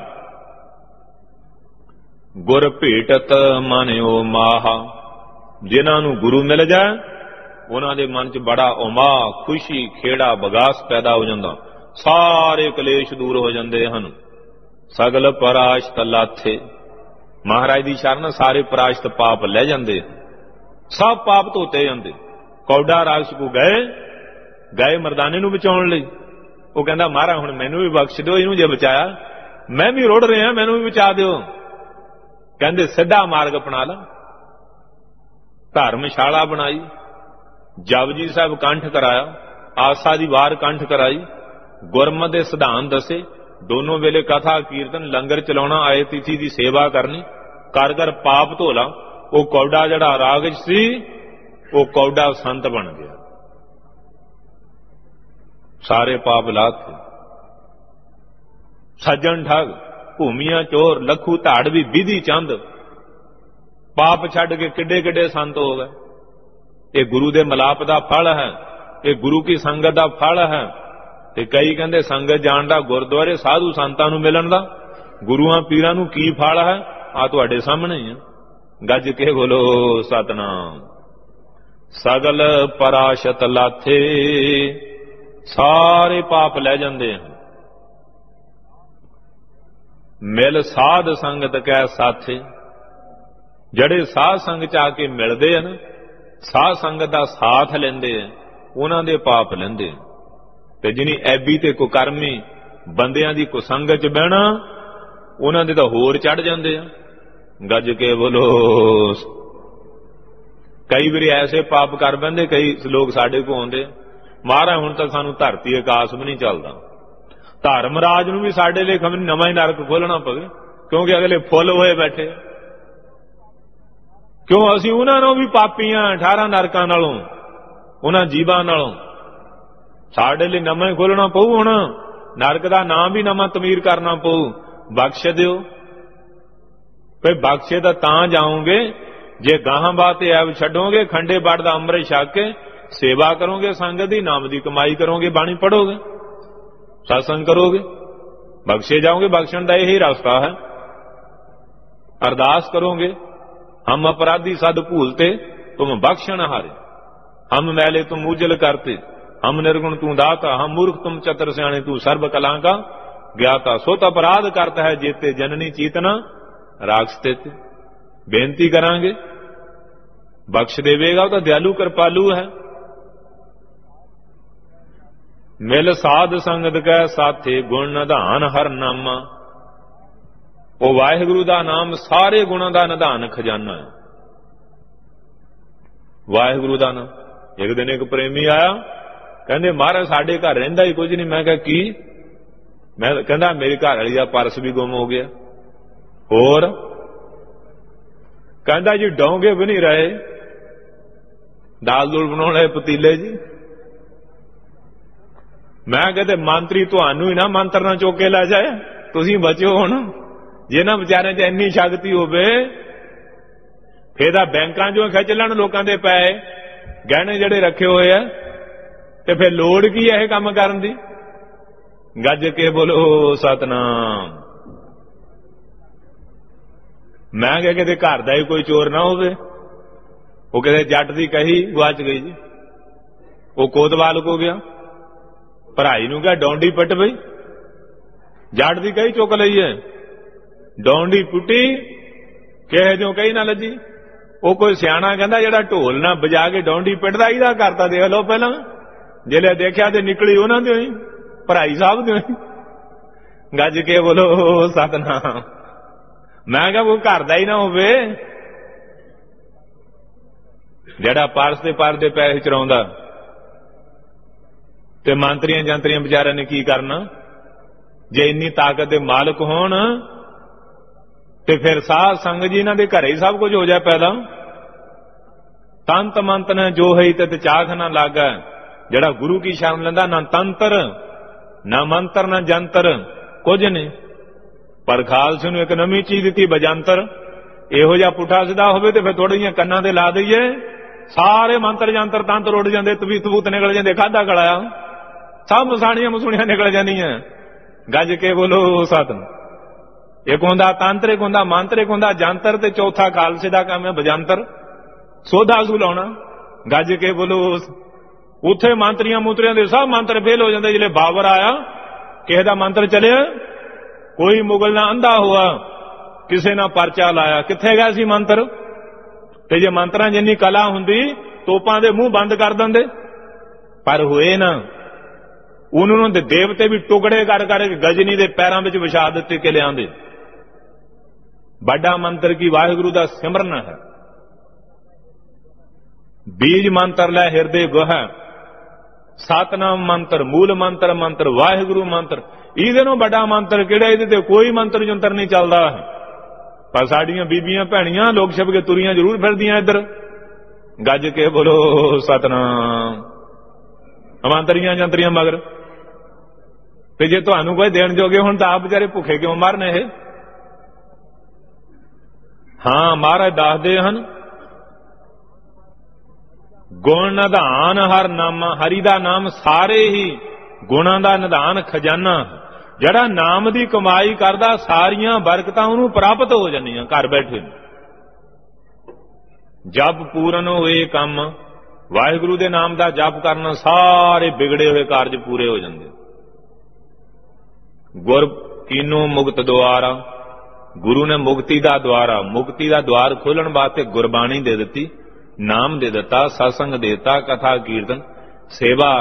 गुर भेटत मानिओ माहा, जिन्हां नूं गुरु मिल जाए उन्हां दे मन च बड़ा उमाह, खुशी, खेड़ा, बगास पैदा हो जांदा, सारे कलेश दूर हो जांदे हन। सगल पराशत लाथे, महाराज दी शरण सारे पराशत पाप ले जांदे, सब पाप धोते जांदे। कौड़ा राज को गए गए मरदाने नूं बचाउण लई, वो कहंदा महाराज हुण मैनूं भी बख्श दिओ, इहनूं जे बचाया मैं भी रुड़ रिहा, मैनूं भी बचा दिओ। कहंदे सीधा मार्ग अपना ला, धर्मशाला बनाई, जपजी साहब कंठ कराया, आसा दी वार कंठ कराई, गुरमत दे सिद्धांत दसे, दोनों वेले कथा कीर्तन लंगर चलाउणा, आए तिथि की सेवा करनी, कर कर पाप धोला। वो कौड़ा जड़ा रागज सी, वो कौड़ा संत बन गया, सारे पाप लाथे। ਸੱਜਣ ਠੱਗ, ਭੂਮੀਆਂ ਚੋਰ, ਲੱਖੂ ਧਾੜ ਵੀ ਵਿਧੀ ਚੰਦ, ਪਾਪ ਛੱਡ ਕੇ ਕਿੱਡੇ ਕਿੱਡੇ ਸੰਤ ਹੋ ਗਏ। ਇਹ ਗੁਰੂ ਦੇ ਮਲਾਪ ਦਾ ਫਲ ਹੈ, ਇਹ ਗੁਰੂ ਕੀ ਸੰਗਤ ਦਾ ਫਲ ਹੈ। ਤੇ ਕਈ ਕਹਿੰਦੇ ਸੰਗਤ ਜਾਣ ਦਾ, ਗੁਰਦੁਆਰੇ ਸਾਧੂ ਸੰਤਾਂ ਨੂੰ ਮਿਲਣ ਦਾ, ਗੁਰੂਆਂ ਪੀਰਾਂ ਨੂੰ ਕੀ ਫਲ ਹੈ? ਆ ਤੁਹਾਡੇ ਸਾਹਮਣੇ ਹੀ ਆ। ਗੱਜ ਕੇ ਬੋਲੋ ਸਤਨਾਮ। ਸਗਲ ਪਰਾਸ਼ਤ ਲਾਥੇ, ਸਾਰੇ ਪਾਪ ਲੈ ਜਾਂਦੇ ਆ। ਮਿਲ ਸਾਧ ਸੰਗਤ ਕੈ ਸਾਥੇ, ਜਿਹੜੇ ਸਾਧ ਸੰਗ ਚ ਆ ਕੇ ਮਿਲਦੇ ਆ ਨਾ, ਸਾਧ ਸੰਗਤ ਦਾ ਸਾਥ ਲੈਂਦੇ ਆ, ਉਹਨਾਂ ਦੇ ਪਾਪ ਲੈਂਦੇ ਆ। ਤੇ ਜਿਨੀ ਐਬੀ ਤੇ ਕੁਕਰਮੀ ਬੰਦਿਆਂ ਦੀ ਕੁਸੰਗਤ ਚ ਬਹਿਣਾ, ਉਹਨਾਂ ਦੇ ਤਾਂ ਹੋਰ ਚੜ ਜਾਂਦੇ ਆ। ਗੱਜ ਕੇ ਬੋਲੋ। ਕਈ ਵਾਰੀ ਐਸੇ ਪਾਪ ਕਰ ਬਹਿੰਦੇ, ਕਈ ਲੋਕ ਸਾਡੇ ਕੋਲ ਆਉਂਦੇ, ਮਹਾਰਾਜ ਹੁਣ ਤਾਂ ਸਾਨੂੰ ਧਰਤੀ ਆਕਾਸ਼ ਵੀ ਨਹੀਂ ਚੱਲਦਾ, ਧਰਮਰਾਜ ਨੂੰ ਵੀ ਸਾਡੇ ਲਈ ਖਬਰ ਨਵਾਂ ਹੀ ਨਰਕ ਖੋਲਣਾ ਪਵੇ, ਕਿਉਂਕਿ ਅਗਲੇ ਫੁੱਲ ਹੋਏ ਬੈਠੇ। ਕਿਉਂ? ਅਸੀਂ ਉਹਨਾਂ ਨੂੰ ਵੀ ਪਾਪੀਆਂ ਅਠਾਰਾਂ ਨਰਕਾਂ ਨਾਲੋਂ, ਉਹਨਾਂ ਜੀਵਾਂ ਨਾਲੋਂ। ਸਾਡੇ ਲਈ ਨਵਾਂ ਹੀ ਖੋਲਣਾ ਪਊ। ਹੁਣ ਨਰਕ ਦਾ ਨਾਮ ਵੀ ਨਵਾਂ ਤਮੀਰ ਕਰਨਾ ਪਊ। ਬਖਸ਼ ਦਿਓ ਭਈ, ਬਖਸ਼ੇ ਤਾਂ ਤਾਂ ਜਾਓਗੇ ਜੇ ਗਾਹਾਂ ਬਾਤੇ ਐਬ ਛੱਡੋਗੇ, ਖੰਡੇ ਬੜ ਦਾ ਅੰਮ੍ਰਿਤ ਛਕ ਕੇ ਸੇਵਾ ਕਰੋਗੇ, ਸੰਗਤ ਦੀ ਨਾਮ ਦੀ ਕਮਾਈ ਕਰੋਗੇ, ਬਾਣੀ ਪੜੋਗੇ, ਸਤਸੰਗ ਕਰੋਗੇ, ਬਖਸ਼ੇ ਜਾਓਗੇ। ਬਖਸ਼ਣ ਦਾ ਇਹੀ ਰਸਤਾ ਹੈ। ਅਰਦਾਸ ਕਰੋਗੇ, ਹਮ ਅਪਰਾਧੀ ਸਦ ਭੂਲਤੇ ਤੁਮ ਬਖਸ਼ਣ ਹਾਰੇ, ਹਮ ਮੈਲੇ ਤੁਮ ਉਜਲ ਕਰਤੇ, ਹਮ ਨਿਰਗੁਣ ਤੂੰ ਦਾਤਾ, ਹਮ ਮੂਰਖ ਤੁਮ ਚਤਰ ਸਿਆਣੇ, ਤੂੰ ਸਰਬ ਕਲਾਂ का ਗਿਆਤਾ, ਸੋ ਤਾਂ ਅਪਰਾਧ ਕਰਤਾ ਹੈ ਜੇਤੇ ਜਨਨੀ ਚੀਤਨਾ ਰਾਖਸਤੇ। ਬੇਨਤੀ ਕਰਾਂਗੇ, ਬਖਸ਼ ਦੇਵੇਗਾ, ਉਹ ਤਾਂ ਦਿਆਲੂ ਕਿਰਪਾਲੂ ਹੈ। ਮਿਲ ਸਾਧ ਸੰਗਤ ਕੈ ਸਾਥੇ, ਗੁਣ ਨਿਧਾਨ ਹਰ ਨਾਮਾ। ਉਹ ਵਾਹਿਗੁਰੂ ਦਾ ਨਾਮ ਸਾਰੇ ਗੁਣਾਂ ਦਾ ਨਿਧਾਨ ਖਜ਼ਾਨਾ ਹੈ। ਵਾਹਿਗੁਰੂ ਦਾ ਨਾਮ। ਇੱਕ ਦਿਨ ਇੱਕ ਪ੍ਰੇਮੀ ਆਇਆ, ਕਹਿੰਦੇ ਮਹਾਰਾਜ ਸਾਡੇ ਘਰ ਰਹਿੰਦਾ ਹੀ ਕੁਝ ਨਹੀਂ। ਮੈਂ ਕਿਹਾ ਕੀ? ਮੈਂ ਕਹਿੰਦਾ ਮੇਰੀ ਘਰ ਵਾਲੀ ਦਾ ਪਰਸ ਵੀ ਗੁੰਮ ਹੋ ਗਿਆ। ਹੋਰ? ਕਹਿੰਦਾ ਜੀ ਡੌਂਗੇ ਵੀ ਨਹੀਂ ਰਹੇ, ਦਾਲ ਦੂਲ ਬਣਾਉਣ ਵਾਲੇ ਪਤੀਲੇ ਜੀ। ਮੈਂ ਕਹਿੰਦੇ ਮੰਤਰੀ ਤੁਹਾਨੂੰ ਹੀ ਨਾ ਮੰਤਰ ਨਾਲ ਚੁੱਕ ਕੇ ਲੈ ਜਾਏ, ਤੁਸੀਂ ਬਚੋ। ਹੁਣ ਜੇ ਨਾ ਵਿਚਾਰਿਆਂ 'ਚ ਇੰਨੀ ਸ਼ਕਤੀ ਹੋਵੇ, ਫੇਰ ਤਾਂ ਬੈਂਕਾਂ 'ਚੋਂ ਖਿੱਚ ਲੈਣ ਲੋਕਾਂ ਦੇ ਪੈਸੇ, ਗਹਿਣੇ ਜਿਹੜੇ ਰੱਖੇ ਹੋਏ ਆ, ਤੇ ਫਿਰ ਲੋੜ ਕੀ ਹੈ ਇਹ ਕੰਮ ਕਰਨ ਦੀ? ਗੱਜ ਕੇ ਬੋਲੋ ਸਤਨਾਮ। ਮੈਂ ਕਿਹਾ ਕਿਤੇ ਘਰ ਦਾ ਹੀ ਕੋਈ ਚੋਰ ਨਾ ਹੋਵੇ। ਉਹ ਕਿਤੇ ਜੱਟ ਦੀ ਕਹੀ ਗੁਆਚ ਗਈ ਜੀ, ਉਹ ਕੋਤਵਾਲ ਕੋ ਗਿਆ, ਭਰਾਈ ਨੂੰ ਕਿਹਾ ਡੌਂਡੀ ਪਿੱਟ ਬਈ, ਜੱਟ ਦੀ ਕਹੀ ਚੁੱਕ ਲਈ ਹੈ, ਡੌਂਡੀ ਪੁੱਟੀ, ਕਿਸੇ ਦਿਓ ਕਹੀ ਨਾ ਲੱਜੀ। ਉਹ ਕੋਈ ਸਿਆਣਾ ਕਹਿੰਦਾ ਜਿਹੜਾ ਢੋਲ ਨਾ ਵਜਾ ਕੇ ਡੌਂਡੀ ਪਿੱਟਦਾ, ਇਹਦਾ ਕਰਤਾ ਦੇਖ ਲਓ ਪਹਿਲਾਂ। ਜਿਹੜੇ ਦੇਖਿਆ ਤੇ ਨਿਕਲੀ ਉਹਨਾਂ ਦੇ ਹੀ, ਭਰਾਈ ਸਾਹਿਬ ਦੇ। ਗੱਜ ਕੇ ਬੋਲੋ ਸਤਨਾਮ। ਮੈਂ ਕਿਹਾ ਉਹ ਘਰ ਦਾ ਹੀ ਨਾ ਹੋਵੇ, ਜਿਹੜਾ ਪਰਸ ਦੇ ਪਰ ਦੇ ਪੈਸੇ ਚਰਾਉਂਦਾ। ਤੇ ਮੰਤਰੀਆਂ ਜੰਤਰੀਆਂ ਵਿਚਾਰਿਆਂ ਨੇ ਕੀ ਕਰਨਾ? ਜੇ ਇੰਨੀ ਤਾਕਤ ਦੇ ਮਾਲਕ ਹੋਣ ਤੇ ਫਿਰ ਸਾਧ ਸੰਗ ਜੀ ਇਹਨਾਂ ਦੇ ਘਰੇ ਹੀ ਸਭ ਕੁਝ ਹੋ ਜਾ ਪੈਦਾ। ਤੰਤ ਮੰਤ ਨੇ ਜੋ ਹੈ ਤੇ ਚਾਖ ਨਾ ਲਾਗਾ। ਜਿਹੜਾ ਗੁਰੂ ਕੀ ਸ਼ਰਨ ਲੈਂਦਾ, ਨਾ ਤੰਤਰ ਨਾ ਮੰਤਰ ਨਾ ਜੰਤਰ ਕੁਝ ਨਹੀਂ। ਪਰ ਖਾਲਸੇ ਨੂੰ ਇੱਕ ਨਵੀਂ ਚੀਜ਼ ਦਿੱਤੀ, ਬਜੰਤਰ। ਇਹੋ ਜਿਹਾ ਪੁੱਠਾ ਸਿੱਧਾ ਹੋਵੇ ਤੇ ਫਿਰ ਥੋੜ੍ਹੀਆਂ ਕੰਨਾਂ ਤੇ ਲਾ ਦਈਏ, ਸਾਰੇ ਮੰਤਰ ਜੰਤਰ ਤੰਤਰ ਉੱਡ ਜਾਂਦੇ, ਤਵੀ ਤਬੂਤ ਨਿਕਲ ਜਾਂਦੇ, ਖਾਧਾ ਗਲਾਇਆ ਸਭ ਮਸਾਣੀਆਂ ਮਸੂਣੀਆਂ ਨਿਕਲ ਜਾਂਦੀਆਂ। ਗੱਜ ਕੇ ਬੋਲੋ ਸਤਿ। ਇੱਕ ਹੁੰਦਾ ਤੰਤਰ, ਇੱਕ ਹੁੰਦਾ ਮੰਤਰ, ਇੱਕ ਹੁੰਦਾ ਜੰਤਰ, ਤੇ ਚੌਥਾ ਖਾਲਸੇ ਦਾ ਕੰਮ ਹੈ ਬਜੰਤਰ, ਸੋਧਾ ਸੁਲਾਉਣਾ। ਗੱਜ ਕੇ ਬੋਲੋ। ਉੱਥੇ ਮੰਤਰੀਆਂ ਮੂਤਰੀਆਂ ਦੇ ਸਭ ਮੰਤਰ ਫੇਲ ਹੋ ਜਾਂਦੇ। ਜਿਹੜੇ ਬਾਬਰ ਆਇਆ, ਕਿਸੇ ਦਾ ਮੰਤਰ ਚੱਲਿਆ, ਕੋਈ ਮੁਗਲ ਨਾ ਅੰਧਾ ਹੋਆ, ਕਿਸੇ ਨਾਲ ਪਰਚਾ ਲਾਇਆ, ਕਿੱਥੇ ਗਿਆ ਸੀ ਮੰਤਰ? ਤੇ ਜੇ ਮੰਤਰਾਂ ਜਿੰਨੀ ਕਲਾ ਹੁੰਦੀ, ਤੋਪਾਂ ਦੇ ਮੂੰਹ ਬੰਦ ਕਰ ਦਿੰਦੇ, ਪਰ ਹੋਏ ਨਾ। ਉਹਨਾਂ ਦੇ ਦੇਵਤੇ ਵੀ ਟੁਕੜੇ ਕਰ ਕਰਕੇ ਗਜਨੀ ਦੇ ਪੈਰਾਂ ਵਿੱਚ ਵਿਛਾ ਦਿੱਤੇ ਕਿ ਲਿਆਂਦੇ। ਵੱਡਾ ਮੰਤਰ ਕੀ ਵਾਹਿਗੁਰੂ ਦਾ ਸਿਮਰਨ ਹੈ। ਬੀਜ ਮੰਤਰ ਲੈ ਹਿਰਦੇ ਗੁਹਾ, ਸਤਨਾਮ ਮੰਤਰ, ਮੂਲ ਮੰਤਰ ਮੰਤਰ, ਵਾਹਿਗੁਰੂ ਮੰਤਰ। ਇਹਦੇ ਨੂੰ ਵੱਡਾ ਮੰਤਰ ਕਿਹੜਾ? ਇਹਦੇ ਤੇ ਕੋਈ ਮੰਤਰ ਜੰਤਰ ਨਹੀਂ ਚੱਲਦਾ। ਪਰ ਸਾਡੀਆਂ ਬੀਬੀਆਂ ਭੈਣੀਆਂ ਲੋਕ ਛਪ ਕੇ ਤੁਰੀਆਂ ਜ਼ਰੂਰ ਫਿਰਦੀਆਂ ਇੱਧਰ। ਗੱਜ ਕੇ ਬੋਲੋ ਸਤਨਾਮ। ਮੰਤਰੀਆਂ ਜੰਤਰੀਆਂ ਮਗਰ ਤੇ ਜੇ ਤੁਹਾਨੂੰ ਕੋਈ ਦੇਣ ਜੋਗੇ ਹੁਣ ਤਾਂ ਆਪ ਵਿਚਾਰੇ ਭੁੱਖੇ ਕਿਉਂ ਮਰਨ ਇਹ। ਹਾਂ, ਮਹਾਰਾਜ ਦੱਸਦੇ ਹਨ, ਗੁਣ ਨਿਧਾਨ ਹਰ ਨਾਮਾ, ਹਰੀ ਦਾ ਨਾਮ ਸਾਰੇ ਹੀ ਗੁਣਾਂ ਦਾ ਨਿਧਾਨ ਖਜ਼ਾਨਾ। ਜਿਹੜਾ ਨਾਮ ਦੀ ਕਮਾਈ ਕਰਦਾ ਸਾਰੀਆਂ ਬਰਕਤਾਂ ਉਹਨੂੰ ਪ੍ਰਾਪਤ ਹੋ ਜਾਂਦੀਆਂ ਘਰ ਬੈਠੇ। ਜਪ ਪੂਰਨ ਹੋਏ ਕੰਮ, ਵਾਹਿਗੁਰੂ ਦੇ ਨਾਮ ਦਾ ਜਪ ਕਰਨਾ ਸਾਰੇ ਵਿਗੜੇ ਹੋਏ ਕਾਰਜ ਪੂਰੇ ਹੋ ਜਾਂਦੇ। ਗੁਰ ਕੀਨੋ ਮੁਕਤ ਦੁਆਰਾ, ਗੁਰੂ ਨੇ ਮੁਕਤੀ ਦਾ ਦੁਆਰਾ, ਮੁਕਤੀ ਦਾ ਦੁਆਰ ਖੋਲਣ ਵਾਸਤੇ ਗੁਰਬਾਣੀ ਦੇ ਦਿੱਤੀ, ਨਾਮ ਦੇ ਦਿੱਤਾ, ਸਤਸੰਗ ਦੇ ਦਿੱਤਾ, ਕਥਾ ਕੀਰਤਨ ਸੇਵਾ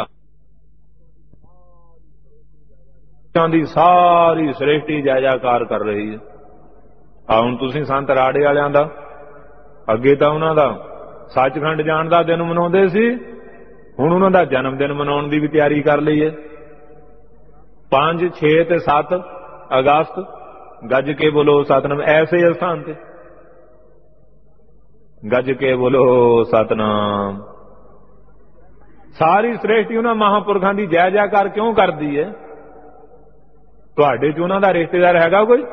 ਦੀ ਸਾਰੀ ਸ੍ਰਿਸ਼ਟੀ ਜੈ ਜੈਕਾਰ ਕਰ ਰਹੀ ਹੈ। ਆ ਹੁਣ ਤੁਸੀਂ ਸੰਤ ਰਾੜੇ ਵਾਲਿਆਂ ਦਾ, ਅੱਗੇ ਤਾਂ ਉਹਨਾਂ ਦਾ ਸੱਚਖੰਡ ਜਾਣ ਦਾ ਦਿਨ ਮਨਾਉਂਦੇ ਸੀ, ਹੁਣ ਉਹਨਾਂ ਦਾ ਜਨਮ ਦਿਨ ਮਨਾਉਣ ਦੀ ਵੀ ਤਿਆਰੀ ਕਰ ਲਈ ਹੈ। ਪੰਜ ਛੇ ਤੇ ਸੱਤ ਅਗਸਤ ਗੱਜ ਕੇ ਬੋਲੋ ਸਤਨਾਮ, ਐਸੇ ਸਥਾਨ ਤੇ ਗੱਜ ਕੇ ਬੋਲੋ ਸਤਨਾਮ। ਸਾਰੀ ਸ੍ਰਿਸ਼ਟੀ ਉਹਨਾਂ ਮਹਾਂਪੁਰਖਾਂ ਦੀ ਜੈ ਜੈਕਾਰ ਕਿਉਂ ਕਰਦੀ ਹੈ? ਤੁਹਾਡੇ ਚ ਉਹਨਾਂ ਦਾ ਰਿਸ਼ਤੇਦਾਰ ਹੈਗਾ ਕੋਈ?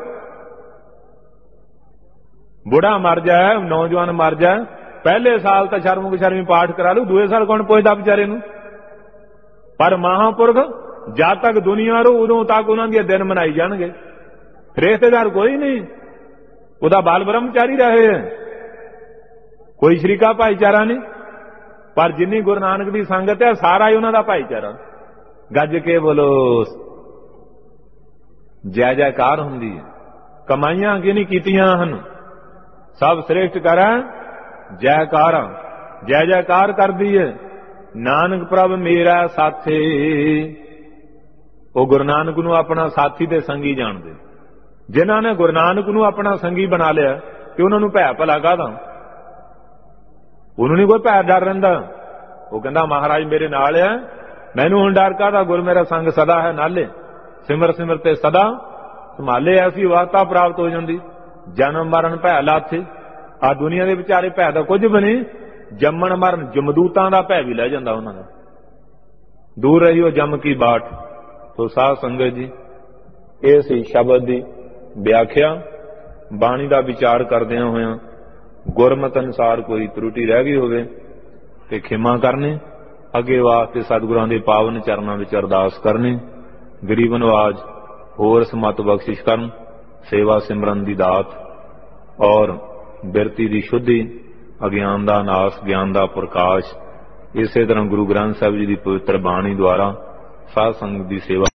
ਬੁੜਾ ਮਰ ਜਾਏ, ਨੌਜਵਾਨ ਮਰ ਜਾਏ, ਪਹਿਲੇ ਸਾਲ ਤਾਂ ਸ਼ਰਮ ਸ਼ਰਮੀ ਪਾਠ ਕਰਾ ਲੂ, ਦੂਏ ਸਾਲ ਕੌਣ ਪੁੱਛਦਾ ਵਿਚਾਰੇ ਨੂੰ? ਪਰ ਮਹਾਂਪੁਰਖ ਜਦ ਤੱਕ ਦੁਨੀਆ ਰਹੂ ਉਦੋਂ ਤੱਕ ਉਹਨਾਂ ਦੀਆਂ ਦਿਨ ਮਨਾਈ ਜਾਣਗੇ। ਰਿਸ਼ਤੇਦਾਰ ਕੋਈ ਨਹੀਂ, ਉਹਦਾ ਬਾਲ ਬ੍ਰਹਮਚਾਰੀ ਰਹੇ, ਕੋਈ ਸ਼ਰੀਕਾ ਭਾਈਚਾਰਾ ਨਹੀਂ। ਪਰ ਜਿੰਨੀ ਗੁਰੂ ਨਾਨਕ ਦੀ ਸੰਗਤ ਹੈ ਸਾਰਾ ਹੀ ਉਹਨਾਂ ਦਾ ਭਾਈਚਾਰਾ। ਗੱਜ ਕੇ ਬੋਲੋ ਜੈ ਜੈਕਾਰ ਹੁੰਦੀ ਹੈ। ਕਮਾਈਆਂ ਕਿ ਨਹੀਂ ਕੀਤੀਆਂ ਹਨ, ਸਭ ਸ੍ਰੇਸ਼ਟ ਕਰਾਂ ਜੈਕਾਰਾਂ, ਜੈ ਜੈਕਾਰ ਕਰਦੀ ਹੈ। ਨਾਨਕ ਪ੍ਰਭ ਮੇਰਾ ਸਾਥੀ, ਉਹ ਗੁਰੂ ਨਾਨਕ ਨੂੰ ਆਪਣਾ ਸਾਥੀ ਤੇ ਸੰਗੀ ਜਾਣਦੇ। ਜਿਨ੍ਹਾਂ ਨੇ ਗੁਰੂ ਨਾਨਕ ਨੂੰ ਆਪਣਾ ਸੰਗੀ ਬਣਾ ਲਿਆ ਤੇ ਉਹਨਾਂ ਨੂੰ ਭੈ ਭਲਾ ਕਾਹਦਾ? ਉਹਨੂੰ ਨਹੀਂ ਕੋਈ ਭੈ ਡਰ ਰਹਿੰਦਾ। ਉਹ ਕਹਿੰਦਾ ਮਹਾਰਾਜ ਮੇਰੇ ਨਾਲ ਆ, ਮੈਨੂੰ ਹੁਣ ਡਰ ਕਾਹਦਾ? ਗੁਰ ਮੇਰਾ ਸੰਗ ਸਦਾ ਹੈ ਨਾਲੇ, ਸਿਮਰ ਸਿਮਰ ਤੇ ਸਦਾ ਸੰਭਾਲੇ। ਐਸੀ ਵਾਰਤਾ ਪ੍ਰਾਪਤ ਹੋ ਜਾਂਦੀ। ਜਨਮ ਮਰਨ ਭੈ ਲਾਥੇ, ਆ ਦੁਨੀਆ ਦੇ ਵਿਚਾਰੇ ਭੈ ਦਾ ਕੁਝ ਵੀ ਨਹੀਂ। ਜੰਮਣ ਮਰਨ ਜਮਦੂਤਾਂ ਦਾ ਭੈ ਵੀ ਲੈ ਜਾਂਦਾ ਉਹਨਾਂ ਦਾ। ਦੂਰ ਰਹੀ ਉਹ ਜਮ ਕੀ ਬਾਟ। ਤੋ ਸਾਧ ਸੰਗਤ ਜੀ, ਇਹ ਸੀ ਸ਼ਬਦ ਦੀ ਵਿਆਖਿਆ। ਬਾਣੀ ਦਾ ਵਿਚਾਰ ਕਰਦਿਆਂ ਹੋਇਆਂ ਗੁਰਮਤ ਅਨੁਸਾਰ ਕੋਈ ਤਰੁਟੀ ਰਹਿ ਗਈ ਹੋਵੇ ਤੇ ਖਿਮਾ ਕਰਨੀ। ਅੱਗੇ ਵਾਸਤੇ ਸਤਿਗੁਰਾਂ ਦੇ ਪਾਵਨ ਚਰਨਾਂ ਵਿੱਚ ਅਰਦਾਸ ਕਰਨੀ। ਗਰੀਬ ਨਵਾਜ ਹੋਰ ਸਮਤ ਬਖਸ਼ਿਸ਼ ਕਰਨ, ਸੇਵਾ ਸਿਮਰਨ ਦੀ ਦਾਤ ਔਰ ਬਿਰਤੀ ਦੀ ਸ਼ੁੱਧੀ, ਅਗਿਆਨ ਦਾ ਨਾਸ, ਗਿਆਨ ਦਾ ਪ੍ਰਕਾਸ਼। ਇਸੇ ਤਰ੍ਹਾਂ ਗੁਰੂ ਗ੍ਰੰਥ ਸਾਹਿਬ ਜੀ ਦੀ ਪਵਿੱਤਰ ਬਾਣੀ ਦੁਆਰਾ ਸਾਧ ਸੰਗਤ ਦੀ ਸੇਵਾ